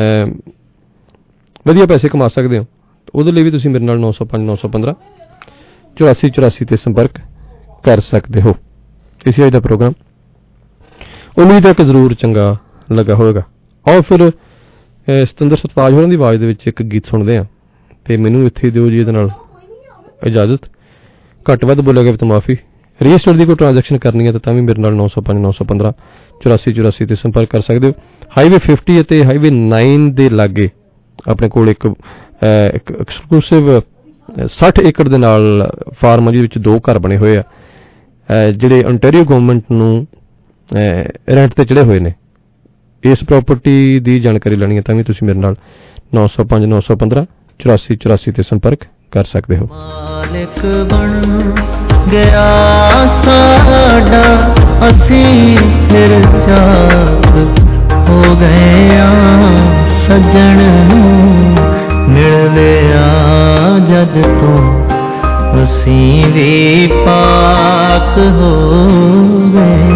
ਵਧੀਆ ਪੈਸੇ ਕਮਾ ਸਕਦੇ ਹੋ। ਉਹਦੇ ਲਈ ਵੀ ਤੁਸੀਂ ਮੇਰੇ ਨਾਲ 905 915 84 84 ਤੇ ਸੰਪਰਕ ਕਰ ਸਕਦੇ ਹੋ। ਇਸੇ ਅੱਜ ਦਾ ਪ੍ਰੋਗਰਾਮ ਉਮੀਦ ਹੈ ਕਿ ਜ਼ਰੂਰ ਚੰਗਾ ਲੱਗਾ ਹੋਵੇਗਾ। ਆਓ ਫਿਰ ਸਤਿੰਦਰ ਸਰਤਾਜ ਹੋਰਾਂ ਦੀ ਆਵਾਜ਼ ਦੇ ਵਿੱਚ ਇੱਕ ਗੀਤ ਸੁਣਦੇ ਹਾਂ ਤੇ ਮੈਨੂੰ ਇੱਥੇ ਦਿਓ ਜੀ ਇਹਦੇ ਨਾਲ ਇਜਾਜ਼ਤ। ਘੱਟ ਵੱਧ ਬੋਲਿਆ ਗਿਆ ਤਾਂ ਮਾਫੀ। ਰਜਿਸਟਰ ਦੀ ਕੋਈ ਟ੍ਰਾਂਜੈਕਸ਼ਨ ਕਰਨੀ ਹੈ ਤਾਂ ਵੀ ਮੇਰੇ ਨਾਲ 905 915 84 84 ਤੇ ਸੰਪਰਕ ਕਰ ਸਕਦੇ ਹੋ। ਹਾਈਵੇ 50 ਅਤੇ ਹਾਈਵੇ 9 ਦੇ ਲਾਗੇ ਆਪਣੇ ਕੋਲ ਇੱਕ ਐਕਸਕਲੂਸਿਵ 60 ਏਕੜ ਦੇ ਨਾਲ ਫਾਰਮ ਆ ਜਿਹਦੇ ਵਿੱਚ 2 ਘਰ ਬਣੇ ਹੋਏ ਆ ਜਿਹੜੇ ontario ਗਵਰਨਮੈਂਟ ਨੂੰ ਰੈਂਟ ਤੇ ਚੜੇ ਹੋਏ ਨੇ। ਇਸ ਪ੍ਰਾਪਰਟੀ ਦੀ ਜਾਣਕਾਰੀ ਲੈਣੀ ਹੈ ਤਾਂ ਵੀ ਤੁਸੀਂ ਮੇਰੇ ਨਾਲ 905 915 84 84 ਤੇ ਸੰਪਰਕ ਕਰ ਸਕਦੇ ਹੋ। ਮਾਲਕ ਬਣ ਗਿਆ ਸਾਡਾ ਅਸੀਂ ਫਿਰ ਚਾਕ ਹੋ ਗਏ ਆ, ਸੱਜਣ ਨੂੰ ਮਿਲ ਲਿਆ ਜਦ ਤੋਂ ਅਸੀਂ ਵੀ ਪਾਕ ਹੋ ਗਏ।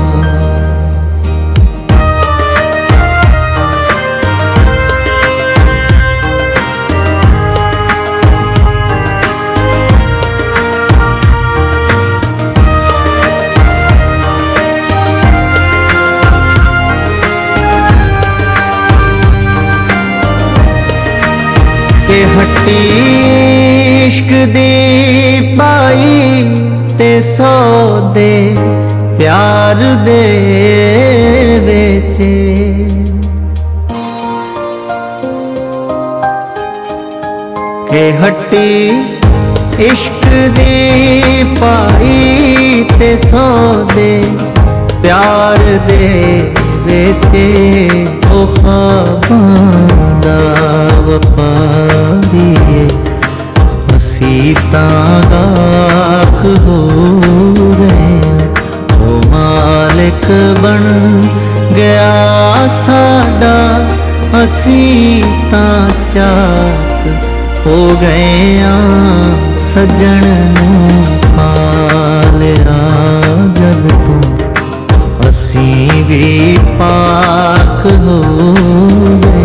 के हट्टी इश्क दी पाई ते सौदे प्यार दे बेचे, के हट्टी इश्क दी पाई ते सौदे प्यार दे बेचे। ओ ख्वाबां दा वफारी असी तां गाक हो गए। ओ मालिक बन गया साडा असी तां चाक हो गए आ, सजन नूं पा लिया जद तूं असी भी पाक हो गए।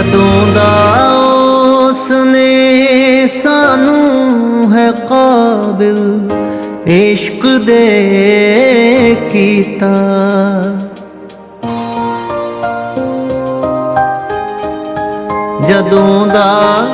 ਜਦੋਂ ਦਾ ਉਸਨੇ ਸਾਨੂੰ ਹੈ ਕਾਬਿਲ ਇਸ਼ਕ ਦੇ ਕੀਤਾ, ਜਦੋਂ ਦਾ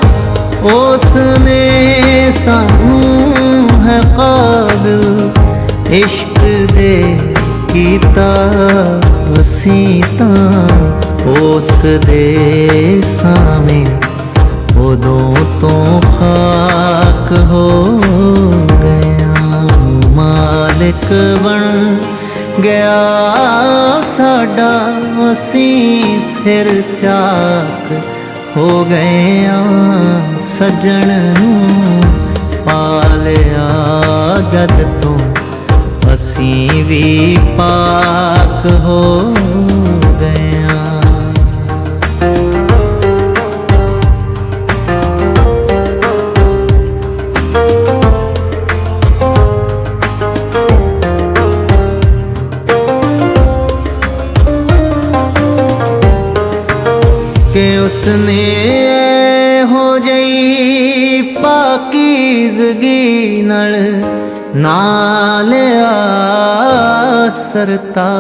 ਉਸਨੇ ਸਾਨੂੰ ਹੈ ਕਾਬਿਲ ਇਸ਼ਕ ਦੇ ਕੀਤਾ, ਅਸੀਂ ਤਾਂ ਉਸ ਦੇ ਸਾਵੇਂ ਉਦੋਂ ਤੋਂ ਖਾਕ ਹੋ ਗਿਆ, ਮਾਲਿਕ ਬਣ ਗਿਆ ਸਾਡਾ, ਅਸੀਂ ਫਿਰ ਚਾਕ ਹੋ ਗਏ ਆਂ, ਸੱਜਣ ਨੂੰ ਪਾਲਿਆ ਜਦ ਤੋਂ ਅਸੀਂ ਵੀ ਪਾਕ ਹੋ ਗਏ ਆਂ। ਕਿ ਉਸਨੇ ਹੋ ਜਈ ਪਾਕੀਜ਼ਗੀ ਨਾਲ ਨਾ ਲਿਆ ਸਰਤਾਜ,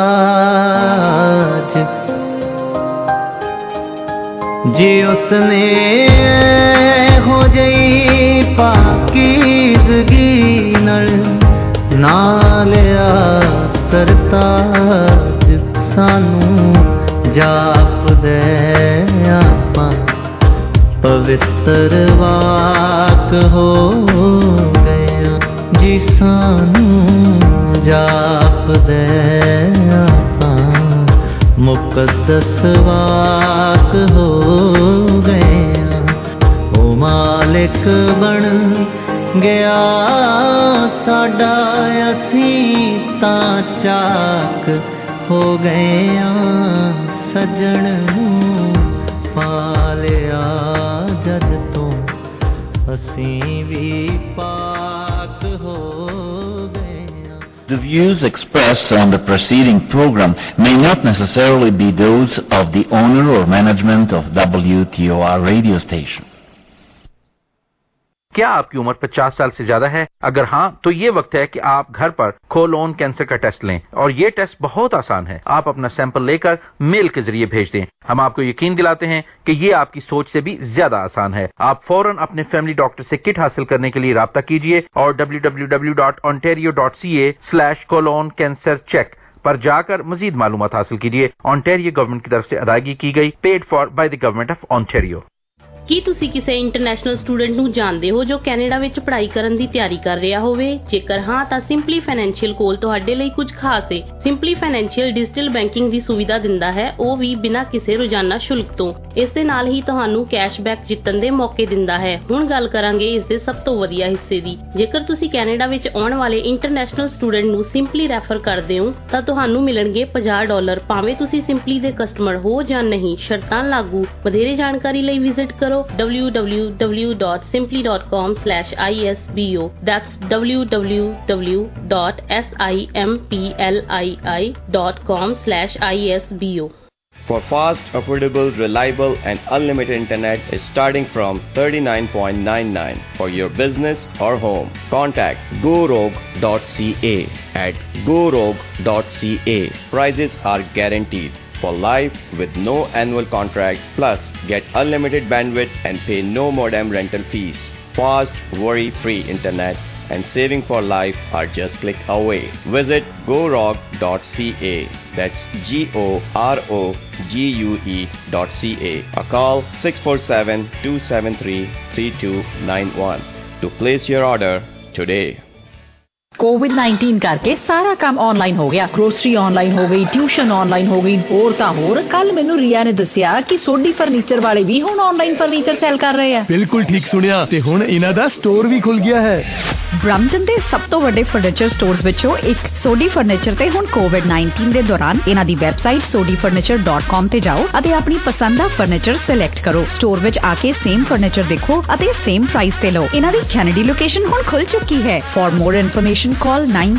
ਜੀ ਉਸਨੇ ਹੋ ਜਈ ਪਾਕੀਜ਼ਗੀ ਨਾਲ ਨਾ ਲਿਆ ਸਰਤਾਜ, ਸਾਨੂੰ ਜਾਪਦੇ ਆਪਾਂ ਪਵਿੱਤਰ ਵਾਕ ਹੋ ਗਏ, ਜੀ ਸਾਨੂੰ ਜਾਪਦੇ ਆਪਾਂ ਮੁਕੱਦਸ ਵਾਕ ਹੋ ਗਏ, ਉਹ ਮਾਲਿਕ ਬਣ ਗਿਆ ਸਾਡਾ, ਅਸੀਂ ਤਾਂ ਚਾਕ ਹੋ ਗਏ ਆਂ, ਸੱਜਣ ਨੂੰ ਪਾਲਿਆ ਜਦ ਤੋਂ ਅਸੀਂ ਵੀ ਪਾਕ ਹੋ ਗਏ ਆਂ। The views expressed on the preceding program may not necessarily be those of the owner or management of WTOR radio station. क्या आपकी उम्र 50 साल से ज्यादा है? अगर हाँ तो ये वक्त है कि आप घर पर कोलोन कैंसर का टेस्ट लें, और ये टेस्ट बहुत आसान है। आप अपना सैंपल लेकर मेल के जरिए भेज दें। हम आपको यकीन दिलाते हैं कि ये आपकी सोच से भी ज्यादा आसान है। आप फौरन अपने फैमिली डॉक्टर से किट हासिल करने के लिए राब्ता कीजिए और www.ontario.ca/colon-cancer-check पर जाकर मजीद मालूमात हासिल कीजिए। ऑन्टेरियो गवर्नमेंट की तरफ से अदायगी की गई, paid for by the government of Ontario. ਕੀ ਤੁਸੀਂ ਕਿਸੇ ਇੰਟਰਨੈਸ਼ਨਲ ਸਟੂਡੈਂਟ ਨੂੰ ਜਾਣਦੇ ਹੋ ਜੋ ਕੈਨੇਡਾ ਵਿੱਚ ਪੜ੍ਹਾਈ ਕਰਨ ਦੀ ਤਿਆਰੀ ਕਰ ਰਿਹਾ ਹੋਵੇ? ਜੇਕਰ ਹਾਂ ਤਾਂ ਸਿੰਪਲੀ ਫਾਈਨੈਂਸ਼ੀਅਲ ਕੋਲ ਤੁਹਾਡੇ ਲਈ ਕੁਝ ਖਾਸ ਹੈ। ਸਿੰਪਲੀ ਫਾਈਨੈਂਸ਼ੀਅਲ ਡਿਜੀਟਲ ਬੈਂਕਿੰਗ ਦੀ ਸੁਵਿਧਾ ਦਿੰਦਾ ਹੈ, ਉਹ ਵੀ ਬਿਨਾਂ ਕਿਸੇ ਰੋਜ਼ਾਨਾ ਸ਼ੁਲਕ ਤੋਂ। ਇਸ ਦੇ ਨਾਲ ਹੀ ਤੁਹਾਨੂੰ ਕੈਸ਼ਬੈਕ ਜਿੱਤਣ ਦੇ ਮੌਕੇ ਦਿੰਦਾ ਹੈ। ਹੁਣ ਗੱਲ ਕਰਾਂਗੇ ਇਸ ਦੇ ਸਭ ਤੋਂ ਵਧੀਆ ਹਿੱਸੇ ਦੀ। ਜੇਕਰ ਤੁਸੀਂ ਕੈਨੇਡਾ ਵਿੱਚ ਆਉਣ ਵਾਲੇ ਇੰਟਰਨੈਸ਼ਨਲ ਸਟੂਡੈਂਟ ਨੂੰ ਸਿੰਪਲੀ ਰੈਫਰ ਕਰਦੇ ਹੋ ਤਾਂ ਤੁਹਾਨੂੰ ਮਿਲਣਗੇ $50, ਭਾਵੇਂ ਤੁਸੀਂ ਸਿੰਪਲੀ ਦੇ ਕਸਟਮਰ ਹੋ ਜਾਂ ਨਹੀਂ। ਸ਼ਰਤਾਂ ਲਾਗੂ। ਵਧੇਰੇ ਜਾਣਕਾਰੀ ਲਈ ਵਿਜ਼ਿਟ ਕਰੋ www.simply.com/isbo. That's www.simpli.com/isbo. For fast, affordable, reliable and unlimited internet is starting from $39.99 for your business or home. Contact GoRogue.ca at GoRogue.ca. Prices are guaranteed for life with no annual contract, plus get unlimited bandwidth and pay no modem rental fees. Fast, worry-free internet and saving for life are just click away. Visit GoRogue.ca. That's GoRogue.ca or call 647-273-3291 to place your order today. कोविड-19 करके सारा काम online हो गया। Grocery online हो गई, tuition online हो गई, होर तां होर। कल मैनू रिया ने दसिया कि सोडी फर्नीचर वाले भी हुण ऑनलाइन फर्नीचर सेल कर रहे हैं। बिल्कुल ठीक सुनिया ते हुण इन्हां दा स्टोर भी खुल गया है। ब्रम्पटन ਦੇ ਸਭ ਤੋਂ ਵੱਡੇ ਫਰਨੀਚਰ ਸਟੋਰਸ ਵਿੱਚੋਂ ਇੱਕ ਸੋਡੀ ਫਰਨੀਚਰ ਤੇ ਹੁਣ ਕੋਵਿਡ-19 ਦੇ ਦੌਰਾਨ ਇਹਨਾਂ ਦੀ ਵੈਬਸਾਈਟ sodifurniture.com ਤੇ ਜਾਓ ਅਤੇ ਆਪਣੀ ਪਸੰਦ ਦਾ ਫਰਨੀਚਰ ਸਿਲੈਕਟ ਕਰੋ। ਸਟੋਰ ਵਿੱਚ ਆ ਕੇ ਸੇਮ ਫਰਨੀਚਰ ਦੇਖੋ ਅਤੇ ਸੇਮ ਪ੍ਰਾਈਸ ਤੇ ਲਓ। ਇਹਨਾਂ ਦੀ ਕੈਨੇਡੀ ਲੋਕੇਸ਼ਨ ਹੁਣ ਖੁੱਲ ਚੁੱਕੀ ਹੈ। For more information call 9